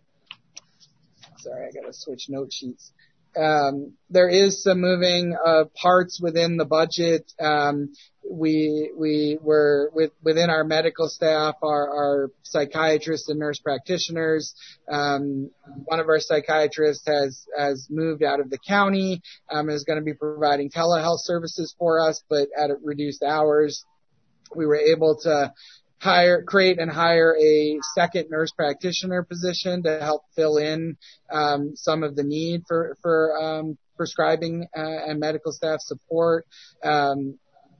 sorry, I gotta switch note sheets. Um, there is some moving of parts within the budget. Um, we we were with, within our medical staff, our, our psychiatrists and nurse practitioners. Um, one of our psychiatrists has has moved out of the county. Um, is going to be providing telehealth services for us, but at reduced hours. We were able to hire, create and hire a second nurse practitioner position to help fill in um, some of the need for for um, prescribing uh, and medical staff support. Um,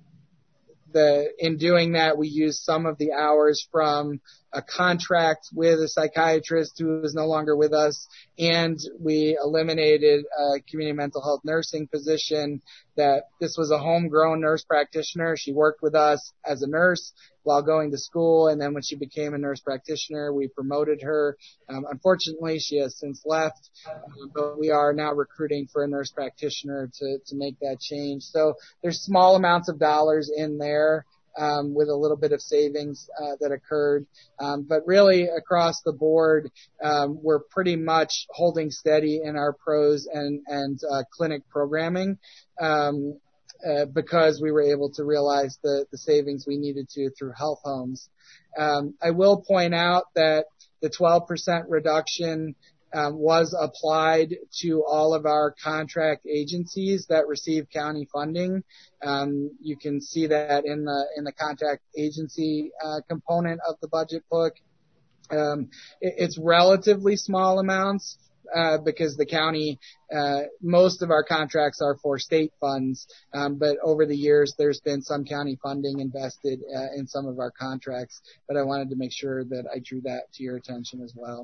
the in doing that, we used some of the hours from a contract with a psychiatrist who is no longer with us, and we eliminated a community mental health nursing position. That this was a homegrown nurse practitioner. She worked with us as a nurse while going to school, and then when she became a nurse practitioner, we promoted her. Um, unfortunately, she has since left, uh, but we are now recruiting for a nurse practitioner to, to make that change. So there's small amounts of dollars in there um, with a little bit of savings uh, that occurred. Um, but really, across the board, um, we're pretty much holding steady in our pros and, and uh, clinic programming. Um, Uh, because we were able to realize the, the savings we needed to through health homes. Um, I will point out that the twelve percent reduction um, was applied to all of our contract agencies that receive county funding. Um, you can see that in the in the contract agency uh, component of the budget book. Um, it, it's relatively small amounts. Uh, because the county, uh, most of our contracts are for state funds, um, but over the years there's been some county funding invested uh, in some of our contracts. But I wanted to make sure that I drew that to your attention as well.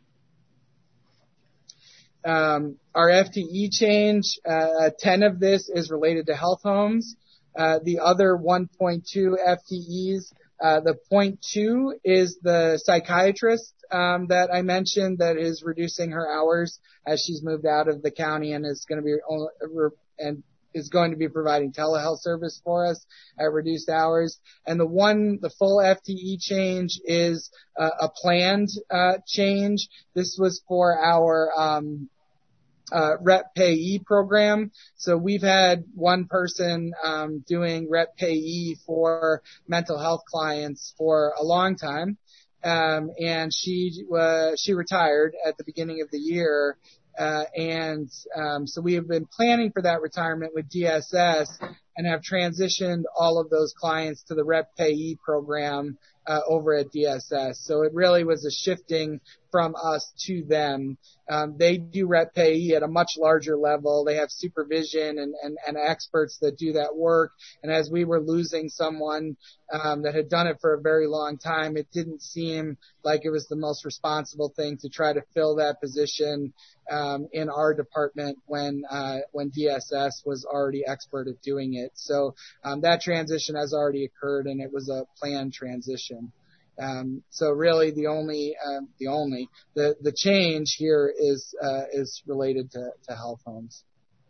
Um, our F T E change, uh, ten of this is related to health homes. Uh, the other one point two F T Es. Uh, the point two is the psychiatrist um, that I mentioned that is reducing her hours as she's moved out of the county and is going to be and is going to be providing telehealth service for us at reduced hours. And the one, the full F T E change is uh, a planned uh, change. This was for our um, Uh, rep payee program. So we've had one person um, doing rep payee for mental health clients for a long time, um, and she uh, she retired at the beginning of the year, uh, and um, so we have been planning for that retirement with D S S and have transitioned all of those clients to the rep payee program uh, over at D S S. So it really was a shifting from us to them. Um, they do rep payee at a much larger level. They have supervision and, and, and experts that do that work. And as we were losing someone um, that had done it for a very long time, it didn't seem like it was the most responsible thing to try to fill that position um, in our department when uh, when D S S was already expert at doing it. So um, that transition has already occurred, and it was a planned transition. Um, so really, the only uh, the only the the change here is uh, is related to, to health homes.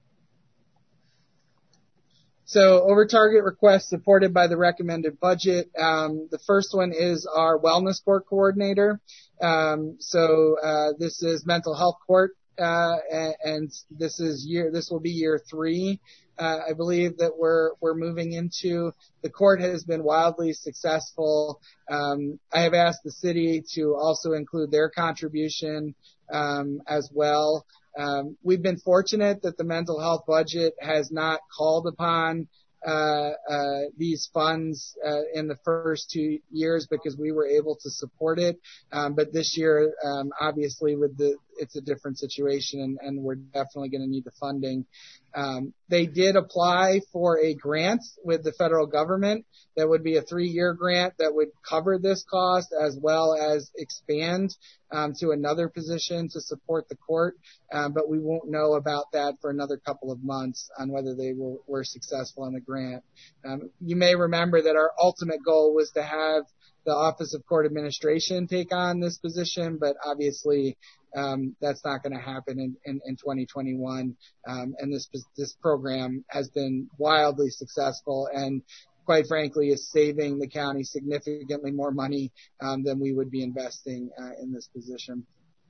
So over target requests supported by the recommended budget. Um, the first one is our wellness court coordinator. Um, so uh, this is mental health court, uh, and, and this is year this will be year three. Uh, I believe that we're we're moving into. The court has been wildly successful. Um, I have asked the city to also include their contribution um, as well. Um, we've been fortunate that the mental health budget has not called upon uh, uh, these funds uh, in the first two years because we were able to support it. Um, but this year, um, obviously, with the it's a different situation, and, and we're definitely going to need the funding. Um, they did apply for a grant with the federal government that would be a three-year grant that would cover this cost as well as expand um, to another position to support the court. Um, but we won't know about that for another couple of months on whether they will, were successful in the grant. Um, you may remember that our ultimate goal was to have the Office of Court Administration take on this position, but obviously um, that's not going to happen in, in, in twenty twenty-one. Um, and this this program has been wildly successful, and quite frankly, is saving the county significantly more money um, than we would be investing uh, in this position.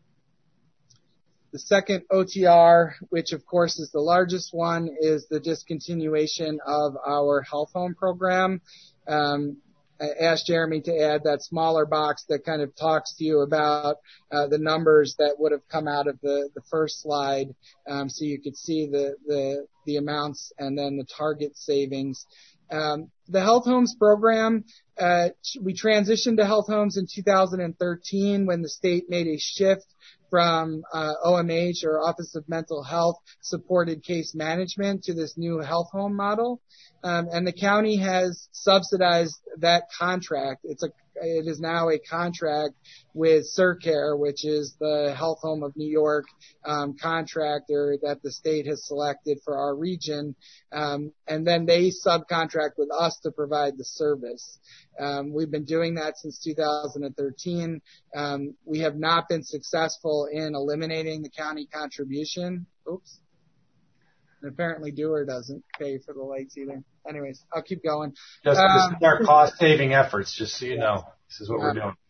The second O T R, which of course is the largest one, is the discontinuation of our health home program. Um, I asked Jeremy to add that smaller box that kind of talks to you about uh, the numbers that would have come out of the, the first slide, um, so you could see the, the, the amounts and then the target savings. Um, the Health Homes program, uh, we transitioned to Health Homes in two thousand thirteen when the state made a shift from uh, O M H, or Office of Mental Health, supported case management to this new health home model. Um, and the county has subsidized that contract. It's a, it is now a contract with CerCare, which is the Health Home of New York um, contractor that the state has selected for our region. Um, and then they subcontract with us to provide the service. Um, we've been doing that since two thousand thirteen. Um, we have not been successful in eliminating the county contribution. Oops. And apparently Dewar doesn't pay for the lights either. Anyways, I'll keep going. Just um, this is our cost saving efforts, just so you know. This is what we're doing.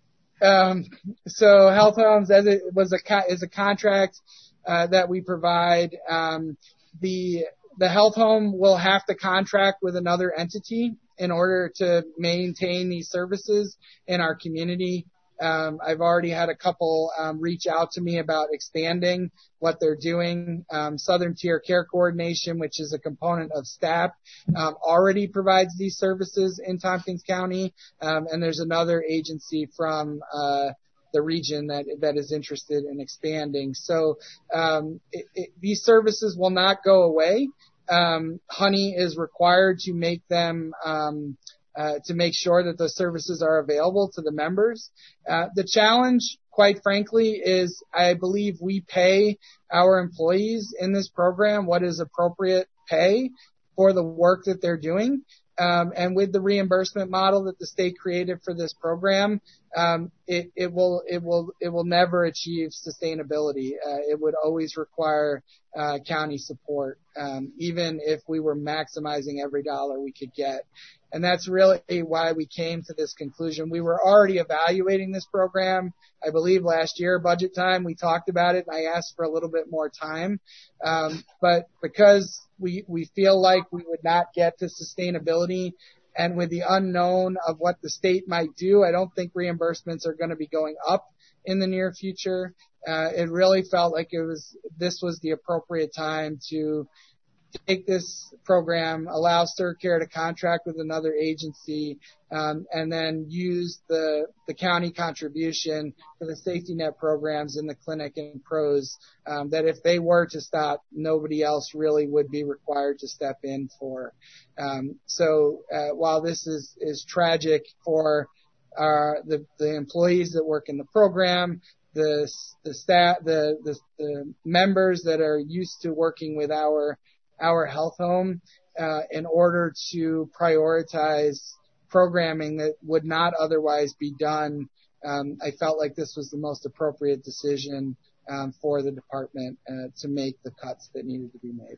Um, so Health Homes as it was a is a contract uh, that we provide. Um, the the health home will have to contract with another entity in order to maintain these services in our community. Um, I've already had a couple um, reach out to me about expanding what they're doing. Um, Southern Tier Care Coordination, which is a component of S T A P, um, already provides these services in Tompkins County, um, and there's another agency from uh, the region that that is interested in expanding. So um, it, it, these services will not go away. Um, Honey is required to make them um, uh, to make sure that the services are available to the members. Uh, the challenge, quite frankly, is I believe we pay our employees in this program what is appropriate pay for the work that they're doing. Um, and with the reimbursement model that the state created for this program, um, it, it will it will it will never achieve sustainability. Uh, it would always require uh, county support, um, even if we were maximizing every dollar we could get. And that's really why we came to this conclusion. We were already evaluating this program. I believe last year, budget time, we talked about it, and I asked for a little bit more time. Um, but because we, we feel like we would not get to sustainability, and with the unknown of what the state might do, I don't think reimbursements are going to be going up in the near future. Uh, it really felt like it was this was the appropriate time to take this program, allow SerCare to contract with another agency, um, and then use the the county contribution for the safety net programs in the clinic and pros, um, that if they were to stop, nobody else really would be required to step in for. Um, so uh, while this is, is tragic for uh, the, the employees that work in the program, the the staff, the, the the members that are used to working with our our health home, uh, in order to prioritize programming that would not otherwise be done. Um, I felt like this was the most appropriate decision um, for the department uh, to make the cuts that needed to be made.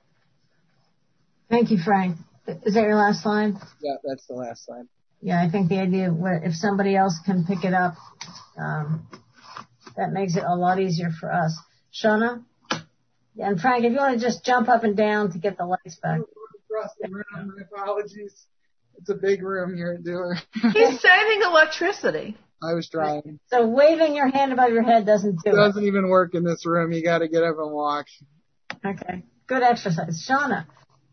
Thank you, Frank. Is that your last slide? Yeah, that's the last slide. Yeah, I think the idea of where if somebody else can pick it up, um, that makes it a lot easier for us. Shauna? Yeah, and Frank, if you want to just jump up and down to get the lights back. Across the room, my apologies. It's a big room here at Dewar. He's saving electricity. I was trying. So waving your hand above your head doesn't do it. It doesn't even work in this room. You got to get up and walk. Okay. Good exercise. Shauna.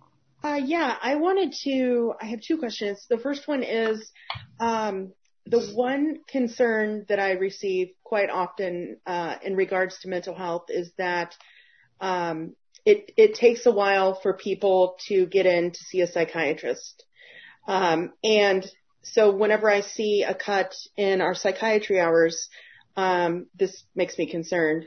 Uh, yeah, I wanted to, I have two questions. The first one is, um, the one concern that I receive quite often, uh, in regards to mental health is that Um, it, it takes a while for people to get in to see a psychiatrist. Um, and so whenever I see a cut in our psychiatry hours, um, this makes me concerned.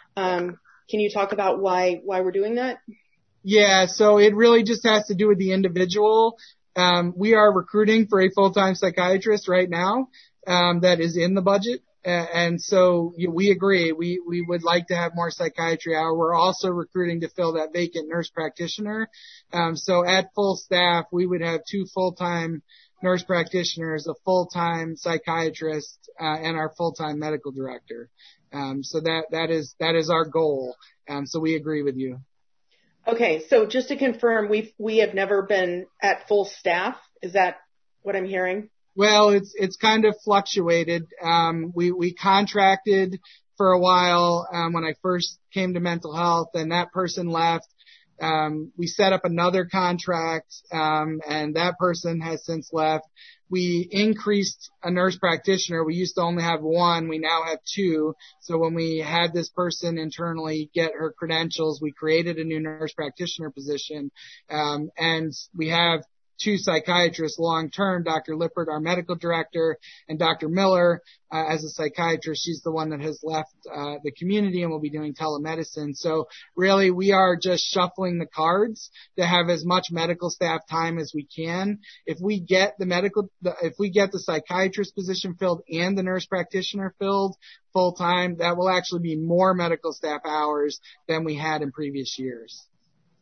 Um, can you talk about why, why we're doing that? Yeah, so it really just has to do with the individual. Um, we are recruiting for a full-time psychiatrist right now, um, that is in the budget. And so we agree. We, we would like to have more psychiatry hour. We're also recruiting to fill that vacant nurse practitioner. Um, so at full staff, we would have two full-time nurse practitioners, a full-time psychiatrist, uh, and our full-time medical director. Um, so that, that is, that is our goal. Um, so we agree with you. Okay. So just to confirm, we've, we have never been at full staff. Is that what I'm hearing? Well, it's it's kind of fluctuated. Um, we we contracted for a while um, when I first came to mental health, and that person left. Um, we set up another contract, um, and that person has since left. We increased a nurse practitioner. We used to only have one. We now have two. So when we had this person internally get her credentials, we created a new nurse practitioner position, um, and we have two psychiatrists long term, Doctor Lippert, our medical director, and Doctor Miller uh, as a psychiatrist. She's the one that has left uh, the community and will be doing telemedicine. So really we are just shuffling the cards to have as much medical staff time as we can. If we get the medical, if we get the psychiatrist position filled and the nurse practitioner filled full time, that will actually be more medical staff hours than we had in previous years.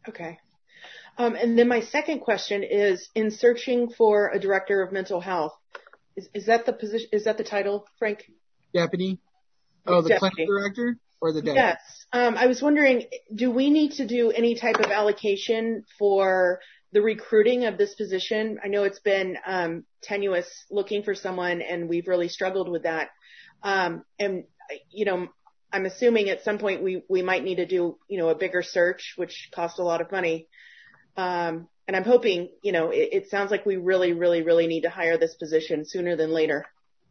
Okay. Um, and then my second question is, in searching for a director of mental health, is, is that the position? Is that the title, Frank? Deputy. Oh, the Deputy. clinic director or the deputy? Yes. Um, I was wondering, do we need to do any type of allocation for the recruiting of this position? I know it's been um, tenuous looking for someone, and we've really struggled with that. Um, and you know, I'm assuming at some point we we might need to do you know a bigger search, which costs a lot of money. Um, and I'm hoping, you know, it, it sounds like we really, really, really need to hire this position sooner than later.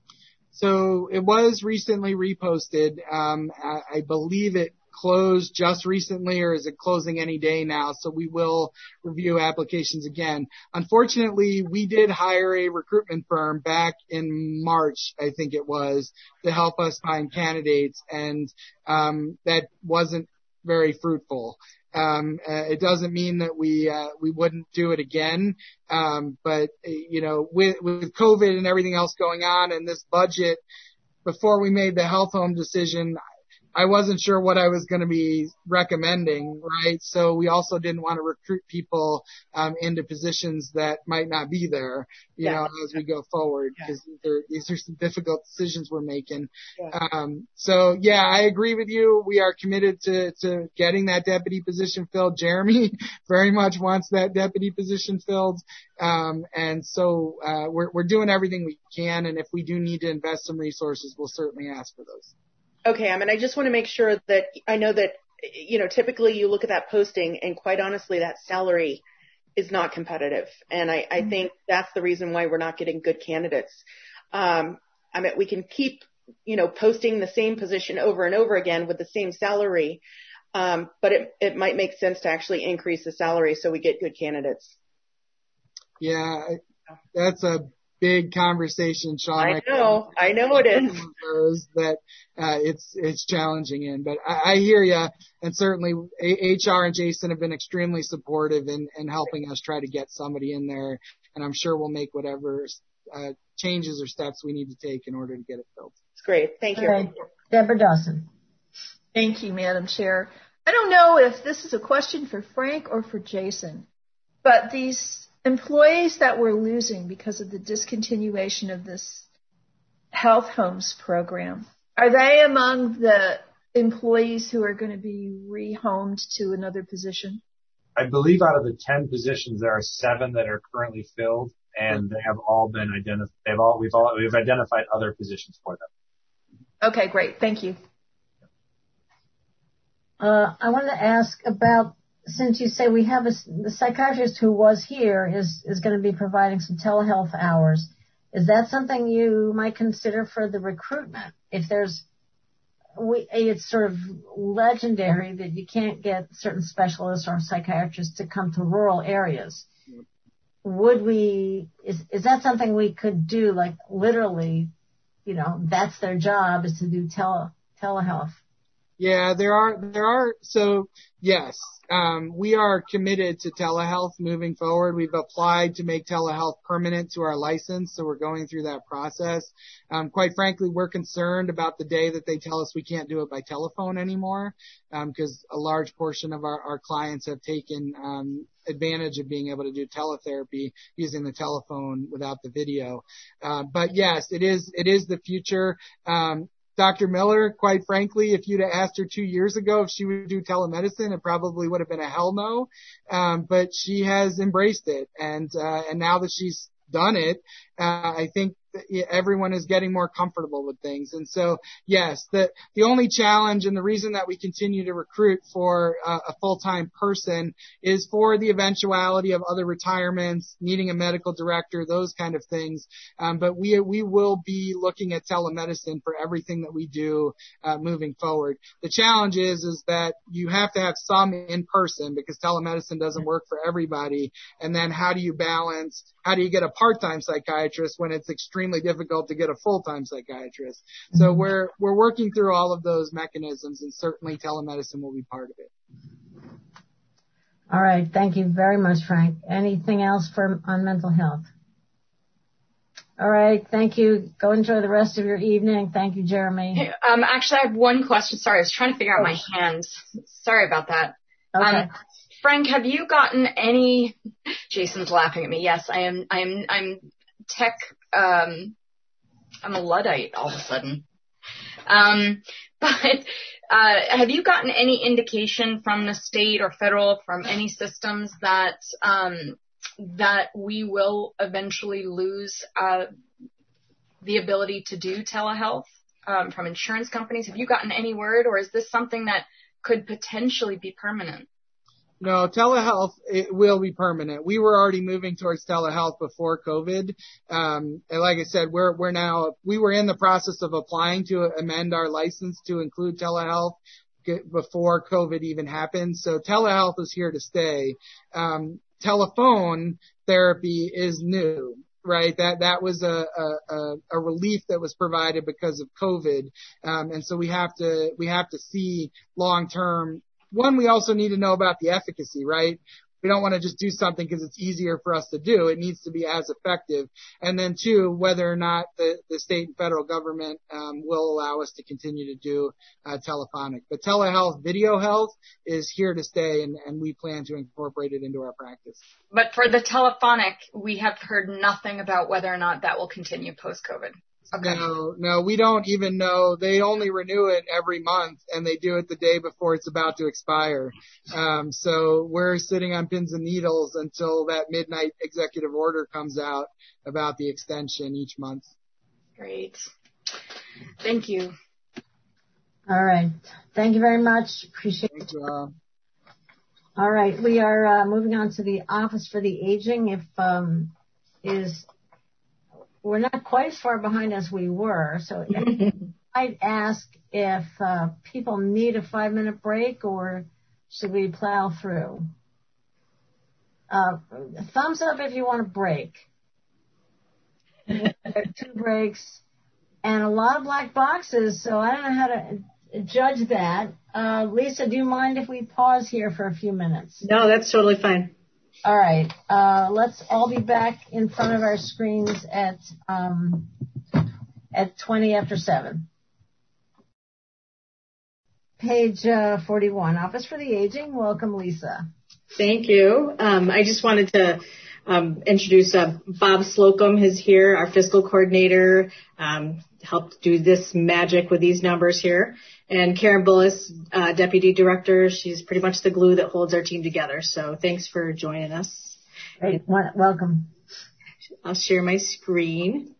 So it was recently reposted. Um, I, I believe it closed just recently, or is it closing any day now? So we will review applications again. Unfortunately, we did hire a recruitment firm back in March, I think it was, to help us find candidates, and um, that wasn't very fruitful. Um, uh, it doesn't mean that we uh, we wouldn't do it again, um, but you know, with with COVID and everything else going on, and this budget, before we made the health home decision, I wasn't sure what I was going to be recommending, right? So we also didn't want to recruit people um, into positions that might not be there, you yeah. know, as we go forward, because yeah. these are some difficult decisions we're making. Yeah. Um, so, yeah, I agree with you. We are committed to, to getting that deputy position filled. Jeremy very much wants that deputy position filled. Um, and so uh, we're, we're doing everything we can, and if we do need to invest some resources, we'll certainly ask for those. Okay, I mean, I just want to make sure that I know that, you know, typically you look at that posting, and quite honestly, that salary is not competitive. And I, I think that's the reason why we're not getting good candidates. Um, I mean, we can keep, you know, posting the same position over and over again with the same salary, um, but it, it might make sense to actually increase the salary so we get good candidates. Yeah, that's a big conversation, Sean. I know, I know it is. Those that uh, it's it's challenging in, but I, I hear you, and certainly H R and Jason have been extremely supportive in, in helping us try to get somebody in there, and I'm sure we'll make whatever uh, changes or steps we need to take in order to get it filled. It's great, thank you. Right. Deborah Dawson. Thank you, Madam Chair. I don't know if this is a question for Frank or for Jason, but these employees that we're losing because of the discontinuation of this health homes program, are they among the employees who are going to be rehomed to another position? I believe out of the ten positions, there are seven that are currently filled, and they have all been identified. They've all we've all we've identified other positions for them. Okay, great. Thank you. Uh, I wanted to ask about, since you say we have a, the psychiatrist who was here is, is going to be providing some telehealth hours, is that something you might consider for the recruitment? If there's, we, it's sort of legendary that you can't get certain specialists or psychiatrists to come to rural areas. Would we, is, is that something we could do, like literally, you know, that's their job is to do tele, telehealth? Yeah, there are, there are, so yes, um, we are committed to telehealth moving forward. We've applied to make telehealth permanent to our license, so we're going through that process. Um, quite frankly, we're concerned about the day that they tell us we can't do it by telephone anymore, um, because a large portion of our, our clients have taken, um, advantage of being able to do teletherapy using the telephone without the video. Uh, but yes, it is, it is the future. Um, Doctor Miller, quite frankly, if you'd have asked her two years ago if she would do telemedicine, it probably would have been a hell no. Um, but she has embraced it. And, uh, and now that she's done it, uh, I think everyone is getting more comfortable with things. And so, yes, the, the only challenge and the reason that we continue to recruit for uh, a full-time person is for the eventuality of other retirements, needing a medical director, those kind of things. Um, but we, we will be looking at telemedicine for everything that we do, uh, moving forward. The challenge is, is that you have to have some in person because telemedicine doesn't work for everybody. And then how do you balance, how do you get a part-time psychiatrist when it's extremely difficult to get a full-time psychiatrist? So we're we're working through all of those mechanisms, and certainly telemedicine will be part of it. All right, thank you very much, Frank. Anything else for on mental health? All right, thank you. Go enjoy the rest of your evening. Thank you, Jeremy. Hey, um, actually, I have one question. Sorry, I was trying to figure out my hands. Sorry about that. Okay. Um, Frank, have you gotten any? Jason's laughing at me. Yes, I am. I am. I'm tech. Um, I'm a Luddite all of a sudden. Um, but uh, have you gotten any indication from the state or federal, from any systems that um, that we will eventually lose uh, the ability to do telehealth um, from insurance companies? Have you gotten any word, or is this something that could potentially be permanent? No, telehealth, it will be permanent. We were already moving towards telehealth before COVID. Um, and like I said, we're, we're now, we were in the process of applying to amend our license to include telehealth before COVID even happened. So telehealth is here to stay. Um, telephone therapy is new. Right, that that was a, a a relief that was provided because of COVID, um, and so we have to we have to see long term. One, we also need to know about the efficacy, right? We don't want to just do something because it's easier for us to do. It needs to be as effective. And then two, whether or not the, the state and federal government um, will allow us to continue to do uh, telephonic. But telehealth, video health is here to stay, and, and we plan to incorporate it into our practice. But for the telephonic, we have heard nothing about whether or not that will continue post-COVID. Okay. No, no, we don't even know. They only renew it every month, and they do it the day before it's about to expire. Um, so we're sitting on pins and needles until that midnight executive order comes out about the extension each month. Great. Thank you. All right. Thank you very much. Appreciate it. Uh, All right. We are uh, moving on to the Office for the Aging. If um, is We're not quite as far behind as we were, so I'd ask if uh, people need a five-minute break, or should we plow through? Uh, thumbs up if you want a break. Two breaks and a lot of black boxes, so I don't know how to judge that. Uh, Lisa, do you mind if we pause here for a few minutes? No, that's totally fine. All right. Uh, let's all be back in front of our screens at um, at twenty after seven. Page uh, forty-one, Office for the Aging. Welcome, Lisa. Thank you. Um, I just wanted to um, introduce uh, Bob Slocum is here, our fiscal coordinator, um, helped do this magic with these numbers here. And Karen Bullis, uh, Deputy Director, she's pretty much the glue that holds our team together. So thanks for joining us. Great. Welcome. I'll share my screen.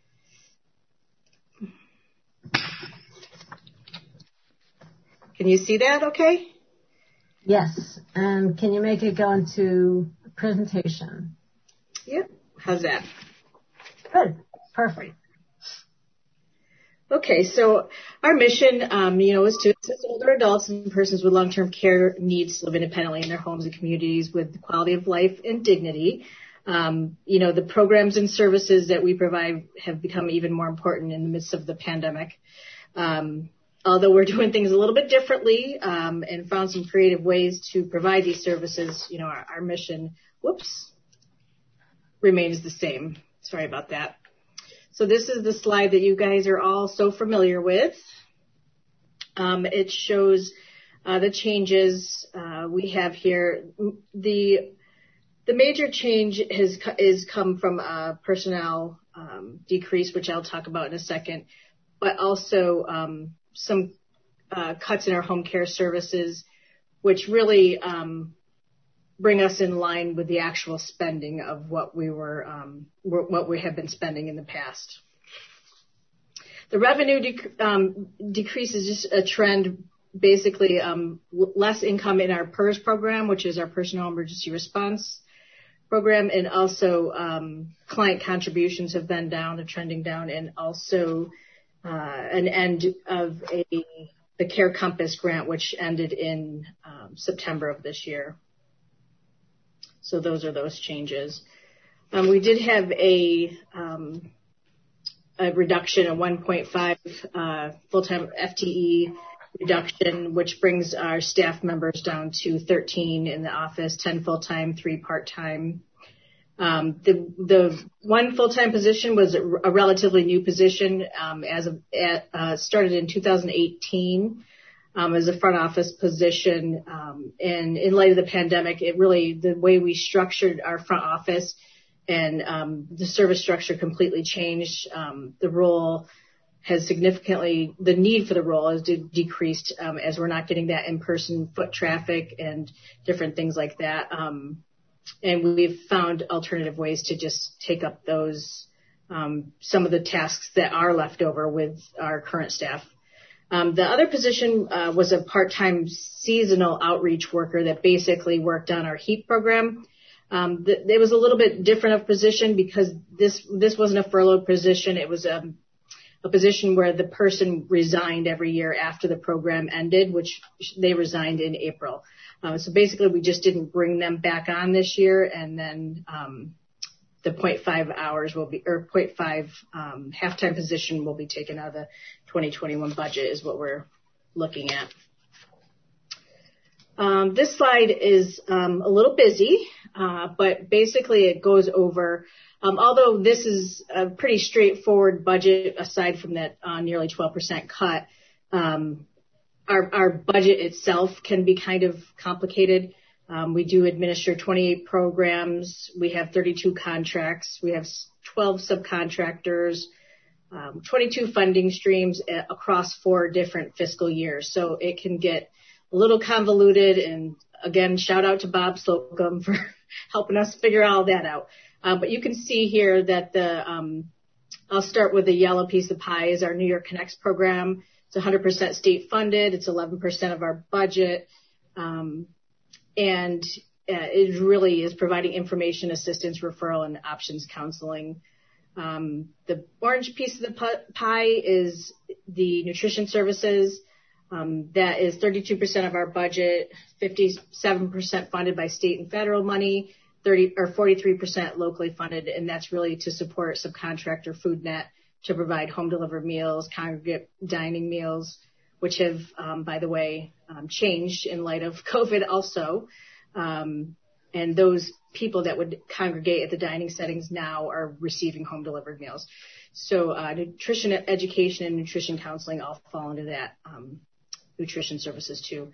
Can you see that okay? Yes. And can you make it go into presentation? Yep. How's that? Good. Perfect. Okay, so our mission, um, you know, is to assist older adults and persons with long-term care needs to live independently in their homes and communities with quality of life and dignity. Um, you know, the programs and services that we provide have become even more important in the midst of the pandemic. Um, although we're doing things a little bit differently um, and found some creative ways to provide these services, you know, our, our mission, whoops, remains the same. Sorry about that. So this is the slide that you guys are all so familiar with. Um, it shows uh, the changes uh, we have here. The the major change has is come from a personnel um, decrease, which I'll talk about in a second, but also um, some uh, cuts in our home care services, which really um, bring us in line with the actual spending of what we were, um, what we have been spending in the past. The revenue dec- um, decrease is just a trend, basically um, less income in our PERS program, which is our Personal Emergency Response program, and also um, client contributions have been down, they're trending down, and also uh, an end of a the Care Compass grant, which ended in um, September of this year. So those are those changes. Um, we did have a, um, a reduction, a one point five uh, full-time F T E reduction, which brings our staff members down to thirteen in the office, ten full-time, three part-time. Um, the the one full-time position was a, a relatively new position, um, as of, uh, started in two thousand eighteen. um, as a front office position. Um, and in light of the pandemic, it really, the way we structured our front office and um, the service structure completely changed. Um, the role has significantly, the need for the role has de- decreased um, as we're not getting that in-person foot traffic and different things like that. Um, and we've found alternative ways to just take up those, um, some of the tasks that are left over with our current staff. Um, the other position uh, was a part-time seasonal outreach worker that basically worked on our HEAP program. Um, th- it was a little bit different of position because this this wasn't a furlough position. It was a, a position where the person resigned every year after the program ended, which they resigned in April. Uh, so basically, we just didn't bring them back on this year, and then um, the zero point five hours will be, or zero point five um, halftime position will be taken out of the twenty twenty-one budget is what we're looking at. Um, this slide is um, a little busy, uh, but basically it goes over, um, although this is a pretty straightforward budget aside from that uh, nearly twelve percent cut, um, our, our budget itself can be kind of complicated. Um, we do administer twenty-eight programs. We have thirty-two contracts. We have twelve subcontractors, um, twenty-two funding streams across four different fiscal years. So it can get a little convoluted. And again, shout out to Bob Slocum for helping us figure all that out. Uh, but you can see here that the, um, I'll start with the yellow piece of pie is our New York Connects program. It's one hundred percent state funded. It's eleven percent of our budget. Um, And uh, it really is providing information, assistance, referral, and options counseling. Um, the orange piece of the pie is the nutrition services. Um, that is thirty-two percent of our budget, fifty-seven percent funded by state and federal money, thirty or forty-three percent locally funded, and that's really to support subcontractor FoodNet to provide home delivered meals, congregate dining meals, which have, um, by the way, um, changed in light of COVID also. Um, and those people that would congregate at the dining settings now are receiving home delivered meals. So uh, nutrition education and nutrition counseling all fall into that um, nutrition services too.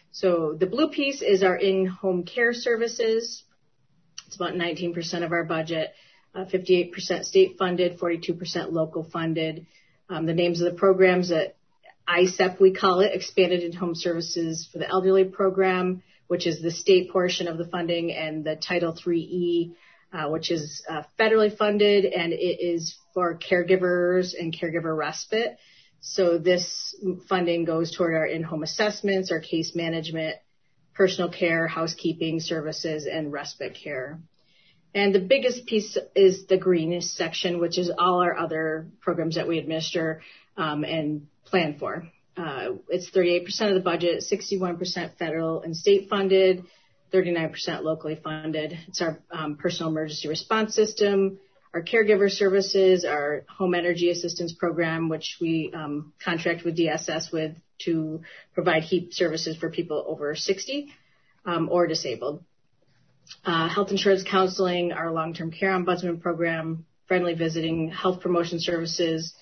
So the blue piece is our in-home care services. It's about nineteen percent of our budget, uh, fifty-eight percent state funded, forty-two percent local funded. Um, the names of the programs that I S E P, we call it, Expanded In-Home Services for the Elderly Program, which is the state portion of the funding, and the Title three E, uh, which is uh, federally funded, and it is for caregivers and caregiver respite. So this funding goes toward our in-home assessments, our case management, personal care, housekeeping services, and respite care. And the biggest piece is the green section, which is all our other programs that we administer um, and plan for. Uh, it's thirty-eight percent of the budget, sixty-one percent federal and state funded, thirty-nine percent locally funded. It's our um, personal emergency response system, our caregiver services, our home energy assistance program, which we um, contract with D S S with to provide HEAP services for people over sixty um, or disabled. Uh, health insurance counseling, our long-term care ombudsman program, friendly visiting, health promotion services,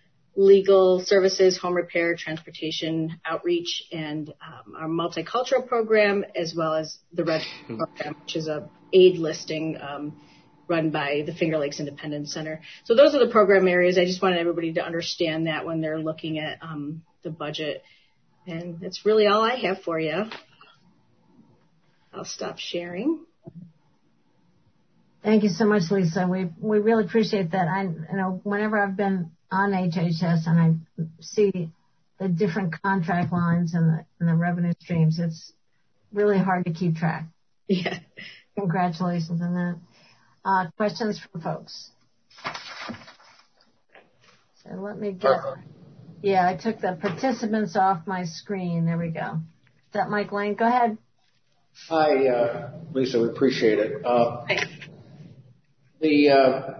legal services, home repair, transportation, outreach, and um, our multicultural program, as well as the Red program, which is a aid listing um, run by the Finger Lakes Independence Center. So those are the program areas. I just wanted everybody to understand that when they're looking at um, the budget. And that's really all I have for you. I'll stop sharing. Thank you so much, Lisa. We we really appreciate that. I you know whenever I've been on H H S and I see the different contract lines and the, and the revenue streams, it's really hard to keep track. Yeah. Congratulations on that. Uh, questions from folks? So let me get, yeah, I took the participants off my screen. There we go. Is that Mike Lane? Go ahead. Hi, uh, Lisa, we appreciate it. Uh, the uh,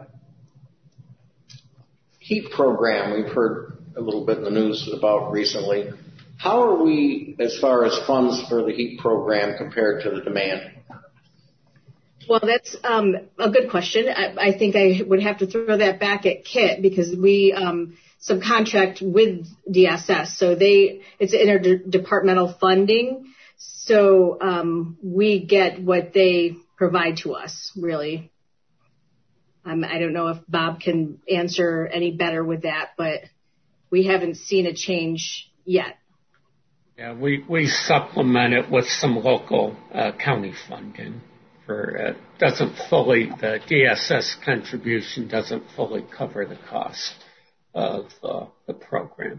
HEAP program we've heard a little bit in the news about recently. How are we as far as funds for the HEAP program compared to the demand? Well, that's um, a good question. I, I think I would have to throw that back at Kit because we um, subcontract with D S S. So they, it's interdepartmental funding. So um, we get what they provide to us, really. Um, I don't know if Bob can answer any better with that, but we haven't seen a change yet. Yeah, we, we supplement it with some local uh, county funding. For uh, doesn't fully the D S S contribution doesn't fully cover the cost of uh, the program.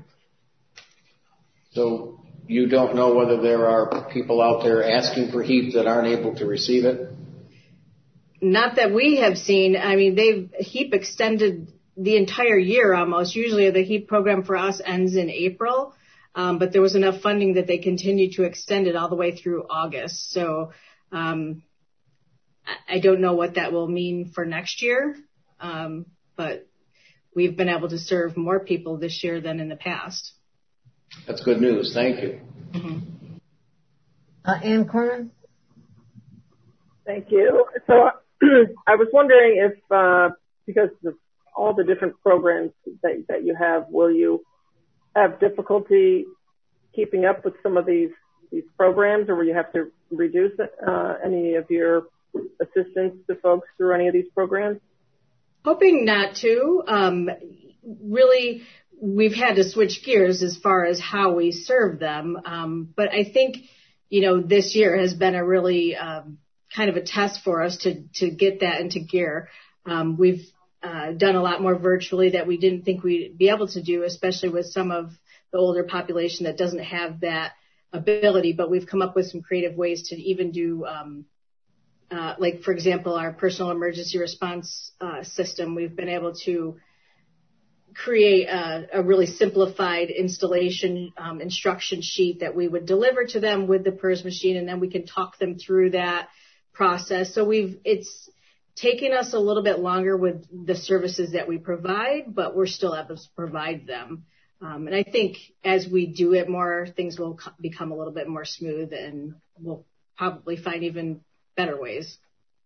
So you don't know whether there are people out there asking for HEAP that aren't able to receive it? Not that we have seen. I mean, they've HEAP extended the entire year almost. Usually the HEAP program for us ends in April, um, but there was enough funding that they continued to extend it all the way through August. So um, I don't know what that will mean for next year, um, but we've been able to serve more people this year than in the past. That's good news. Thank you. Mm-hmm. Uh, Ann Corman? Thank you. So I was wondering if, uh, because of all the different programs that, that you have, will you have difficulty keeping up with some of these, these programs, or will you have to reduce uh, any of your assistance to folks through any of these programs? Hoping not to. Um, really, we've had to switch gears as far as how we serve them. Um, but I think, you know, this year has been a really um, kind of a test for us to, to get that into gear. Um, we've uh, done a lot more virtually that we didn't think we'd be able to do, especially with some of the older population that doesn't have that ability. But we've come up with some creative ways to even do um, Uh, like, for example, our personal emergency response uh, system, we've been able to create a, a really simplified installation um, instruction sheet that we would deliver to them with the P E R S machine, and then we can talk them through that process. So we've it's taken us a little bit longer with the services that we provide, but we're still able to provide them. Um, and I think as we do it more, things will co- become a little bit more smooth, and we'll probably find even better ways.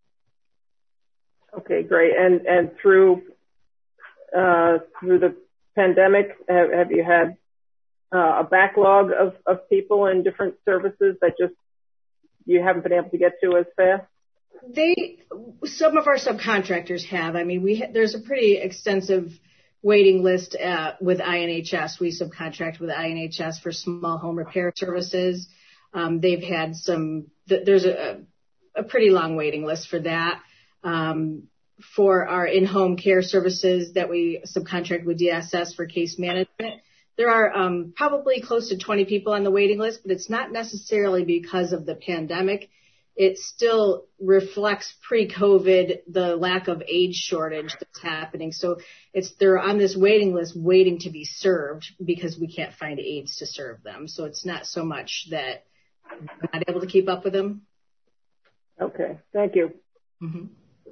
Okay, great. And and through uh, through the pandemic, have, have you had uh, a backlog of, of people in different services that just you haven't been able to get to as fast? They, some of our subcontractors have. I mean, we ha- there's a pretty extensive waiting list uh, with I N H S. We subcontract with I N H S for small home repair services. Um, they've had some. Th- there's a, a pretty long waiting list for that. Um, for our in-home care services that we subcontract with D S S for case management, there are um, probably close to twenty people on the waiting list, but it's not necessarily because of the pandemic. It still reflects pre-COVID, the lack of aid shortage that's happening. So it's they're on this waiting list waiting to be served because we can't find aides to serve them. So it's not so much that we're not able to keep up with them. Okay, thank you. Mm-hmm.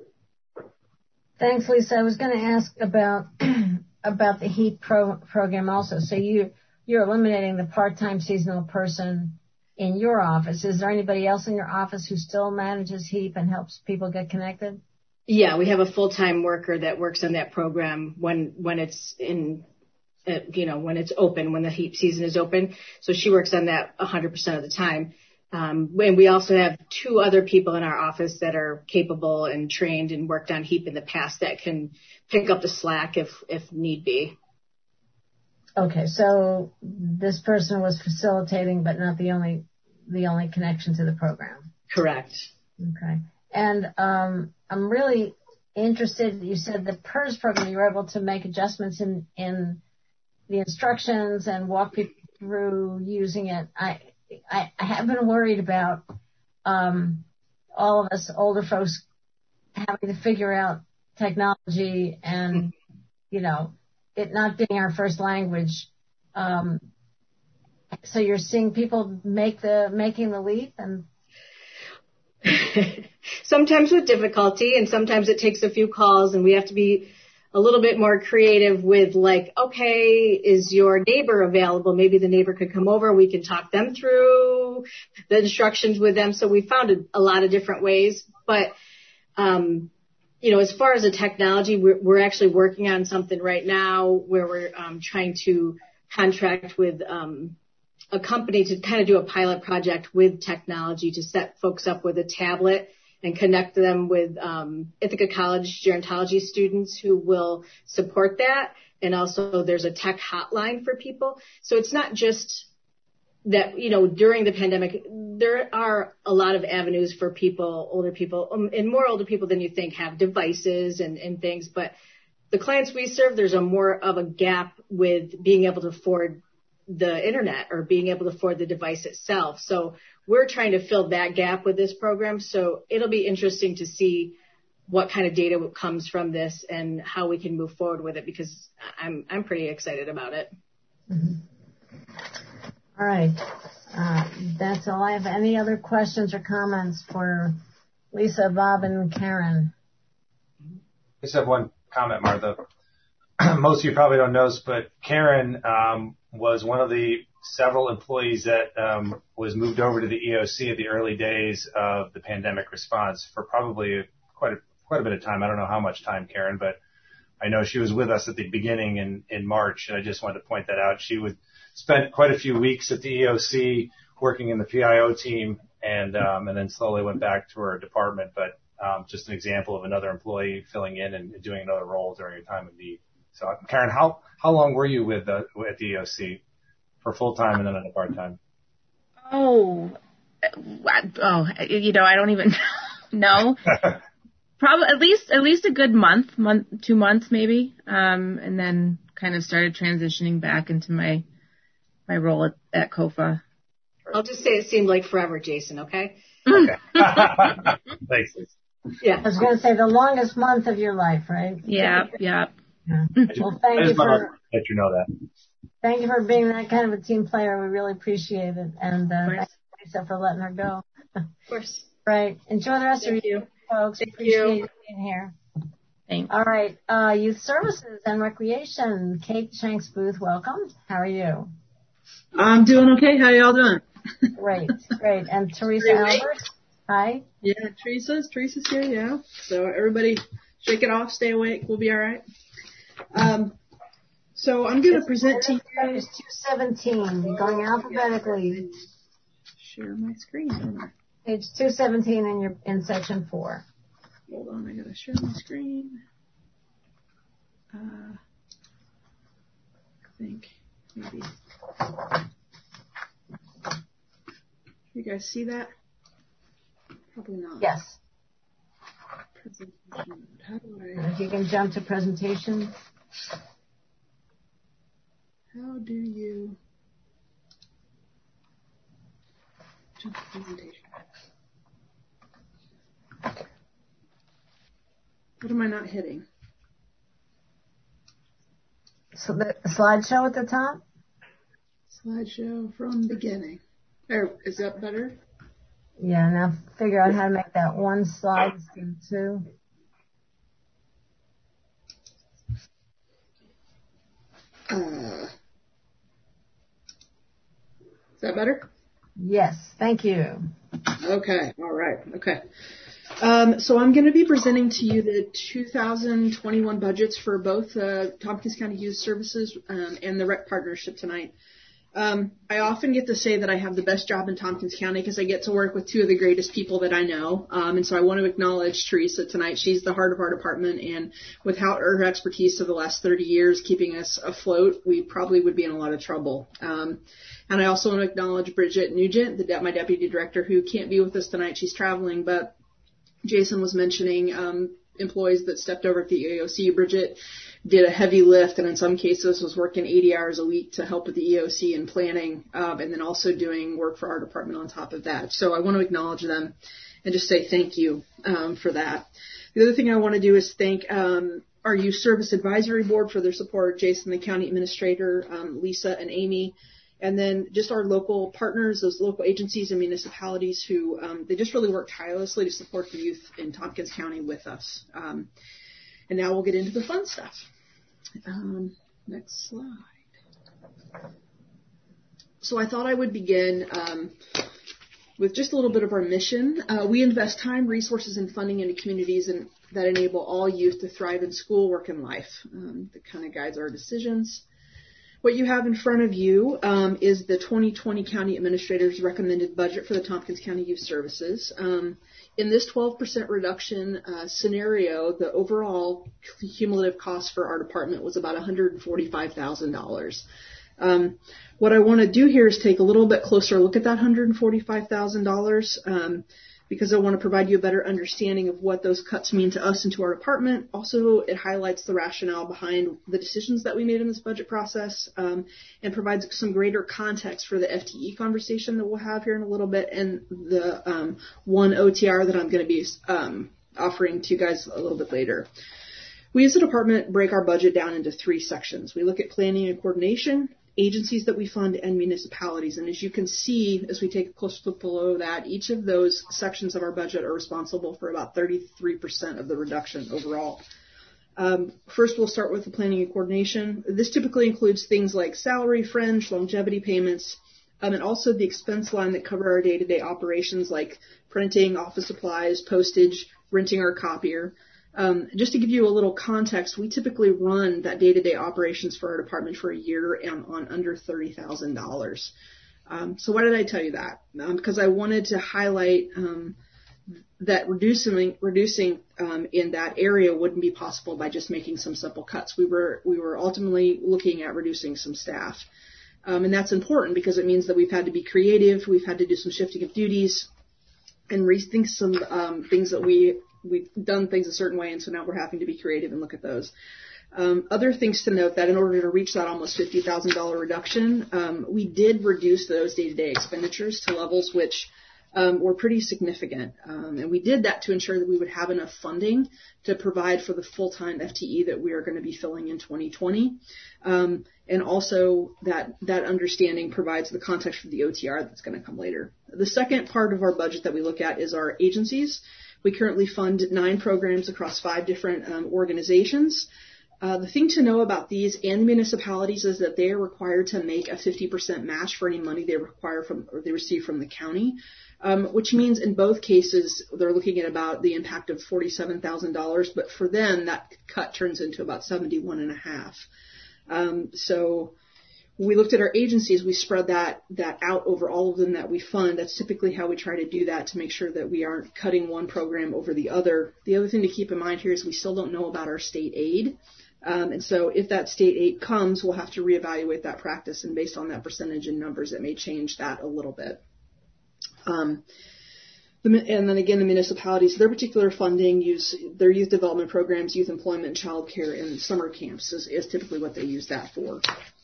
Thanks, Lisa. I was going to ask about about the HEAP pro, program also. So you you're eliminating the part-time seasonal person in your office. Is there anybody else in your office who still manages HEAP and helps people get connected? Yeah, we have a full-time worker that works on that program when when it's in, uh, you know, when it's open, when the HEAP season is open. So she works on that one hundred percent of the time. Um, and we also have two other people in our office that are capable and trained and worked on HEAP in the past that can pick up the slack if if need be. Okay, so this person was facilitating, but not the only the only connection to the program. Correct. Okay, and um, I'm really interested. You said the P E R S program, you were able to make adjustments in in the instructions and walk people through using it. I I, I have been worried about um, all of us older folks having to figure out technology and, you know, it not being our first language. Um, so you're seeing people make the making the leap, and sometimes with difficulty, and sometimes it takes a few calls, and we have to be a little bit more creative with, like, okay, is your neighbor available? Maybe the neighbor could come over. We can talk them through the instructions with them. So we found a, a lot of different ways. But Um, you know, as far as the technology, we're, we're actually working on something right now where we're um, trying to contract with um, a company to kind of do a pilot project with technology to set folks up with a tablet and connect them with um, Ithaca College gerontology students who will support that. And also there's a tech hotline for people. So it's not just that, you know, during the pandemic, there are a lot of avenues for people, older people, um, and more older people than you think have devices and, and things. But the clients we serve, there's a more of a gap with being able to afford the internet or being able to afford the device itself. So we're trying to fill that gap with this program. So it'll be interesting to see what kind of data comes from this and how we can move forward with it, because I'm I'm pretty excited about it. Mm-hmm. All right. Uh, that's all I have. Any other questions or comments for Lisa, Bob, and Karen? I just have one comment, Martha. Most of you probably don't know this, but Karen um, was one of the several employees that um, was moved over to the E O C at the early days of the pandemic response for probably quite a, quite a bit of time. I don't know how much time, Karen, but I know she was with us at the beginning in, in March, and I just wanted to point that out. She would spent quite a few weeks at the E O C working in the P I O team, and um, and then slowly went back to her department. But um, just an example of another employee filling in and doing another role during a time of need. So, Karen, how how long were you with uh, at the E O C for full time and then on a part time? Oh, oh, you know, I don't even know. Probably at least at least a good month, month, two months maybe, um, and then kind of started transitioning back into my my role at, at C O F A. I'll just say it seemed like forever, Jason. Okay. Okay. Thanks, Lisa. Yeah. I was going to say the longest month of your life, right? Yeah. Yeah. Yeah. Well, thank you for let you know that. Thank you for being that kind of a team player. We really appreciate it, and uh, thanks, Lisa, for letting her go. Of course. Right. Enjoy the rest Thank of your you. day, folks. Thank Appreciate you. you being here. Thanks. All right. Uh, Youth Services and Recreation. Kate Shanks Booth, welcome. How are you? I'm doing okay. How y'all doing? Great. Great. And Teresa Great. Albert. Hi. Yeah, Teresa's Teresa's here. Yeah. So everybody, shake it off. Stay awake. We'll be all right. Um. So I'm going to present to you. Page two seventeen. We're going alphabetically. Share my screen. Don't I? Page two seventeen in your in section four. Hold on, I gotta share my screen. Uh, I think maybe. You guys see that? Probably not. Yes. Presentation. How do I? If you can jump to presentation. How do you jump to presentation? What am I not hitting? So the slideshow at the top? Slideshow from beginning. There, is that better? Yeah, now figure out how to make that one slide instead of two. Uh, is that better? Yes, thank you. Okay, all right, okay. Um, so I'm going to be presenting to you the two thousand twenty-one budgets for both uh, Tompkins County Youth Services um, and the Rec Partnership tonight. Um, I often get to say that I have the best job in Tompkins County because I get to work with two of the greatest people that I know. Um, and so I want to acknowledge Teresa tonight. She's the heart of our department, and without her expertise of the last thirty years keeping us afloat, we probably would be in a lot of trouble. Um, and I also want to acknowledge Bridget Nugent, the, my deputy director, who can't be with us tonight. She's traveling, but Jason was mentioning um, employees that stepped over at the E O C. Bridget did a heavy lift, and in some cases was working eighty hours a week to help with the E O C and planning, um, and then also doing work for our department on top of that. So I want to acknowledge them and just say thank you um, for that. The other thing I want to do is thank um, our Youth Service Advisory Board for their support, Jason, the county administrator, um, Lisa, and Amy. And then just our local partners, those local agencies and municipalities who, um, they just really work tirelessly to support the youth in Tompkins County with us. Um, and now we'll get into the fun stuff. Um, next slide. So I thought I would begin um, with just a little bit of our mission. Uh, we invest time, resources, and funding into communities and, that enable all youth to thrive in school, work, and life. Um, that kind of guides our decisions. What you have in front of you um, is the twenty twenty County Administrator's recommended budget for the Tompkins County Youth Services. Um, in this twelve percent reduction uh, scenario, the overall cumulative cost for our department was about one hundred forty-five thousand dollars. Um, what I want to do here is take a little bit closer look at that one hundred forty-five thousand dollars um, because I want to provide you a better understanding of what those cuts mean to us and to our department. Also, it highlights the rationale behind the decisions that we made in this budget process um, and provides some greater context for the F T E conversation that we'll have here in a little bit and the um, one O T R that I'm going to be um, offering to you guys a little bit later. We as a department break our budget down into three sections. We look at planning and coordination, agencies that we fund, and municipalities. And as you can see, as we take a close look below that, each of those sections of our budget are responsible for about thirty-three percent of the reduction overall. Um, first, we'll start with the planning and coordination. This typically includes things like salary, fringe, longevity payments, um, and also the expense line that cover our day-to-day operations like printing, office supplies, postage, renting our copier. Um, just to give you a little context, we typically run that day-to-day operations for our department for a year and on under thirty thousand dollars. Um, so why did I tell you that? Um, because I wanted to highlight um, that reducing reducing um, in that area wouldn't be possible by just making some simple cuts. We were we were ultimately looking at reducing some staff, um, and that's important because it means that we've had to be creative. We've had to do some shifting of duties and rethink some um, things that we. We've done things a certain way, and so now we're having to be creative and look at those. Um, other things to note that in order to reach that almost fifty thousand dollars reduction, um, we did reduce those day-to-day expenditures to levels which um, were pretty significant. Um, and we did that to ensure that we would have enough funding to provide for the full-time F T E that we are going to be filling in twenty twenty. Um, and also that, that understanding provides the context for the O T R that's going to come later. The second part of our budget that we look at is our agencies. We currently fund nine programs across five different um, organizations. Uh, the thing to know about these and the municipalities is that they are required to make a fifty percent match for any money they require from or they receive from the county, um, which means in both cases they're looking at about the impact of forty-seven thousand dollars, but for them that cut turns into about seventy-one and a half. Um, so we looked at our agencies, we spread that, that out over all of them that we fund. That's typically how we try to do that to make sure that we aren't cutting one program over the other. The other thing to keep in mind here is we still don't know about our state aid. Um, and so if that state aid comes, we'll have to reevaluate that practice. And based on that percentage in numbers, it may change that a little bit. Um, the, and then again, the municipalities, their particular funding use their youth development programs, youth employment, child care, and summer camps is, is typically what they use that for.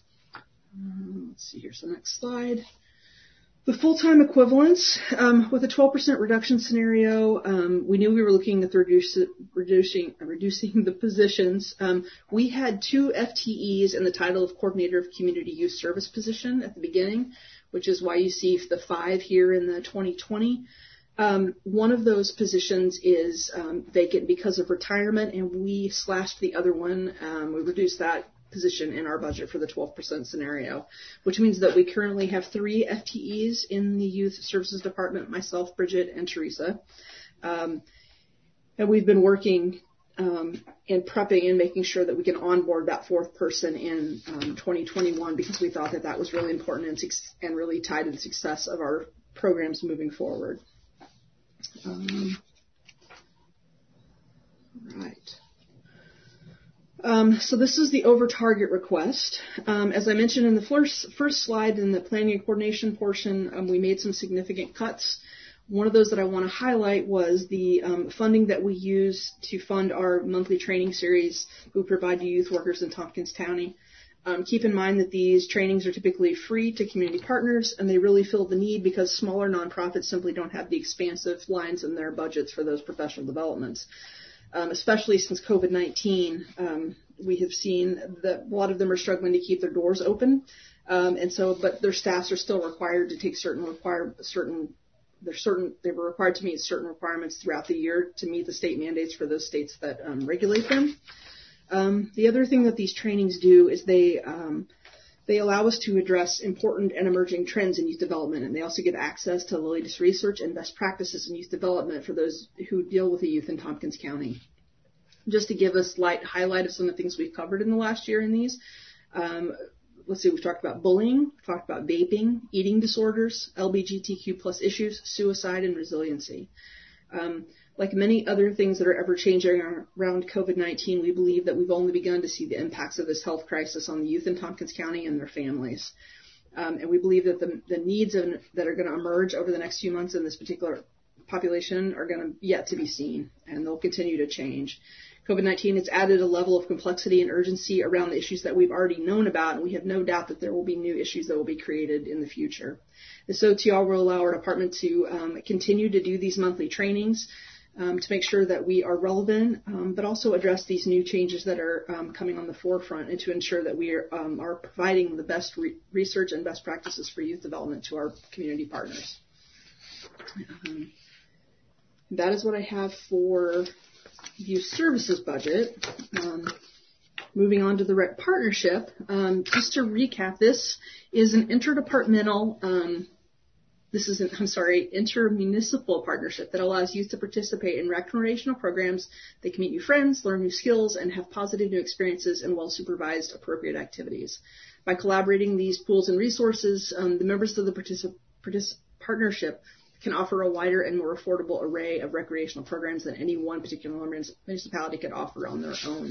Um, let's see, here's the next slide. The full-time equivalents, um, with a twelve percent reduction scenario, um, we knew we were looking at reduce, reducing, reducing the positions. Um, we had two F T Es in the title of Coordinator of Community Youth Service position at the beginning, which is why you see the five here in the twenty twenty. Um, one of those positions is um, vacant because of retirement, and we slashed the other one. Um, we reduced that position in our budget for the twelve percent scenario, which means that we currently have three F T Es in the Youth Services Department, myself, Bridget, and Teresa. Um, and we've been working um, and prepping and making sure that we can onboard that fourth person in um, twenty twenty-one because we thought that that was really important and, and really tied to the success of our programs moving forward. Um, right. Um, so this is the over target request. Um, as I mentioned in the first, first slide in the planning and coordination portion, um, we made some significant cuts. One of those that I want to highlight was the um, funding that we use to fund our monthly training series we provide to youth workers in Tompkins County. Um, keep in mind that these trainings are typically free to community partners, and they really fill the need because smaller nonprofits simply don't have the expansive lines in their budgets for those professional developments. Um, especially since COVID nineteen, um, we have seen that a lot of them are struggling to keep their doors open, um, and so, but their staffs are still required to take certain require certain. They're certain they were required to meet certain requirements throughout the year to meet the state mandates for those states that um, regulate them. Um, the other thing that these trainings do is they um, They allow us to address important and emerging trends in youth development, and they also give access to the latest research and best practices in youth development for those who deal with the youth in Tompkins County. Just to give us light highlight of some of the things we've covered in the last year in these, um, let's see, we've talked about bullying, talked about vaping, eating disorders, L G B T Q plus issues, suicide, and resiliency. Um, like many other things that are ever changing around COVID nineteen, we believe that we've only begun to see the impacts of this health crisis on the youth in Tompkins County and their families. Um, and we believe that the, the needs of, that are going to emerge over the next few months in this particular population are going to yet to be seen, and they'll continue to change. COVID nineteen has added a level of complexity and urgency around the issues that we've already known about, and we have no doubt that there will be new issues that will be created in the future. This O T R will allow our department to um, continue to do these monthly trainings um, to make sure that we are relevant, um, but also address these new changes that are um, coming on the forefront, and to ensure that we are, um, are providing the best re- research and best practices for youth development to our community partners. Um, that is what I have for youth services budget. Um, moving on to the rec partnership, um, just to recap, this is an interdepartmental, um, this is an, I'm sorry, intermunicipal partnership that allows youth to participate in recreational programs. They can meet new friends, learn new skills, and have positive new experiences and well-supervised appropriate activities. By collaborating these pools and resources, um, the members of the particip- particip- partnership can offer a wider and more affordable array of recreational programs than any one particular municipality could offer on their own.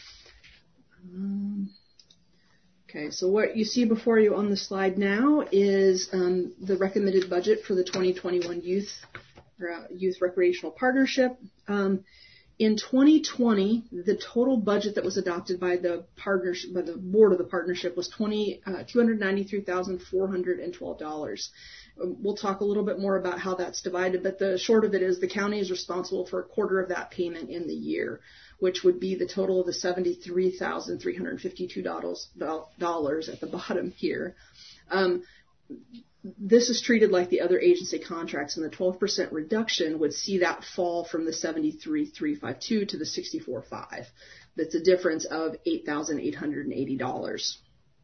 Um, okay, so what you see before you on the slide now is um, the recommended budget for the twenty twenty-one Youth uh, Youth Recreational Partnership. Um, in twenty twenty, the total budget that was adopted by the partnership, by the board of the partnership, was uh, two hundred ninety-three thousand four hundred twelve dollars. We'll talk a little bit more about how that's divided, but the short of it is the county is responsible for a quarter of that payment in the year, which would be the total of the seventy-three thousand three hundred fifty-two dollars at the bottom here. Um, this is treated like the other agency contracts, and the twelve percent reduction would see that fall from the seventy-three thousand three hundred fifty-two dollars to the sixty-four thousand five hundred dollars. That's a difference of eight thousand eight hundred eighty dollars.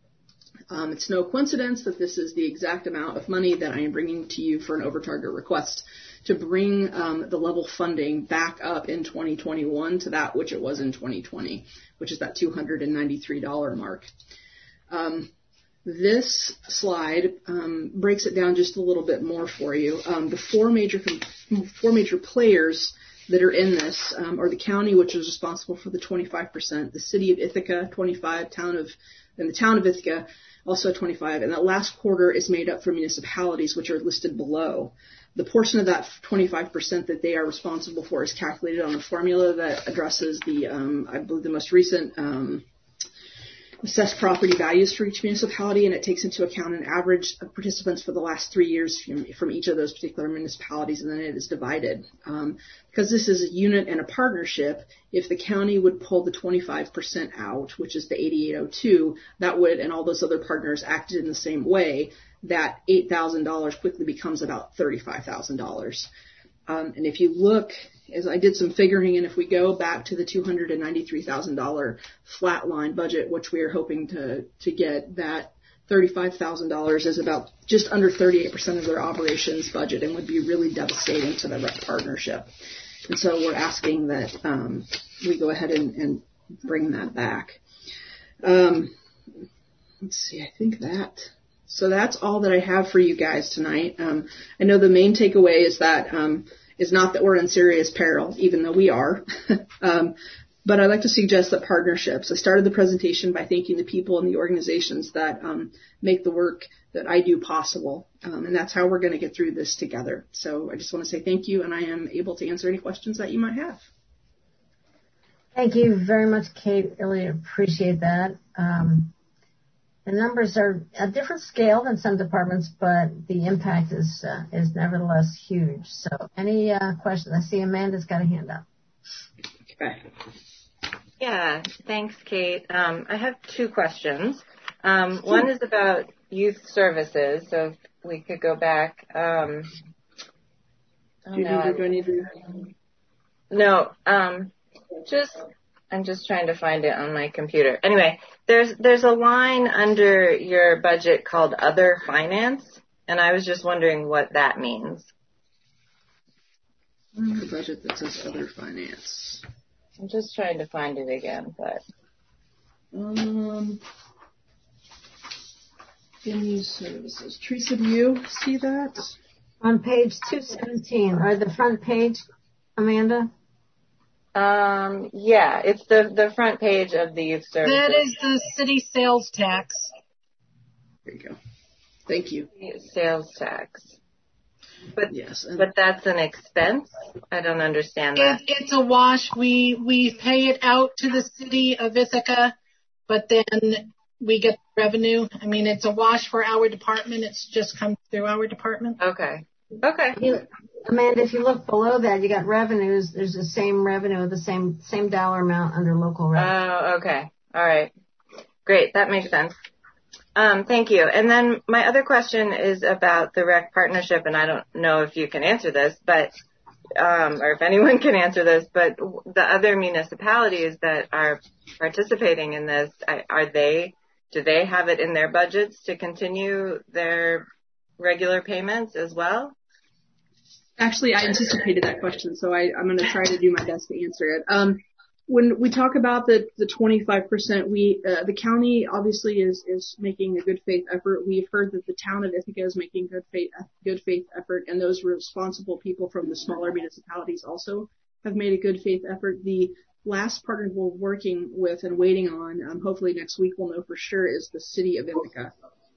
Um, it's no coincidence that this is the exact amount of money that I am bringing to you for an over-target request to bring um, the level funding back up in twenty twenty-one to that which it was in twenty twenty, which is that two hundred ninety-three dollars mark. Um, this slide um, breaks it down just a little bit more for you. Um, the four major four major players that are in this um, are the county, which is responsible for the twenty-five percent, the city of Ithaca, twenty-five, town of, and the town of Ithaca, also twenty-five, and that last quarter is made up for municipalities, which are listed below. The portion of that twenty-five percent that they are responsible for is calculated on a formula that addresses the, um, I believe, the most recent um, assessed property values for each municipality, and it takes into account an average of participants for the last three years from, from each of those particular municipalities, and then it is divided. Um, because this is a unit and a partnership, if the county would pull the twenty-five percent out, which is the eighty-eight oh two, that would, and all those other partners acted in the same way, that eight thousand dollars quickly becomes about thirty-five thousand dollars. Um, and if you look, as I did some figuring, and if we go back to the two hundred ninety-three thousand dollars flatline budget, which we are hoping to, to get, that thirty-five thousand dollars is about just under thirty-eight percent of their operations budget and would be really devastating to the rec partnership. And so we're asking that um, we go ahead and, and bring that back. Um, let's see, I think that... So that's all that I have for you guys tonight. Um, I know the main takeaway is that um, is not that we're in serious peril, even though we are. um, but I'd like to suggest that partnerships. I started the presentation by thanking the people and the organizations that um, make the work that I do possible, um, and that's how we're going to get through this together. So I just want to say thank you, and I am able to answer any questions that you might have. Thank you very much, Kate. Really appreciate that. Um, The numbers are a different scale than some departments, but the impact is uh, is nevertheless huge. So any uh, questions? I see Amanda's got a hand up. Okay. Yeah, thanks, Kate. Um, I have two questions. Um, one is about youth services. So if we could go back. Um, oh do you no, need to, do I need to? No, um, just I'm just trying to find it on my computer. Anyway, there's there's a line under your budget called Other Finance, and I was just wondering what that means. The budget that says Other Finance. I'm just trying to find it again, but um, Venue Services. Teresa, do you see that? On page two seventeen, or the front page, Amanda? Um, yeah, it's the, the front page of the youth services. That is the city sales tax. There you go. Thank you. Sales tax. But yes, but that's an expense? I don't understand that. It, it's a wash. We we pay it out to the city of Ithaca, but then we get revenue. I mean, it's a wash for our department. It's just come through our department. Okay. Okay. You, Amanda, if you look below that, you got revenues. There's the same revenue, the same same dollar amount under local revenue. Oh, okay. All right. Great. That makes sense. Um, thank you. And then my other question is about the rec partnership, and I don't know if you can answer this, but um, or if anyone can answer this, but the other municipalities that are participating in this, are they, do they have it in their budgets to continue their regular payments as well? Actually, I anticipated that question, so I, I'm going to try to do my best to answer it. Um, when we talk about the, the twenty-five percent, we, uh, the county obviously is, is making a good faith effort. We've heard that the town of Ithaca is making good faith, good faith effort, and those responsible people from the smaller municipalities also have made a good faith effort. The last partner we're working with and waiting on, um, hopefully next week we'll know for sure, is the city of Ithaca.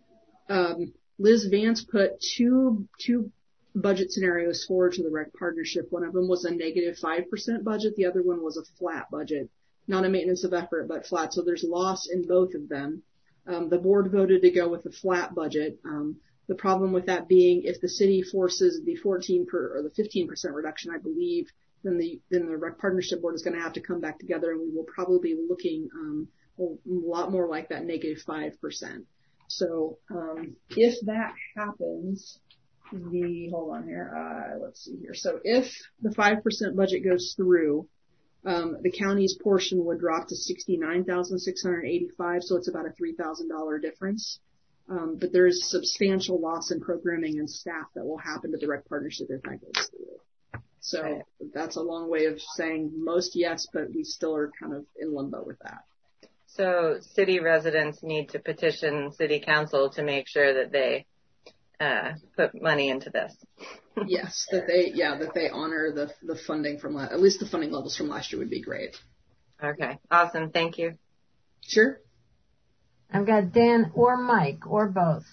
Um, Liz Vance put two, two budget scenarios forward to the rec partnership. One of them was a negative five percent budget. The other one was a flat budget, not a maintenance of effort, but flat. So there's loss in both of them. Um, the board voted to go with a flat budget. Um, the problem with that being, if the city forces the fourteen per, or the fifteen percent reduction, I believe, then the, then the rec partnership board is going to have to come back together, and we will probably be looking, um, a lot more like that negative five percent. So, um, if that happens, the, hold on here, uh, let's see here. So if the five percent budget goes through, um, the county's portion would drop to sixty-nine thousand six hundred eighty-five, so it's about a three thousand dollars difference. Um, but there is substantial loss in programming and staff that will happen to the rec partnership if that goes through. So right. That's a long way of saying most yes, but we still are kind of in limbo with that. So city residents need to petition city council to make sure that they Uh, put money into this. Yes, that they, yeah, that they honor the the funding from, la- at least the funding levels from last year would be great. Okay, awesome. Thank you. Sure. I've got Dan or Mike or both.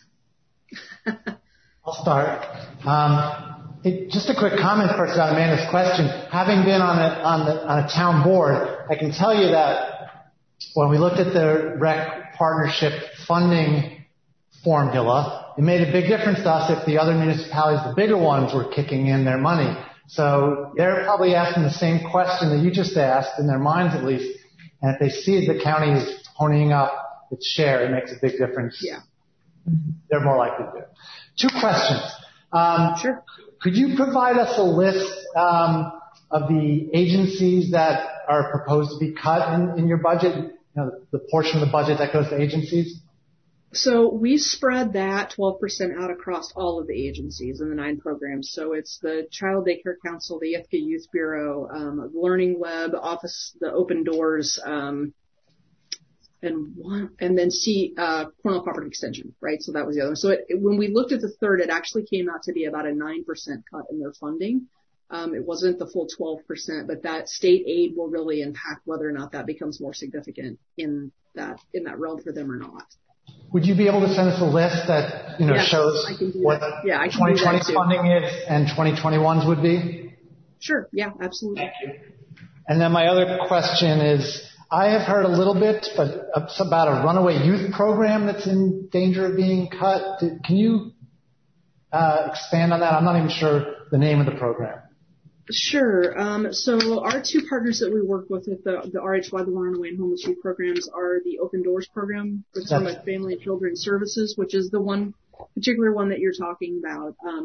I'll start. Um, it, just a quick comment first about Amanda's question. Having been on a, on the, on a town board, I can tell you that when we looked at the rec partnership funding formula, it made a big difference to us if the other municipalities, the bigger ones, were kicking in their money. So they're probably asking the same question that you just asked, in their minds at least. And if they see the county is ponying up its share, it makes a big difference. Yeah. They're more likely to do it. Two questions. Um, sure. Could you provide us a list um, of the agencies that are proposed to be cut in, in your budget? You know, the portion of the budget that goes to agencies? So we spread that twelve percent out across all of the agencies in the nine programs. So it's the Child Daycare Council, the Ithaca Youth Bureau, um, Learning Web, Office, the Open Doors, um, and one, and then C, uh, Cornell Cooperative Extension, right? So that was the other one. So it, it, when we looked at the third, it actually came out to be about a nine percent cut in their funding. Um, it wasn't the full twelve percent, but that state aid will really impact whether or not that becomes more significant in that, in that realm for them or not. Would you be able to send us a list that, you know, yes, shows what yeah, twenty twenty funding is and twenty twenty-one's would be? Sure. Yeah, absolutely. Thank you. And then my other question is, I have heard a little bit, but it's about a runaway youth program that's in danger of being cut. Can you uh, expand on that? I'm not even sure the name of the program. Sure. Um, so our two partners that we work with with the, the R H Y, the Runaway and Homeless Youth programs, are the Open Doors program for Family and Children's Services, which is the one particular one that you're talking about. Um,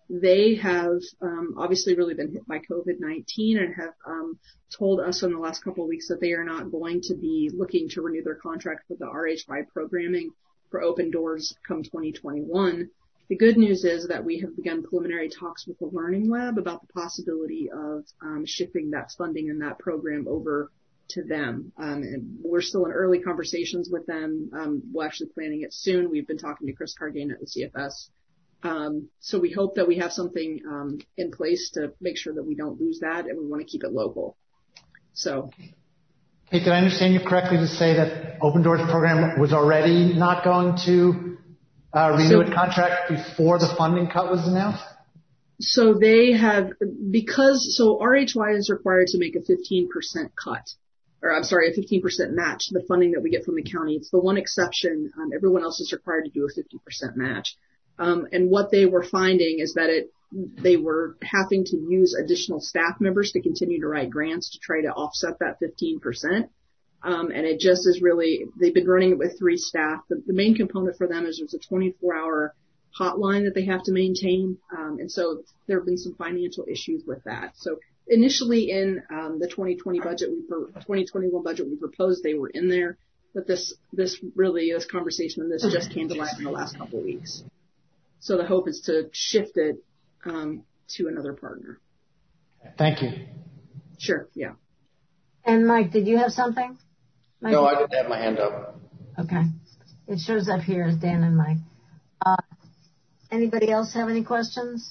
they have um, obviously really been hit by COVID nineteen and have um, told us in the last couple of weeks that they are not going to be looking to renew their contract with the R H Y programming for Open Doors come twenty twenty-one. The good news is that we have begun preliminary talks with the Learning Lab about the possibility of um, shifting that funding and that program over to them. Um, and we're still in early conversations with them. Um, we're actually planning it soon. We've been talking to Chris Cargane at the C F S. Um, so we hope that we have something um, in place to make sure that we don't lose that, and we want to keep it local. So. Hey, did I understand you correctly to say that Open Doors program was already not going to uh, renew its contract before the funding cut was announced? So they have, because, so R H Y is required to make a fifteen percent cut, or I'm sorry, a fifteen percent match to the funding that we get from the county. It's the one exception. Um, everyone else is required to do a fifty percent match. Um, and what they were finding is that it, they were having to use additional staff members to continue to write grants to try to offset that fifteen percent. Um, and it just is really, they've been running it with three staff. The, the main component for them is there's a twenty-four hour hotline that they have to maintain. Um, and so there have been some financial issues with that. So initially in, um, the twenty twenty budget, we, twenty twenty-one budget we proposed, they were in there, but this, this really, this conversation and this just came to life in the last couple of weeks. So the hope is to shift it, um, to another partner. Thank you. Sure. Yeah. And Mike, did you have something? Mike, no, I didn't have my hand up. Okay. It shows up here as Dan and Mike. Uh, anybody else have any questions?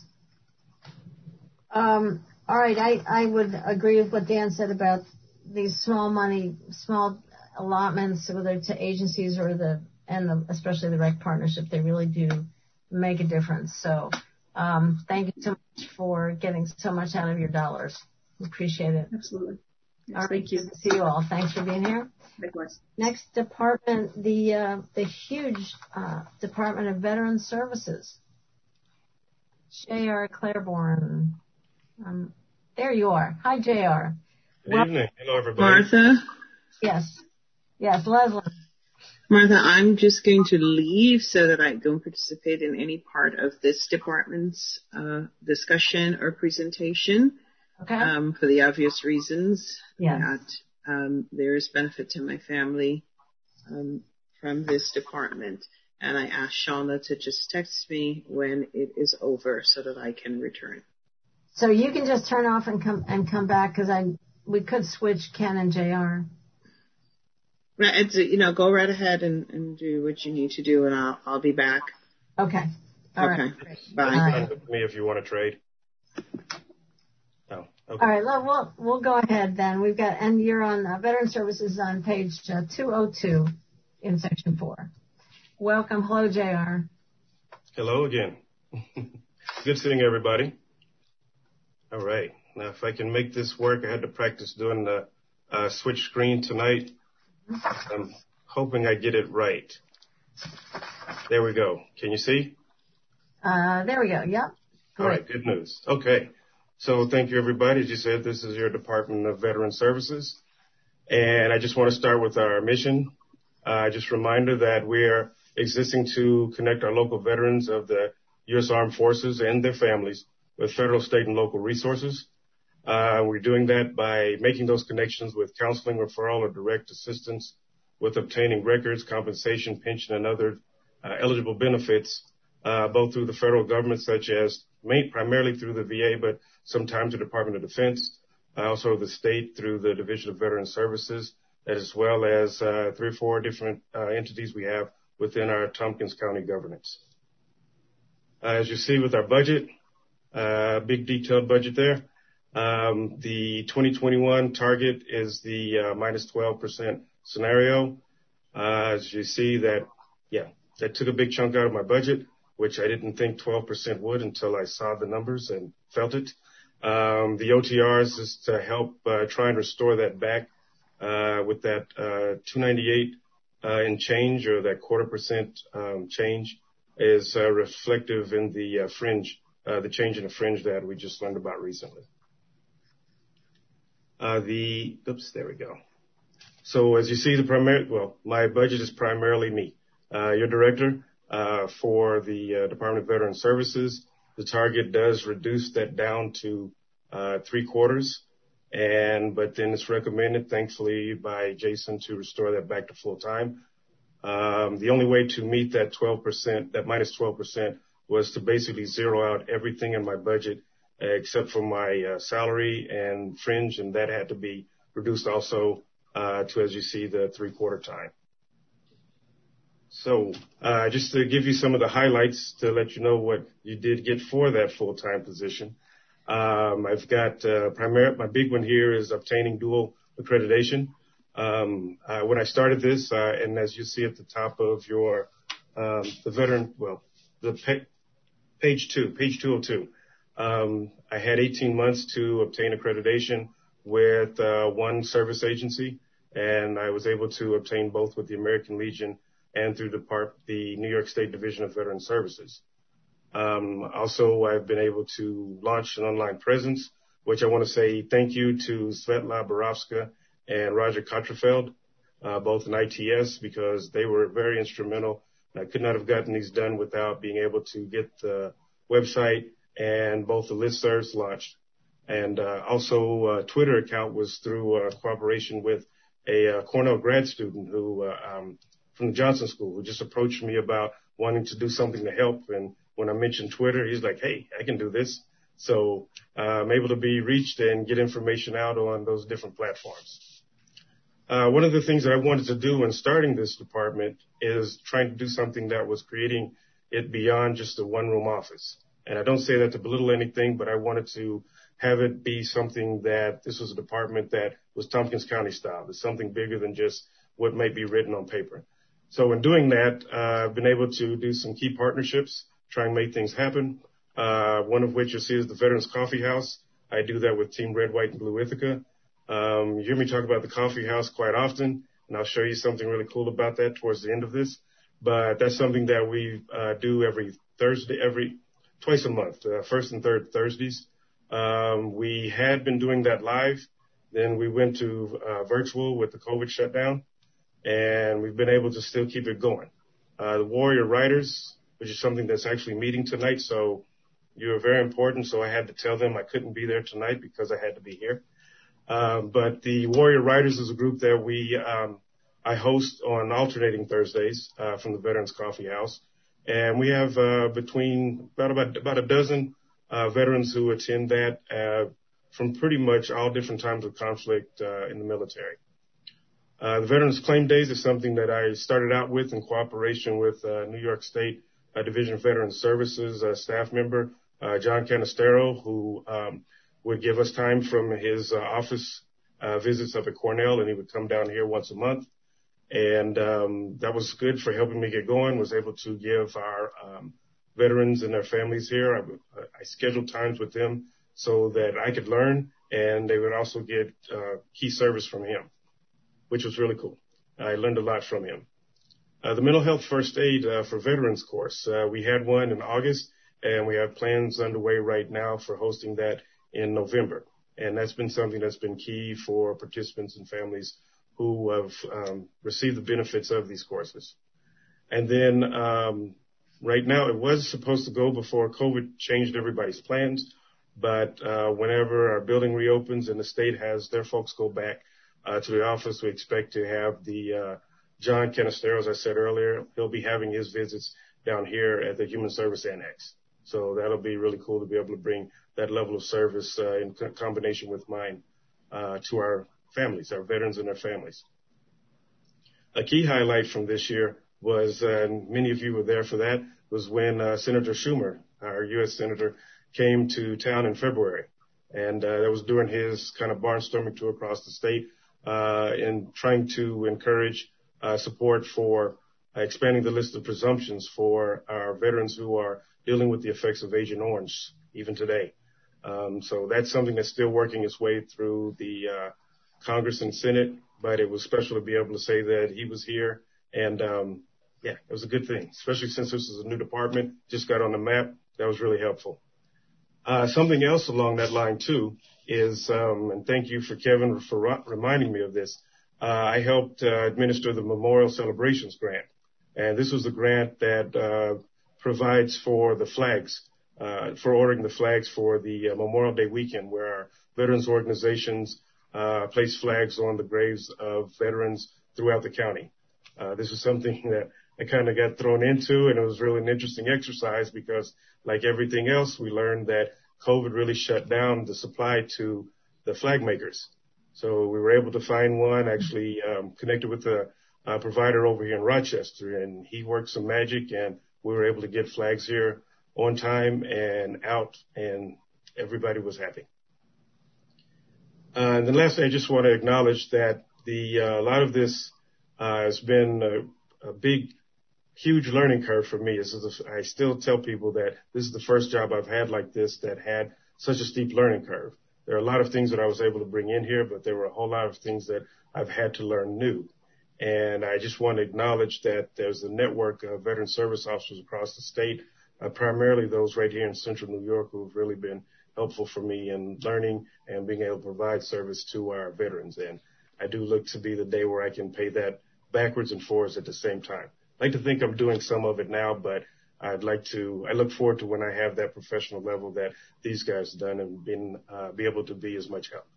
Um, all right. I, I would agree with what Dan said about these small money, small allotments, whether to agencies or the, and the, especially the rec partnership, they really do make a difference. So, um, thank you so much for getting so much out of your dollars. Appreciate it. Absolutely. Yes, all right. Thank you. Good to see you all. Thanks for being here. Likewise. Next department, the, uh, the huge, uh, Department of Veteran Services. J R Claiborne. Um, there you are. Hi, J R. Good well, evening. Hello, everybody. Martha? Yes. Yes, Leslie. Martha, I'm just going to leave so that I don't participate in any part of this department's uh, discussion or presentation. Okay. Um, for the obvious reasons yes. that um, there is benefit to my family um, from this department. And I asked Shauna to just text me when it is over so that I can return. So you can just turn off and come and come back because I we could switch Ken and J R. It's, you know, go right ahead and, and do what you need to do, and I'll I'll be back. Okay. All okay. right. Bye. Fine with me if you want to trade. Oh. Okay. All right. Well, we'll we'll go ahead then. We've got and you're on uh, Veteran Services on page uh, two oh two in section four. Welcome. Hello, J R. Hello again. Good seeing everybody. All right. Now, if I can make this work, I had to practice doing the uh, switch screen tonight. I'm hoping I get it right. There we go. Can you see? Uh, there we go. Yep. All right. Good news. Okay. So thank you, everybody. As you said, this is your Department of Veteran Services. And I just want to start with our mission. Uh, just a reminder that we're existing to connect our local veterans of the U S Armed Forces and their families with federal, state, and local resources. Uh, we're doing that by making those connections with counseling, referral, or direct assistance with obtaining records, compensation, pension, and other uh, eligible benefits, uh, both through the federal government, such as main, primarily through the V A, but sometimes the Department of Defense, uh, also the state through the Division of Veteran Services, as well as uh, three or four different uh, entities we have within our Tompkins County governance. Uh, as you see with our budget, uh, big detailed budget there. Um, the twenty twenty-one target is the uh, minus twelve percent scenario. Uh, as you see that, yeah, that took a big chunk out of my budget, which I didn't think twelve percent would until I saw the numbers and felt it. Um, the O T Rs is to help uh, try and restore that back uh, with that uh, two ninety-eight uh, in change, or that quarter percent um, change is uh, reflective in the uh, fringe, uh, the change in the fringe that we just learned about recently. Uh, the, oops, there we go. So as you see, the primary, well, my budget is primarily me, uh, your director, uh, for the uh, Department of Veteran Services. the target does reduce that down to uh, three quarters. And, but then it's recommended, thankfully, by Jason to restore that back to full time. Um, the only way to meet that twelve percent, that minus twelve percent, was to basically zero out everything in my budget uh, except for my uh, salary and fringe, and that had to be reduced also uh, to, as you see, the three-quarter time. So uh, just to give you some of the highlights to let you know what you did get for that full-time position. Um, I've got uh, primary, my big one here is obtaining dual accreditation. Um, uh, when I started this, uh, and as you see at the top of your, um, the veteran, well, the pa- page two, page two oh two, um, I had eighteen months to obtain accreditation with uh, one service agency, and I was able to obtain both with the American Legion and through the, part, the New York State Division of Veteran Services. Um, also, I've been able to launch an online presence, which I want to say thank you to Svetlana Borovska and Roger Kotterfeld, uh, both in I T S, because they were very instrumental. I could not have gotten these done without being able to get the website and both the listservs launched. And uh, also, uh, Twitter account was through uh, cooperation with a uh, Cornell grad student who uh, um, from the Johnson School who just approached me about wanting to do something to help. And when I mentioned Twitter, he's like, hey, I can do this. So uh, I'm able to be reached and get information out on those different platforms. Uh, one of the things that I wanted to do in starting this department is trying to do something that was creating it beyond just a one-room office. And I don't say that to belittle anything, but I wanted to have it be something that this was a department that was Tompkins County style. It's something bigger than just what might be written on paper. So in doing that, uh, I've been able to do some key partnerships, try and make things happen. Uh, one of which you see is the Veterans Coffee House. I do that with Team Red, White, and Blue Ithaca. Um, you hear me talk about the coffee house quite often, and I'll show you something really cool about that towards the end of this. But that's something that we uh, do every Thursday, every twice a month, uh, first and third Thursdays. Um, we had been doing that live. Then we went to uh, virtual with the COVID shutdown, and we've been able to still keep it going. Uh, the Warrior Writers, which is something that's actually meeting tonight, so you're very important, so I had to tell them I couldn't be there tonight because I had to be here. Um, but the Warrior Writers is a group that we, um, I host on alternating Thursdays, uh, from the Veterans Coffee House. And we have, uh, between about, about, about a dozen, uh, veterans who attend that, uh, from pretty much all different times of conflict, uh, in the military. Uh, the Veterans Claim Days is something that I started out with in cooperation with, uh, New York State uh, Division of Veteran Services, uh, staff member, uh, John Canistero, who, um, would give us time from his uh, office uh, visits up at Cornell, and he would come down here once a month. And um, that was good for helping me get going, was able to give our um, veterans and their families here. I, I scheduled times with them so that I could learn, and they would also get uh, key service from him, which was really cool. I learned a lot from him. Uh, the Mental Health First Aid uh, for Veterans course, uh, we had one in August, and we have plans underway right now for hosting that in November. And that's been something that's been key for participants and families who have um, received the benefits of these courses. And then um, right now, it was supposed to go before COVID changed everybody's plans. But uh, whenever our building reopens and the state has their folks go back uh, to the office, we expect to have the uh, John Canistero, as I said earlier, he'll be having his visits down here at the Human Service Annex. So that'll be really cool to be able to bring that level of service uh, in co- combination with mine uh, to our families, our veterans and their families. A key highlight from this year was, uh, and many of you were there for that, was when uh, Senator Schumer, our U S Senator, came to town in February. And uh, that was during his kind of barnstorming tour across the state uh, in trying to encourage uh, support for uh, expanding the list of presumptions for our veterans who are dealing with the effects of Agent Orange even today. Um, so that's something that's still working its way through the uh, Congress and Senate, but it was special to be able to say that he was here. And, um, yeah, it was a good thing, especially since this is a new department, just got on the map. That was really helpful. Uh, something else along that line, too, is, um, and thank you for Kevin for ro- reminding me of this, uh, I helped uh, administer the Memorial Celebrations Grant. And this was a grant that uh, provides for the flags uh, for ordering the flags for the uh, Memorial Day weekend, where our veterans organizations uh, place flags on the graves of veterans throughout the county. Uh, this was something that I kind of got thrown into, and it was really an interesting exercise because, like everything else, we learned that COVID really shut down the supply to the flag makers. So we were able to find one, actually um, connected with a, a provider over here in Rochester, and he worked some magic, and we were able to get flags here on time and out, and everybody was happy. Uh, and then lastly, I just want to acknowledge that the uh, a lot of this uh, has been a, a big, huge learning curve for me. This is a, I still tell people that this is the first job I've had like this that had such a steep learning curve. There are a lot of things that I was able to bring in here, but there were a whole lot of things that I've had to learn new. And I just want to acknowledge that there's a network of veteran service officers across the state, uh, primarily those right here in central New York, who have really been helpful for me in learning and being able to provide service to our veterans. And I do look to be the day where I can pay that backwards and forwards at the same time. I like to think I'm doing some of it now, but I'd like to, I look forward to when I have that professional level that these guys have done and been, uh, be able to be as much help.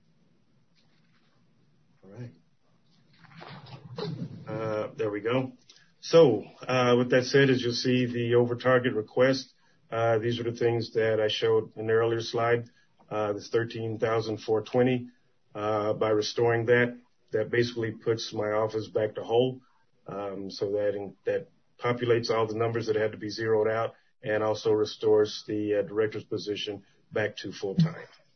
All right. Uh, there we go. So, uh, with that said, as you'll see the over target request, uh, these are the things that I showed in the earlier slide, uh, this thirteen thousand four hundred twenty, uh, by restoring that, that basically puts my office back to whole, um, so that, in, that populates all the numbers that had to be zeroed out and also restores the uh, director's position back to full time.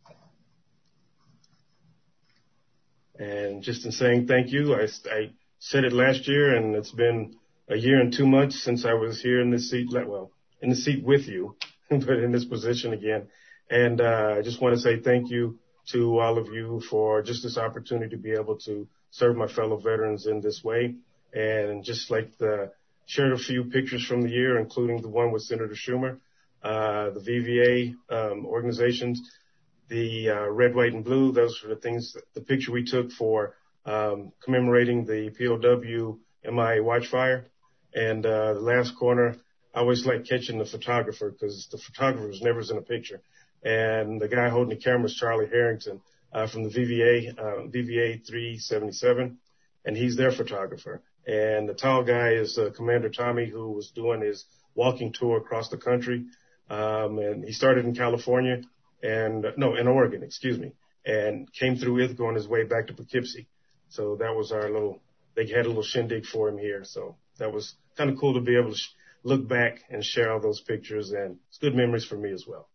And just in saying thank you, I, I said it last year, and it's been a year and two months since I was here in this seat, well, in the seat with you, but in this position again. And uh, I just want to say thank you to all of you for just this opportunity to be able to serve my fellow veterans in this way. And just like the shared a few pictures from the year, including the one with Senator Schumer, uh, the V V A um, organizations, the uh, red, white, and blue. Those were the things, that, the picture we took for um, commemorating the P O W M I A Watchfire. And uh, the last corner, I always like catching the photographer because the photographer was never in a picture. And the guy holding the camera is Charlie Harrington uh, from the V V A, uh, V V A three seventy-seven, and he's their photographer. And the tall guy is uh, Commander Tommy, who was doing his walking tour across the country. Um, and he started in California and, no, in Oregon, excuse me, and came through Ithaca on his way back to Poughkeepsie. So that was our little, they had a little shindig for him here. So that was kind of cool to be able to sh- look back and share all those pictures. And it's good memories for me as well.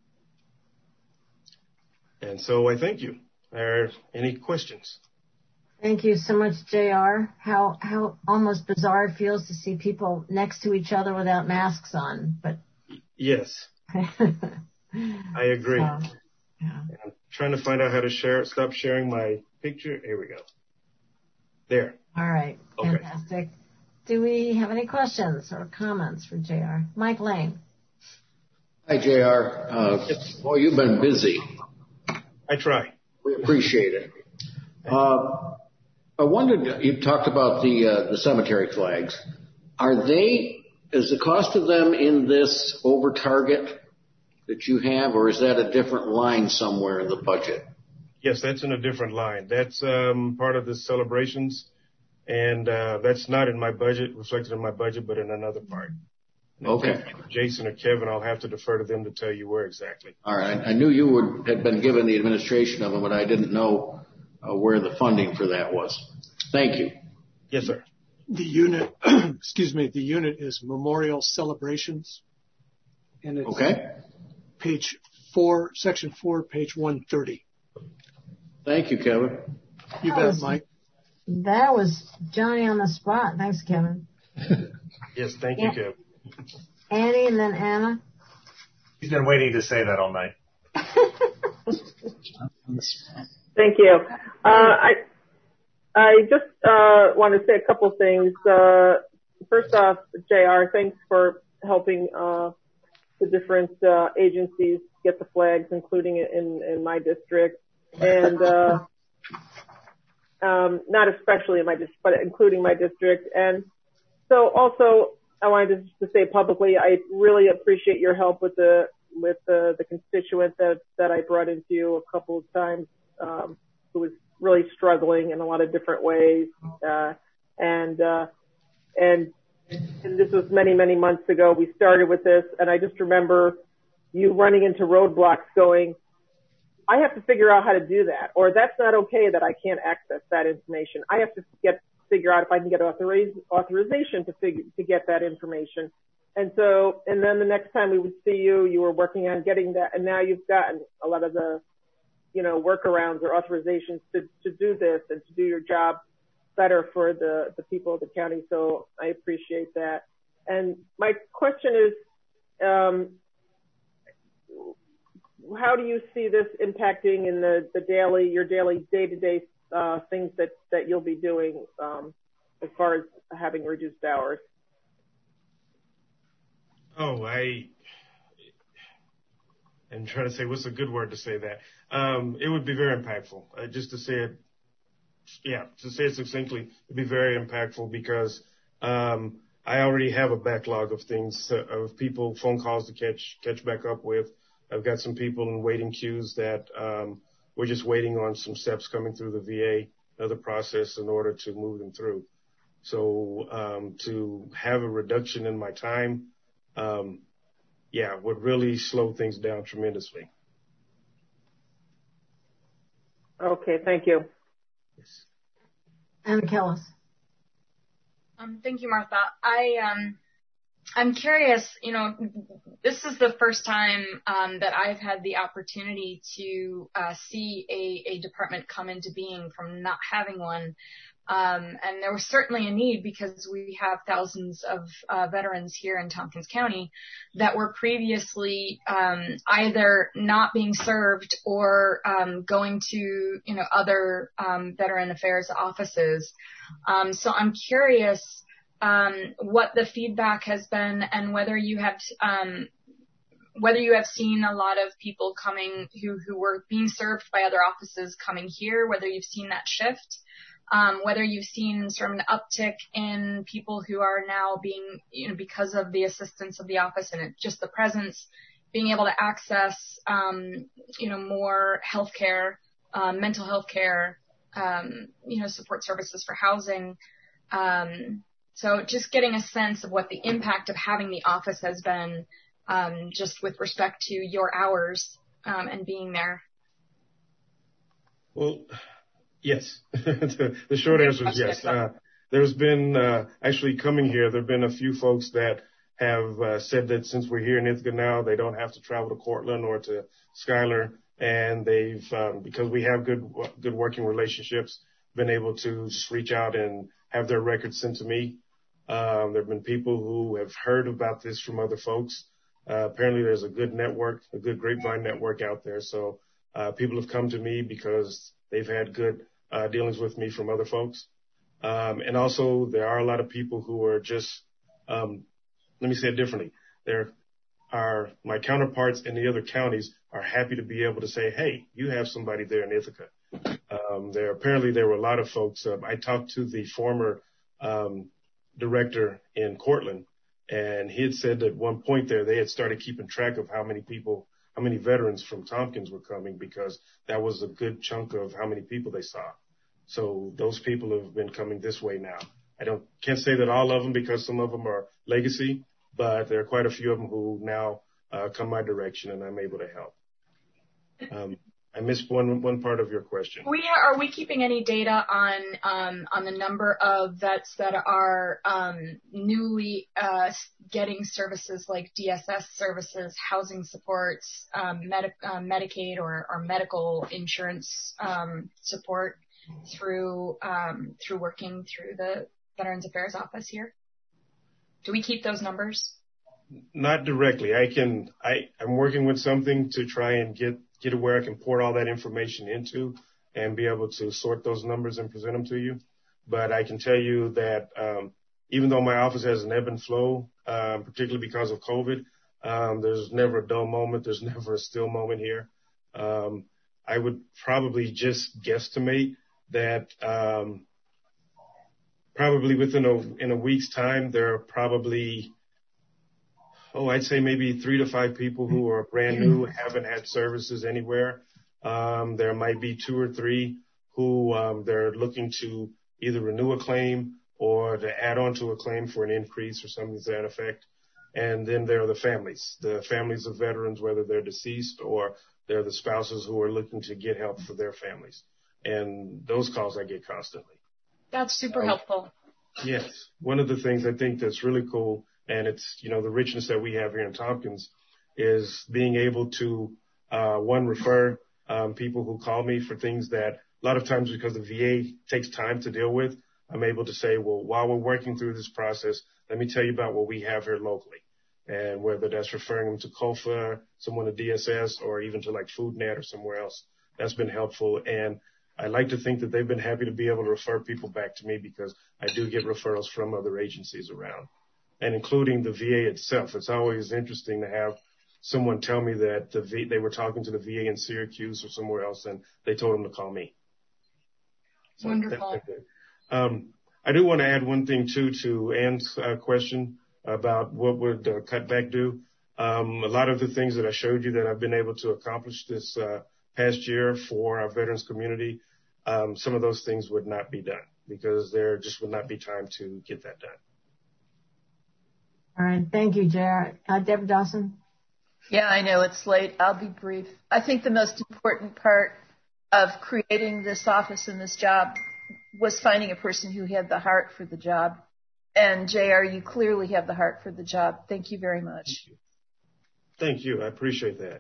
And so I thank you. Are there any questions? Thank you so much, J R. How how almost bizarre it feels to see people next to each other without masks on. But yes, I agree. So, yeah. I'm trying to find out how to share. Stop sharing my picture. Here we go. There. All right. Okay. Fantastic. Do we have any questions or comments for J R? Mike Lane. Hi, J R. Uh, boy, you've been busy. I try. We appreciate it. Uh, I wondered, you talked about the uh, the cemetery flags. Are they, is the cost of them in this over target that you have, or is that a different line somewhere in the budget? Yes, that's in a different line. That's um, part of the celebrations, and uh, that's not in my budget, reflected in my budget, but in another part. And okay. Jason or Kevin, I'll have to defer to them to tell you where exactly. All right. I knew you would, had been given the administration of them, but I didn't know uh, where the funding for that was. Thank you. Yes, sir. The unit, excuse me, the unit is Memorial Celebrations. And it's okay. Page four, section four, page one thirty. Thank you, Kevin. You that bet, was, Mike. That was Johnny on the spot. Thanks, Kevin. Yes, thank you, Kevin. Annie and then Anna. He's been waiting to say that all night. Thank you. Uh, I I just uh, want to say a couple things. Uh, first off, J R, thanks for helping uh, the different uh, agencies get the flags, including in, in my district, and uh, um, not especially in my district, but including my district. And so also, I wanted to, to say publicly, I really appreciate your help with the with the, the constituent that, that I brought into you a couple of times, um, who was really struggling in a lot of different ways. Uh, and, uh, and, and this was many, many months ago. We started with this, and I just remember you running into roadblocks going, I have to figure out how to do that, or that's not okay that I can't access that information. I have to get figure out if I can get authoriz- authorization to figure to get that information. And so, and then the next time we would see you, you were working on getting that, and now you've gotten a lot of the, you know, workarounds or authorizations to, to do this and to do your job better for the, the people of the county. So I appreciate that. And my question is, um, how do you see this impacting in the, the daily, your daily day-to-day uh, things that, that you'll be doing um, as far as having reduced hours? Oh, I am trying to say what's a good word to say that. Um, it would be very impactful. Uh, just to say it, yeah, to say it succinctly, it'd be very impactful because um, I already have a backlog of things, uh, of people, phone calls to catch catch back up with. I've got some people in waiting queues that um, we're just waiting on some steps coming through the V A, another process in order to move them through. So um, to have a reduction in my time, um, yeah, would really slow things down tremendously. Okay, thank you. Yes. Anna Kellis. Um, thank you, Martha. I um, I'm curious. You know, this is the first time um, that I've had the opportunity to uh, see a, a department come into being from not having one. Um, and there was certainly a need because we have thousands of uh, veterans here in Tompkins County that were previously um, either not being served or um, going to, you know, other um, veteran affairs offices. Um, so I'm curious um, what the feedback has been and whether you have um, whether you have seen a lot of people coming who who were being served by other offices coming here, whether you've seen that shift. Um, whether you've seen sort of an uptick in people who are now being, you know, because of the assistance of the office and it, just the presence, being able to access, um, you know, more healthcare, um, mental health care, um, you know, support services for housing. Um, so just getting a sense of what the impact of having the office has been, um, just with respect to your hours, um, and being there. Well, yes. the, the short answer is yes. Uh, there's been, uh, actually coming here, there have been a few folks that have uh, said that since we're here in Ithaca now, they don't have to travel to Cortland or to Schuyler. And they've, um, because we have good, good working relationships, been able to just reach out and have their records sent to me. Um, there have been people who have heard about this from other folks. Uh, apparently there's a good network, a good grapevine network out there. So, uh, people have come to me because they've had good Uh, dealings with me from other folks. Um, and also there are a lot of people who are just, um, let me say it differently. There are my counterparts in the other counties are happy to be able to say, hey, you have somebody there in Ithaca. Um, there apparently there were a lot of folks. Uh, I talked to the former um, director in Cortland, and he had said at one point there they had started keeping track of how many people, how many veterans from Tompkins were coming because that was a good chunk of how many people they saw. So those people have been coming this way now. I don't can't say that all of them because some of them are legacy, but there are quite a few of them who now uh, come my direction and I'm able to help. Um, I missed one one part of your question. We are, are we keeping any data on um, on the number of vets that are um, newly uh, getting services like D S S services, housing supports, um, Medi- uh, Medicaid or, or medical insurance um, support through um, through working through the Veterans Affairs Office here? Do we keep those numbers? Not directly. I can. I I'm working with something to try and get. get it where I can pour all that information into and be able to sort those numbers and present them to you. But I can tell you that um, even though my office has an ebb and flow, um, particularly because of COVID, um, there's never a dull moment. There's never a still moment here. Um, I would probably just guesstimate that um, probably within a, in a week's time, there are probably, oh, I'd say maybe three to five people who are brand new, haven't had services anywhere. Um, there might be two or three who um, they're looking to either renew a claim or to add on to a claim for an increase or something to that effect. And then there are the families, the families of veterans, whether they're deceased or they're the spouses who are looking to get help for their families. And those calls I get constantly. That's super Um, helpful. Yes. One of the things I think that's really cool, and it's, you know, the richness that we have here in Tompkins, is being able to, uh, one, refer um, people who call me for things that a lot of times, because the V A takes time to deal with, I'm able to say, well, while we're working through this process, let me tell you about what we have here locally. And whether that's referring them to C O F A, someone at D S S, or even to like FoodNet or somewhere else, that's been helpful. And I like to think that they've been happy to be able to refer people back to me because I do get referrals from other agencies around, and including the V A itself. It's always interesting to have someone tell me that the v- they were talking to the V A in Syracuse or somewhere else, and they told them to call me. So Wonderful. Um, I do want to add one thing, too, to Ann's uh, question about what would uh, cutback do. Um, a lot of the things that I showed you that I've been able to accomplish this uh, past year for our veterans community, um, some of those things would not be done because there just would not be time to get that done. All right. Thank you, Jared. Uh, Deborah Dawson. Yeah, I know it's late. I'll be brief. I think the most important part of creating this office and this job was finding a person who had the heart for the job. And J R, you clearly have the heart for the job. Thank you very much. Thank you. I appreciate that.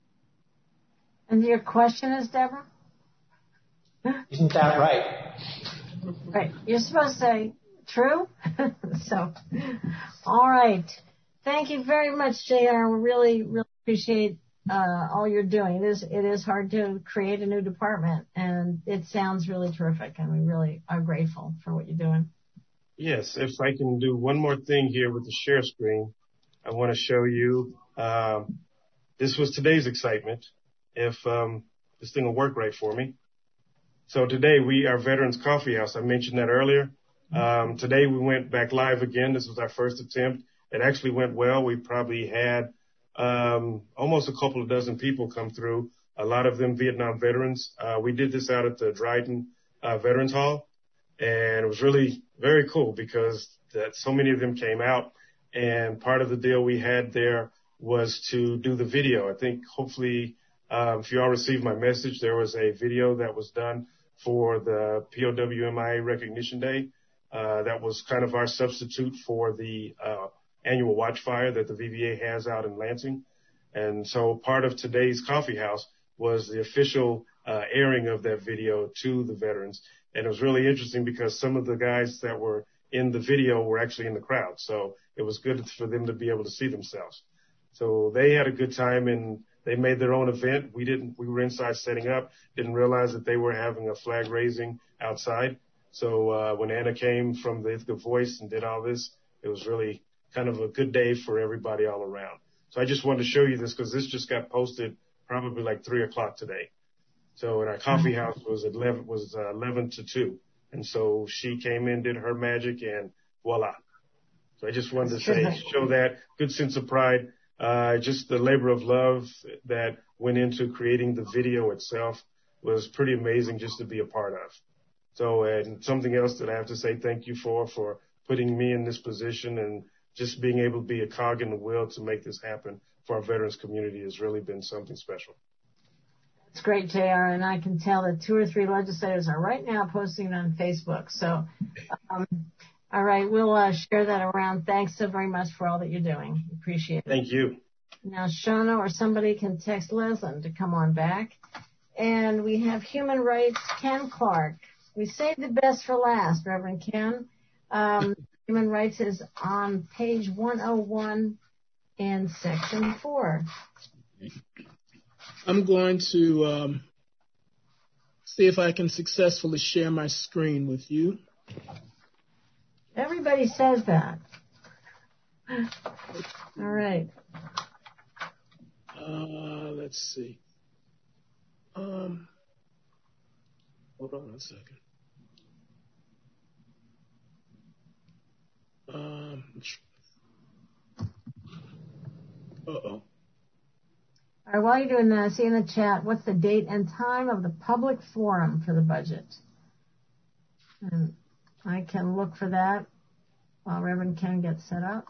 And your question is, Deborah? Isn't that right? Right. You're supposed to say true. So, all right. Thank you very much, J R. We really, really appreciate uh, all you're doing. It is, it is hard to create a new department, and it sounds really terrific, and we really are grateful for what you're doing. Yes, if I can do one more thing here with the share screen, I want to show you, um, this was today's excitement, if um, this thing will work right for me. So today we are Veterans Coffee House. I mentioned that earlier. Um, today we went back live again. This was our first attempt. It actually went well. We probably had um, almost a couple of dozen people come through, a lot of them Vietnam veterans. Uh, we did this out at the Dryden uh, Veterans Hall, and it was really very cool because that so many of them came out, and part of the deal we had there was to do the video. I think hopefully um, if you all received my message, there was a video that was done for the P O W M I A Recognition Day. Uh, that was kind of our substitute for the uh, annual watch fire that the V B A has out in Lansing. And so part of today's coffee house was the official uh, airing of that video to the veterans. And it was really interesting because some of the guys that were in the video were actually in the crowd. So it was good for them to be able to see themselves. So they had a good time and they made their own event. We didn't, we were inside setting up, didn't realize that they were having a flag raising outside. So uh, when Anna came from the Ithaca Voice and did all this, it was really kind of a good day for everybody all around. So I just wanted to show you this because this just got posted probably like three o'clock today. So in our coffee house was at eleven, was uh, eleven to two. And so she came in, did her magic, and voila. So I just wanted to say, show that good sense of pride, uh, just the labor of love that went into creating the video itself was pretty amazing just to be a part of. So, and something else that I have to say thank you for, for putting me in this position and just being able to be a cog in the wheel to make this happen for our veterans community has really been something special. It's great, J R, and I can tell that two or three legislators are right now posting it on Facebook. So, um, all right, we'll uh, share that around. Thanks so very much for all that you're doing. Appreciate it. Thank you. Now, Shauna or somebody can text Leslin to come on back. And we have Human Rights, Ken Clark. We saved the best for last, Reverend Ken. Um, Human Rights is on page one oh one in section four. I'm going to um, see if I can successfully share my screen with you. Everybody says that. All right. Uh, let's see. Um, hold on a second. Uh-oh. All right, while you're doing that, see in the chat, what's the date and time of the public forum for the budget? And I can look for that while Reverend Ken gets set up.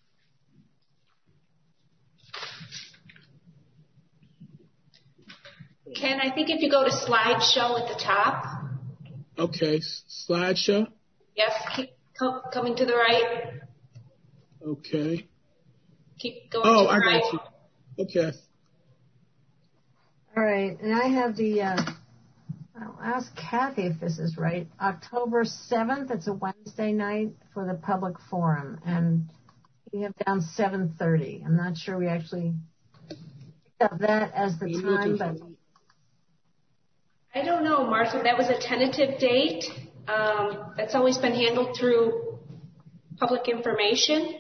Ken, I think if you go to slideshow at the top. Okay, slideshow. Yes, keep co- coming to the right. Okay. Keep going oh, to the I right. got you. Okay. All right, and I have the, uh, I'll ask Kathy if this is right. October seventh, it's a Wednesday night for the public forum, and we have down seven thirty. I'm not sure we actually picked up that as the time, but... I don't know, Martha. That was a tentative date. Um, that's always been handled through public information.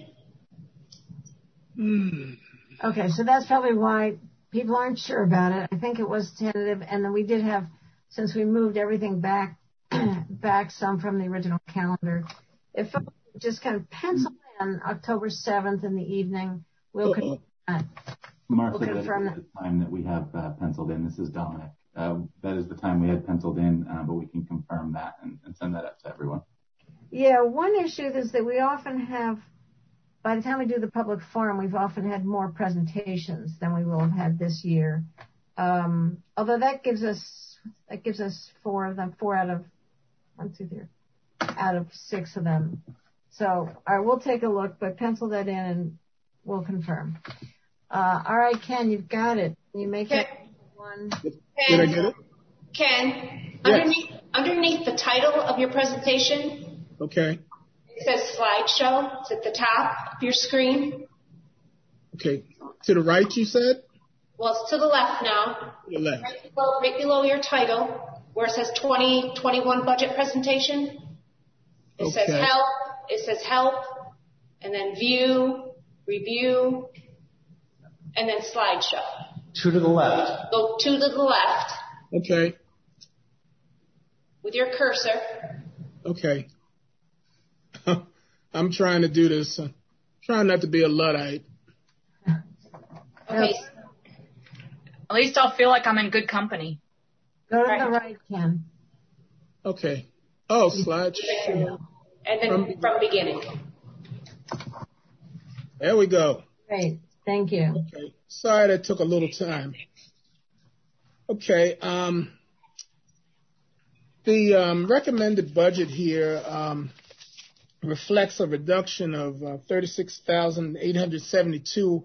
Hmm. Okay, so that's probably why people aren't sure about it. I think it was tentative, and then we did have, since we moved everything back, back some from the original calendar. If folks just kind of pencil in October seventh in the evening, we'll confirm that. Martha, We'll that confirm is the time that we have uh, penciled in. This is Dominic. Uh, that is the time we had penciled in, uh, but we can confirm that and, and send that out to everyone. Yeah, one issue is that we often have, by the time we do the public forum, we've often had more presentations than we will have had this year. Um, although that gives us, that gives us four of them, four out of, one, two, three, out of six of them. So, all right, we'll take a look, but pencil that in and we'll confirm. Uh, all right, Ken, you've got it. You make it one. Did I get it? Ken, yes. underneath, underneath the title of your presentation, okay. It says slideshow. It's at the top of your screen. Okay. To the right, you said? Well, it's to the left now. To the left. Right below, right below your title, where it says twenty twenty-one budget presentation. It okay. says help. It says help, and then view, review, and then slideshow. Two to the left. Go two to the left. Okay. With your cursor. Okay. I'm trying to do this. I'm trying not to be a Luddite. Okay. At least I'll feel like I'm in good company. Go to right. the right, Ken. Okay. Oh, slideshow. And then from, from beginning. There we go. Great. Thank you. Okay. Sorry that took a little time. Okay. Um, the um, recommended budget here um, reflects a reduction of uh, thirty-six thousand eight hundred seventy-two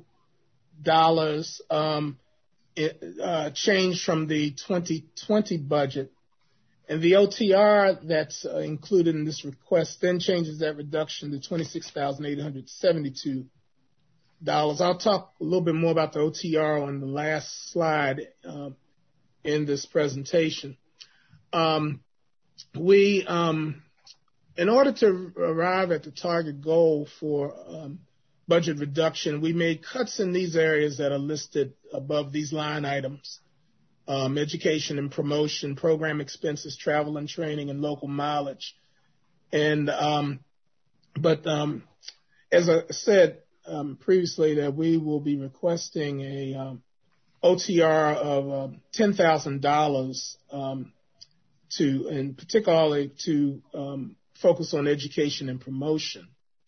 dollars um, it, uh, change from the twenty twenty budget. And the O T R that's uh, included in this request then changes that reduction to twenty-six thousand eight hundred seventy-two dollars. I'll talk a little bit more about the O T R on the last slide uh, in this presentation. Um, we, um, in order to arrive at the target goal for um, budget reduction, we made cuts in these areas that are listed above these line items. Um, education and promotion, program expenses, travel and training, and local mileage. And um, but um, as I said um, previously, that we will be requesting a um, O T R of uh, ten thousand dollars um, to, and particularly to um, focus on education and promotion.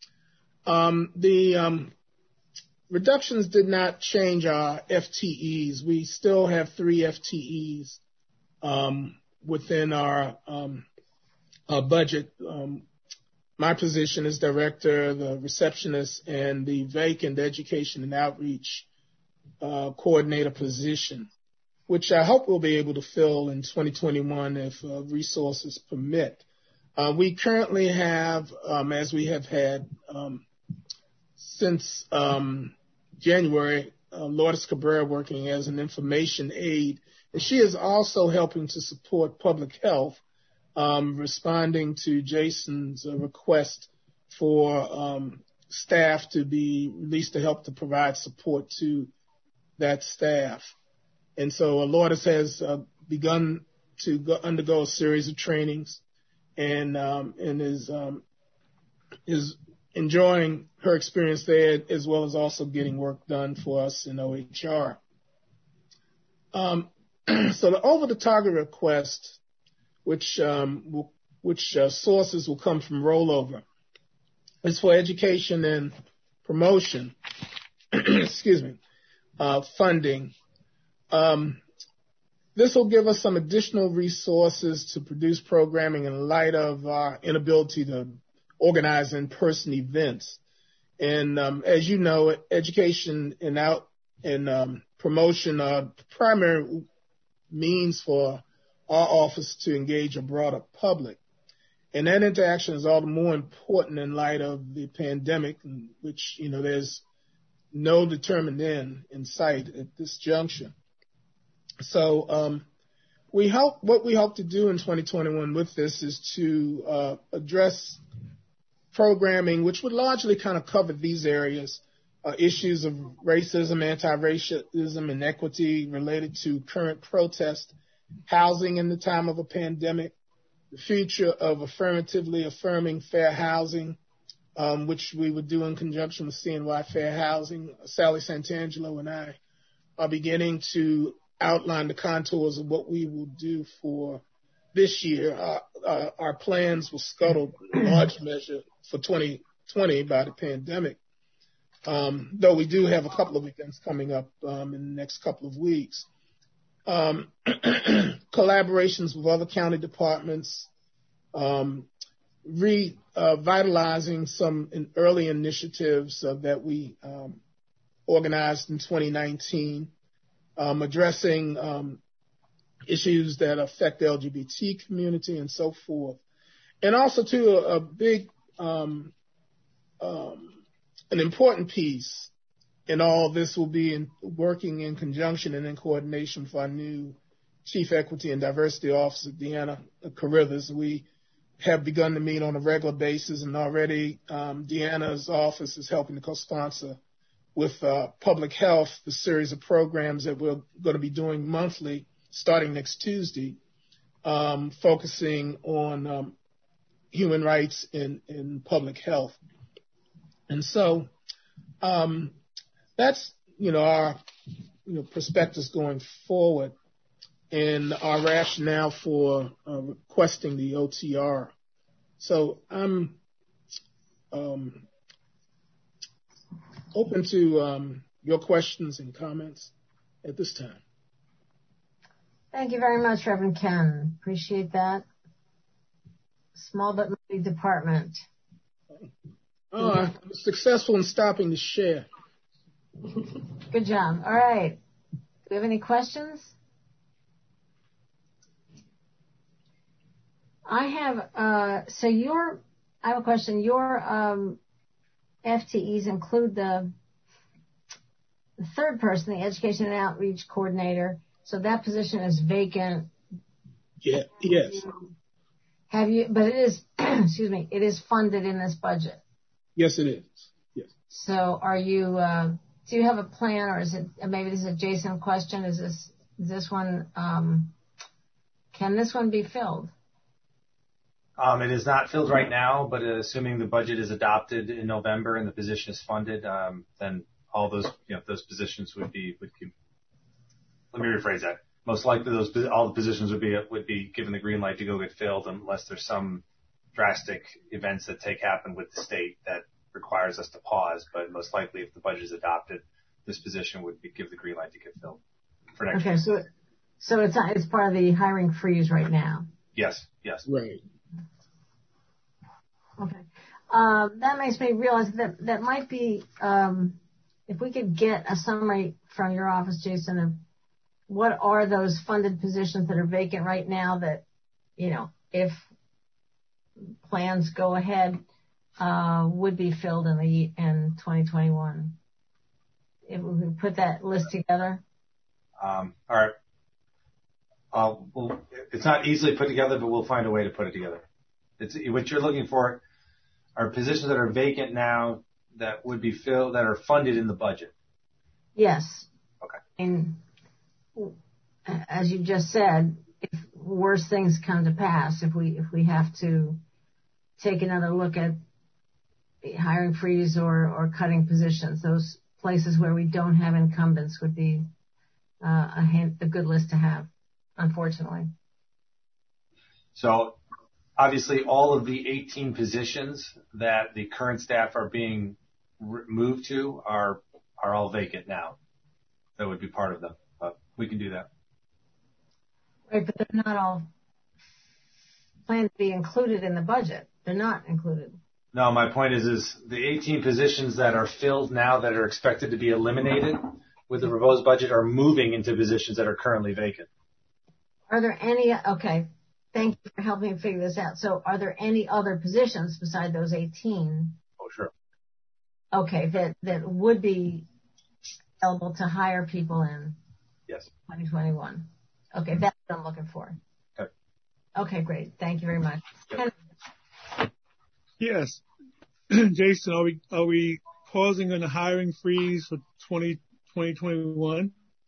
Um, the um, reductions did not change our F T Es. We still have three F T Es um, within our, um, our budget. Um, my position is director, the receptionist, and the vacant education and outreach uh, coordinator position, which I hope we'll be able to fill in twenty twenty-one if uh, resources permit. Uh, we currently have, um, as we have had um, since um, January, uh, Lourdes Cabrera working as an information aide, and she is also helping to support public health, um, responding to Jason's uh, request for um, staff to be released to help to provide support to that staff. And so uh, Lourdes has uh, begun to go, undergo a series of trainings and um, and is um, is enjoying her experience there, as well as also getting work done for us in O H R. Um, so the over-the-target request, which um, will, which uh, sources will come from rollover, is for education and promotion. Excuse me, uh, funding. Um, this will give us some additional resources to produce programming in light of our inability to organize in-person events. And um, as you know, education and out and um, promotion are primary means for our office to engage a broader public. And that interaction is all the more important in light of the pandemic, in which, you know, there's no determined end in sight at this juncture. So um, we hope what we hope to do in twenty twenty-one with this is to uh, address programming, which would largely kind of cover these areas, uh, issues of racism, anti-racism, and equity related to current protest, housing in the time of a pandemic, the future of affirmatively affirming fair housing, um, which we would do in conjunction with C N Y Fair Housing. Sally Santangelo and I are beginning to outline the contours of what we will do for this year. Uh, uh, our plans were scuttled in large measure for twenty twenty by the pandemic, um, though we do have a couple of events coming up um, in the next couple of weeks. Um, collaborations with other county departments, um, revitalizing uh, some in early initiatives uh, that we um, organized in twenty nineteen, um, addressing um, issues that affect the L G B T community and so forth. And also, too, a, a big, um, um, an important piece in all this will be in working in conjunction and in coordination for our new Chief Equity and Diversity Officer, Deanna Carruthers. We have begun to meet on a regular basis, and already um, Deanna's office is helping to co-sponsor with uh, Public Health the series of programs that we're going to be doing monthly starting next Tuesday, um, focusing on um, human rights in, in public health. And so um, that's, you know, our you know, perspectives going forward and our rationale for uh, requesting the O T R. So I'm um, open to um, your questions and comments at this time. Thank you very much, Reverend Ken. Appreciate that. Small but mighty department. Oh, I'm successful in stopping the share. Good job. All right. Do we have any questions? I have, uh, so your, I have a question. Your um, F T Es include the, the third person, the Education and Outreach Coordinator. So that position is vacant. Yeah, yes. Have you, but it is, excuse me, it is funded in this budget. Yes, it is. Yes. So are you, uh, do you have a plan, or is it, maybe this is a Jason question, is this, is this one, um, can this one be filled? Um, it is not filled right now, but assuming the budget is adopted in November and the position is funded, um, then all those, you know, those positions would be, would keep, let me rephrase that. Most likely those, all the positions would be, would be given the green light to go get filled unless there's some drastic events that take happen with the state that requires us to pause. But most likely if the budget is adopted, this position would be, give the green light to get filled for next okay, year. so, so it's, it's part of the hiring freeze right now. Yes, yes. Right. Okay. Um, that makes me realize that that might be, um, if we could get a summary from your office, Jason, of what are those funded positions that are vacant right now that, you know, if plans go ahead, uh, would be filled in the, in twenty twenty-one. If we could put that list together. Um, all right. Uh, well, it's not easily put together, but we'll find a way to put it together. It's what you're looking for are positions that are vacant now that would be filled, that are funded in the budget. Yes. Okay. And as you just said, if worse things come to pass, if we if we have to take another look at hiring freeze or, or cutting positions. Those places where we don't have incumbents would be uh, a, hand, a good list to have, unfortunately. So obviously all of the eighteen positions that the current staff are being re- moved to are are all vacant now. That would be part of them, but we can do that. Right, but they're not all planned to be included in the budget. They're not included. No, my point is, is the eighteen positions that are filled now that are expected to be eliminated with the proposed budget are moving into positions that are currently vacant. Are there any, okay, thank you for helping me figure this out. So are there any other positions beside those eighteen? Oh, sure. Okay, that, that would be available to hire people in yes. twenty twenty-one. Okay, that's what I'm looking for. Okay. Okay, great. Thank you very much. Yep. Yes. Jason, are we are we pausing on the hiring freeze for twenty twenty-one?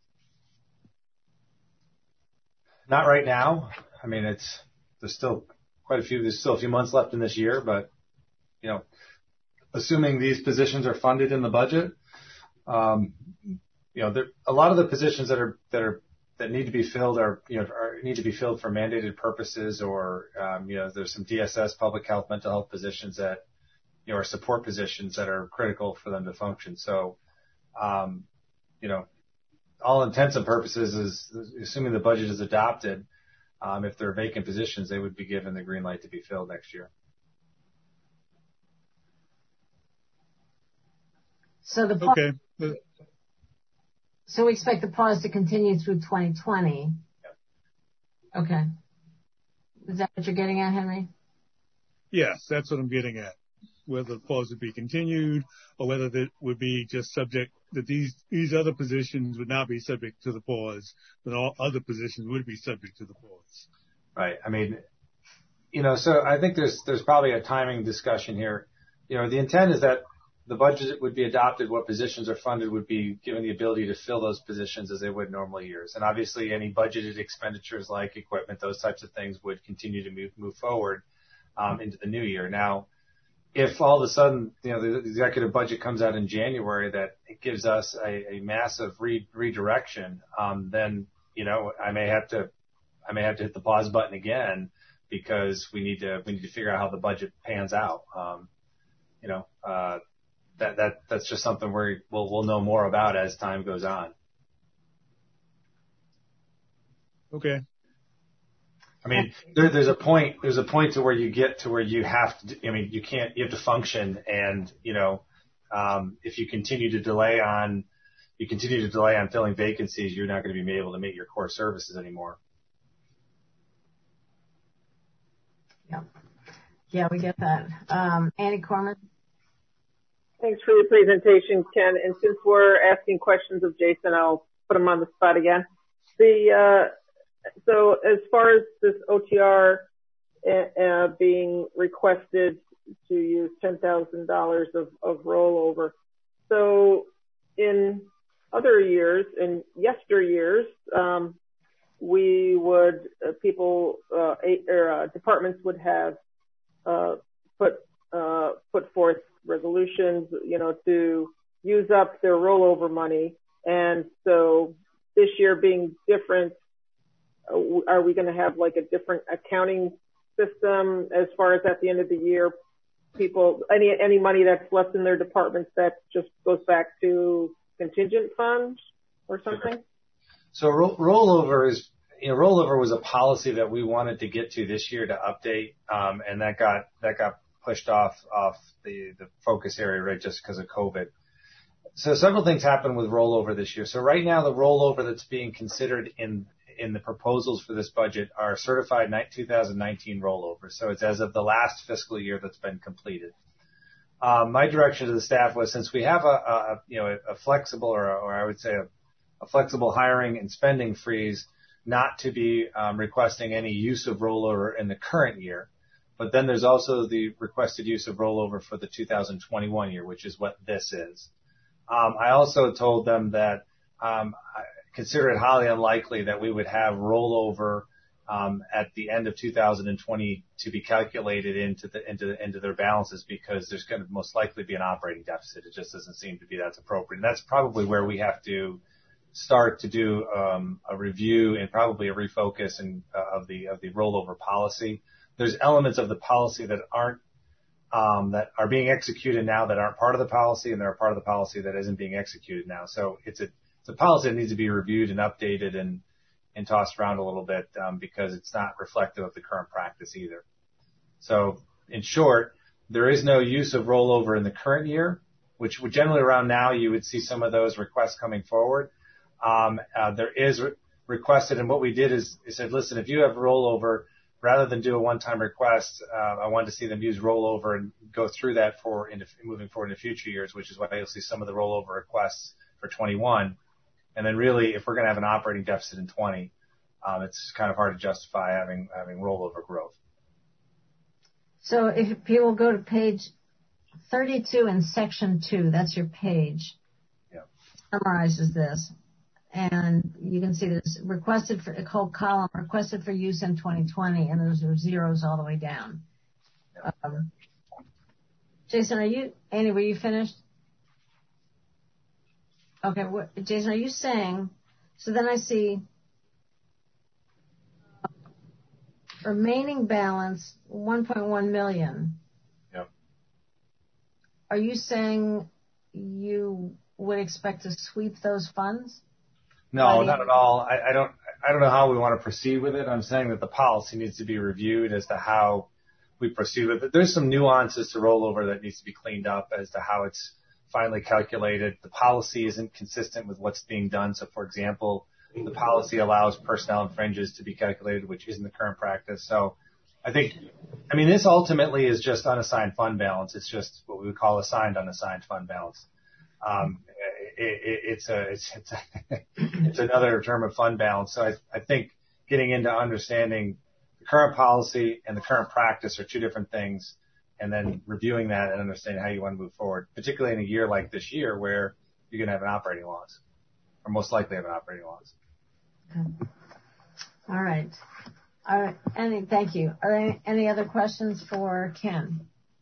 Not right now. I mean, it's there's still quite a few. There's still a few months left in this year, but you know, assuming these positions are funded in the budget, um, you know, there, a lot of the positions that are that are that need to be filled are you know are, need to be filled for mandated purposes, or um, you know, there's some D S S, public health, mental health positions that you know are support positions that are critical for them to function. So, um, you know, all intents and purposes is assuming the budget is adopted. Um, if there are vacant positions, they would be given the green light to be filled next year. So the okay. So we expect the pause to continue through twenty twenty. Yep. Okay. Is that what you're getting at, Henry? Yes, that's what I'm getting at. Whether the pause would be continued or whether that would be just subject, that these, these other positions would not be subject to the pause, but all other positions would be subject to the pause. Right. I mean, you know, so I think there's, there's probably a timing discussion here. You know, the intent is that the budget would be adopted, what positions are funded would be given the ability to fill those positions as they would in normal years. And obviously any budgeted expenditures like equipment, those types of things would continue to move, move forward um, into the new year. Now, if all of a sudden, you know, the executive budget comes out in January that it gives us a, a massive re- redirection, um, then, you know, I may have to, I may have to hit the pause button again because we need to, we need to figure out how the budget pans out. Um, you know, uh, That, that, that's just something we we'll, we'll know more about as time goes on. Okay. I mean, there, there's a point, there's a point to where you get to where you have to, I mean, you can't, you have to function. And, you know, um, if you continue to delay on, you continue to delay on filling vacancies, you're not going to be able to meet your core services anymore. Yeah. Yeah, we get that. Um, Annie Corman. Thanks for your presentation, Ken. And since we're asking questions of Jason, I'll put him on the spot again. The, uh, so as far as this O T R uh, uh, being requested to use ten thousand dollars of, of rollover. So in other years, in yester years, um, we would, uh, people, uh, or, uh, departments would have, uh, put, uh, put forth resolutions, you know, to use up their rollover money. And so this year being different, uh, are we going to have like a different accounting system as far as at the end of the year, people, any, any money that's left in their departments that just goes back to contingent funds or something? So ro- rollover is, you know, rollover was a policy that we wanted to get to this year to update. Um, and that got, that got pushed off, off the, the focus area, right, just because of COVID. So several things happened with rollover this year. So right now, the rollover that's being considered in, in the proposals for this budget are certified two thousand nineteen rollovers. So it's as of the last fiscal year that's been completed. Um, my direction to the staff was, since we have a, a you know, a flexible, or, a, or I would say a, a flexible hiring and spending freeze, not to be um, requesting any use of rollover in the current year. But then there's also the requested use of rollover for the two thousand twenty-one year, which is what this is. Um, I also told them that um, I consider it highly unlikely that we would have rollover um, at the end of two thousand twenty to be calculated into the into the, into their balances, because there's going to most likely be an operating deficit. It just doesn't seem to be that's appropriate, and that's probably where we have to start to do um, a review and probably a refocus and uh, of the of the rollover policy. There's elements of the policy that aren't um, that are being executed now that aren't part of the policy, and they're a part of the policy that isn't being executed now. So it's a it's a policy that needs to be reviewed and updated and and tossed around a little bit um, because it's not reflective of the current practice either. So in short, there is no use of rollover in the current year, which would generally around now you would see some of those requests coming forward. Um, uh, there is re- requested, and what we did is we said, listen, if you have rollover, rather than do a one-time request, uh, I wanted to see them use rollover and go through that for into, moving forward into future years, which is why you'll see some of the rollover requests for twenty-one. And then really, if we're going to have an operating deficit in twenty, um, it's kind of hard to justify having having rollover growth. So if people go to page thirty-two in section two, that's your page, yeah. Summarizes this. And you can see this requested for a whole column, requested for use in twenty twenty, and those are zeros all the way down. Yeah. Um, Jason, are you, Annie, were you finished? Okay, what, Jason, are you saying, so then I see uh, remaining balance one point one million. Yep. Are you saying you would expect to sweep those funds? No, not at all. I, I don't, I don't know how we want to proceed with it. I'm saying that the policy needs to be reviewed as to how we proceed with it. There's some nuances to rollover that needs to be cleaned up as to how it's finally calculated. The policy isn't consistent with what's being done. So, for example, the policy allows personnel and fringes to be calculated, which isn't the current practice. So I think, I mean, this ultimately is just unassigned fund balance. It's just what we would call assigned unassigned fund balance. Um, it, it, it's a, it's, it's, a, it's another term of fund balance. So I, I think getting into understanding the current policy and the current practice are two different things. And then reviewing that and understanding how you want to move forward, particularly in a year like this year where you're going to have an operating loss, or most likely have an operating loss. Okay. All right. All right. Any, thank you. Are there any, any other questions for Ken?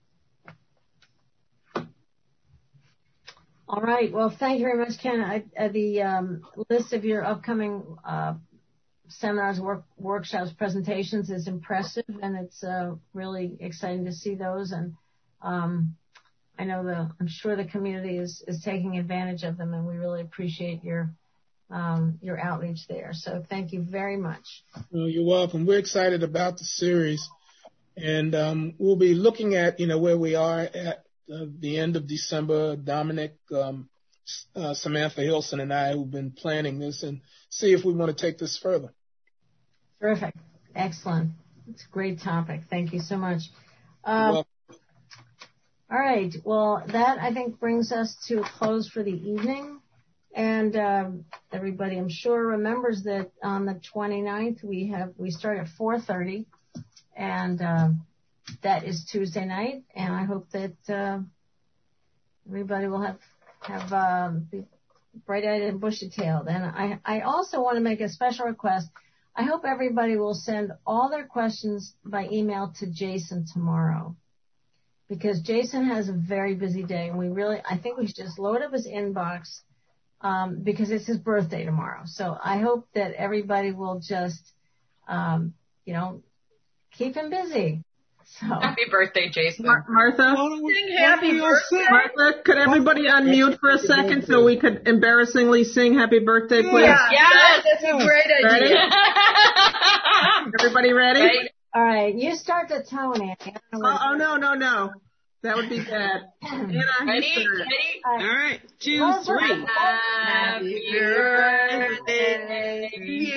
All right. Well, thank you very much, Ken. I, uh, the um, list of your upcoming uh, seminars, work, workshops, presentations is impressive, and it's uh, really exciting to see those. And um, I know the, I'm sure the community is, is taking advantage of them, and we really appreciate your um, your outreach there. So thank you very much. Well, you're welcome. We're excited about the series, and um, we'll be looking at you know where we are at uh, the end of December. Dominic, um, uh, Samantha Hilson, and I who've been planning this, and see if we want to take this further. Terrific. Excellent. It's a great topic. Thank you so much. Um, all right. Well, that, I think, brings us to a close for the evening. And um, everybody, I'm sure, remembers that on the twenty-ninth, we have we start at four thirty, and uh, that is Tuesday night. And I hope that uh, everybody will have, have uh, be bright-eyed and bushy-tailed. And I, I also want to make a special request. I hope everybody will send all their questions by email to Jason tomorrow, because Jason has a very busy day, and we really, I think we should just load up his inbox um, because it's his birthday tomorrow. So I hope that everybody will just, um, you know, keep him busy. So. Happy birthday, Jason. Mar- Martha? Sing happy birthday. Martha, could everybody unmute for a second so we could embarrassingly sing happy birthday, please? Yeah, yes, that's a great idea. Ready? Everybody ready? Right. All right, you start the tone, Annie. Oh, oh, no, no, no. That would be bad. Anna, ready? you Ready? All right, two, well, three. Happy birthday to you.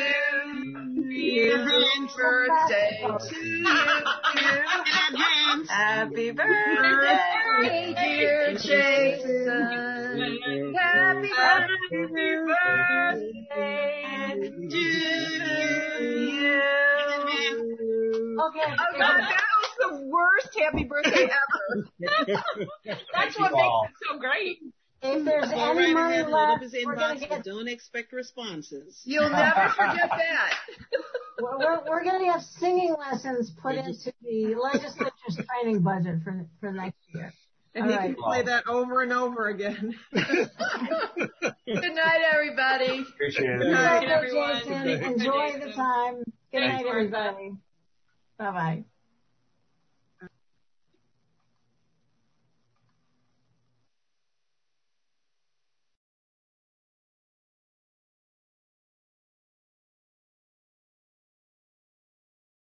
Happy birthday to you. Happy birthday, dear Jason. Happy, happy birthday to you. Okay. Oh, God, that was the worst happy birthday ever. That's what makes it so great. If there's All any right, money ahead, left, his we're inbox, going to but get... don't expect responses. You'll never forget that. We're, we're, we're going to have singing lessons put into the legislature's training budget for for next year. And All he right. can play that over and over again. Good night, everybody. Appreciate it. Good night, everyone. Jason. Enjoy the time. Good night, everybody. Bye bye.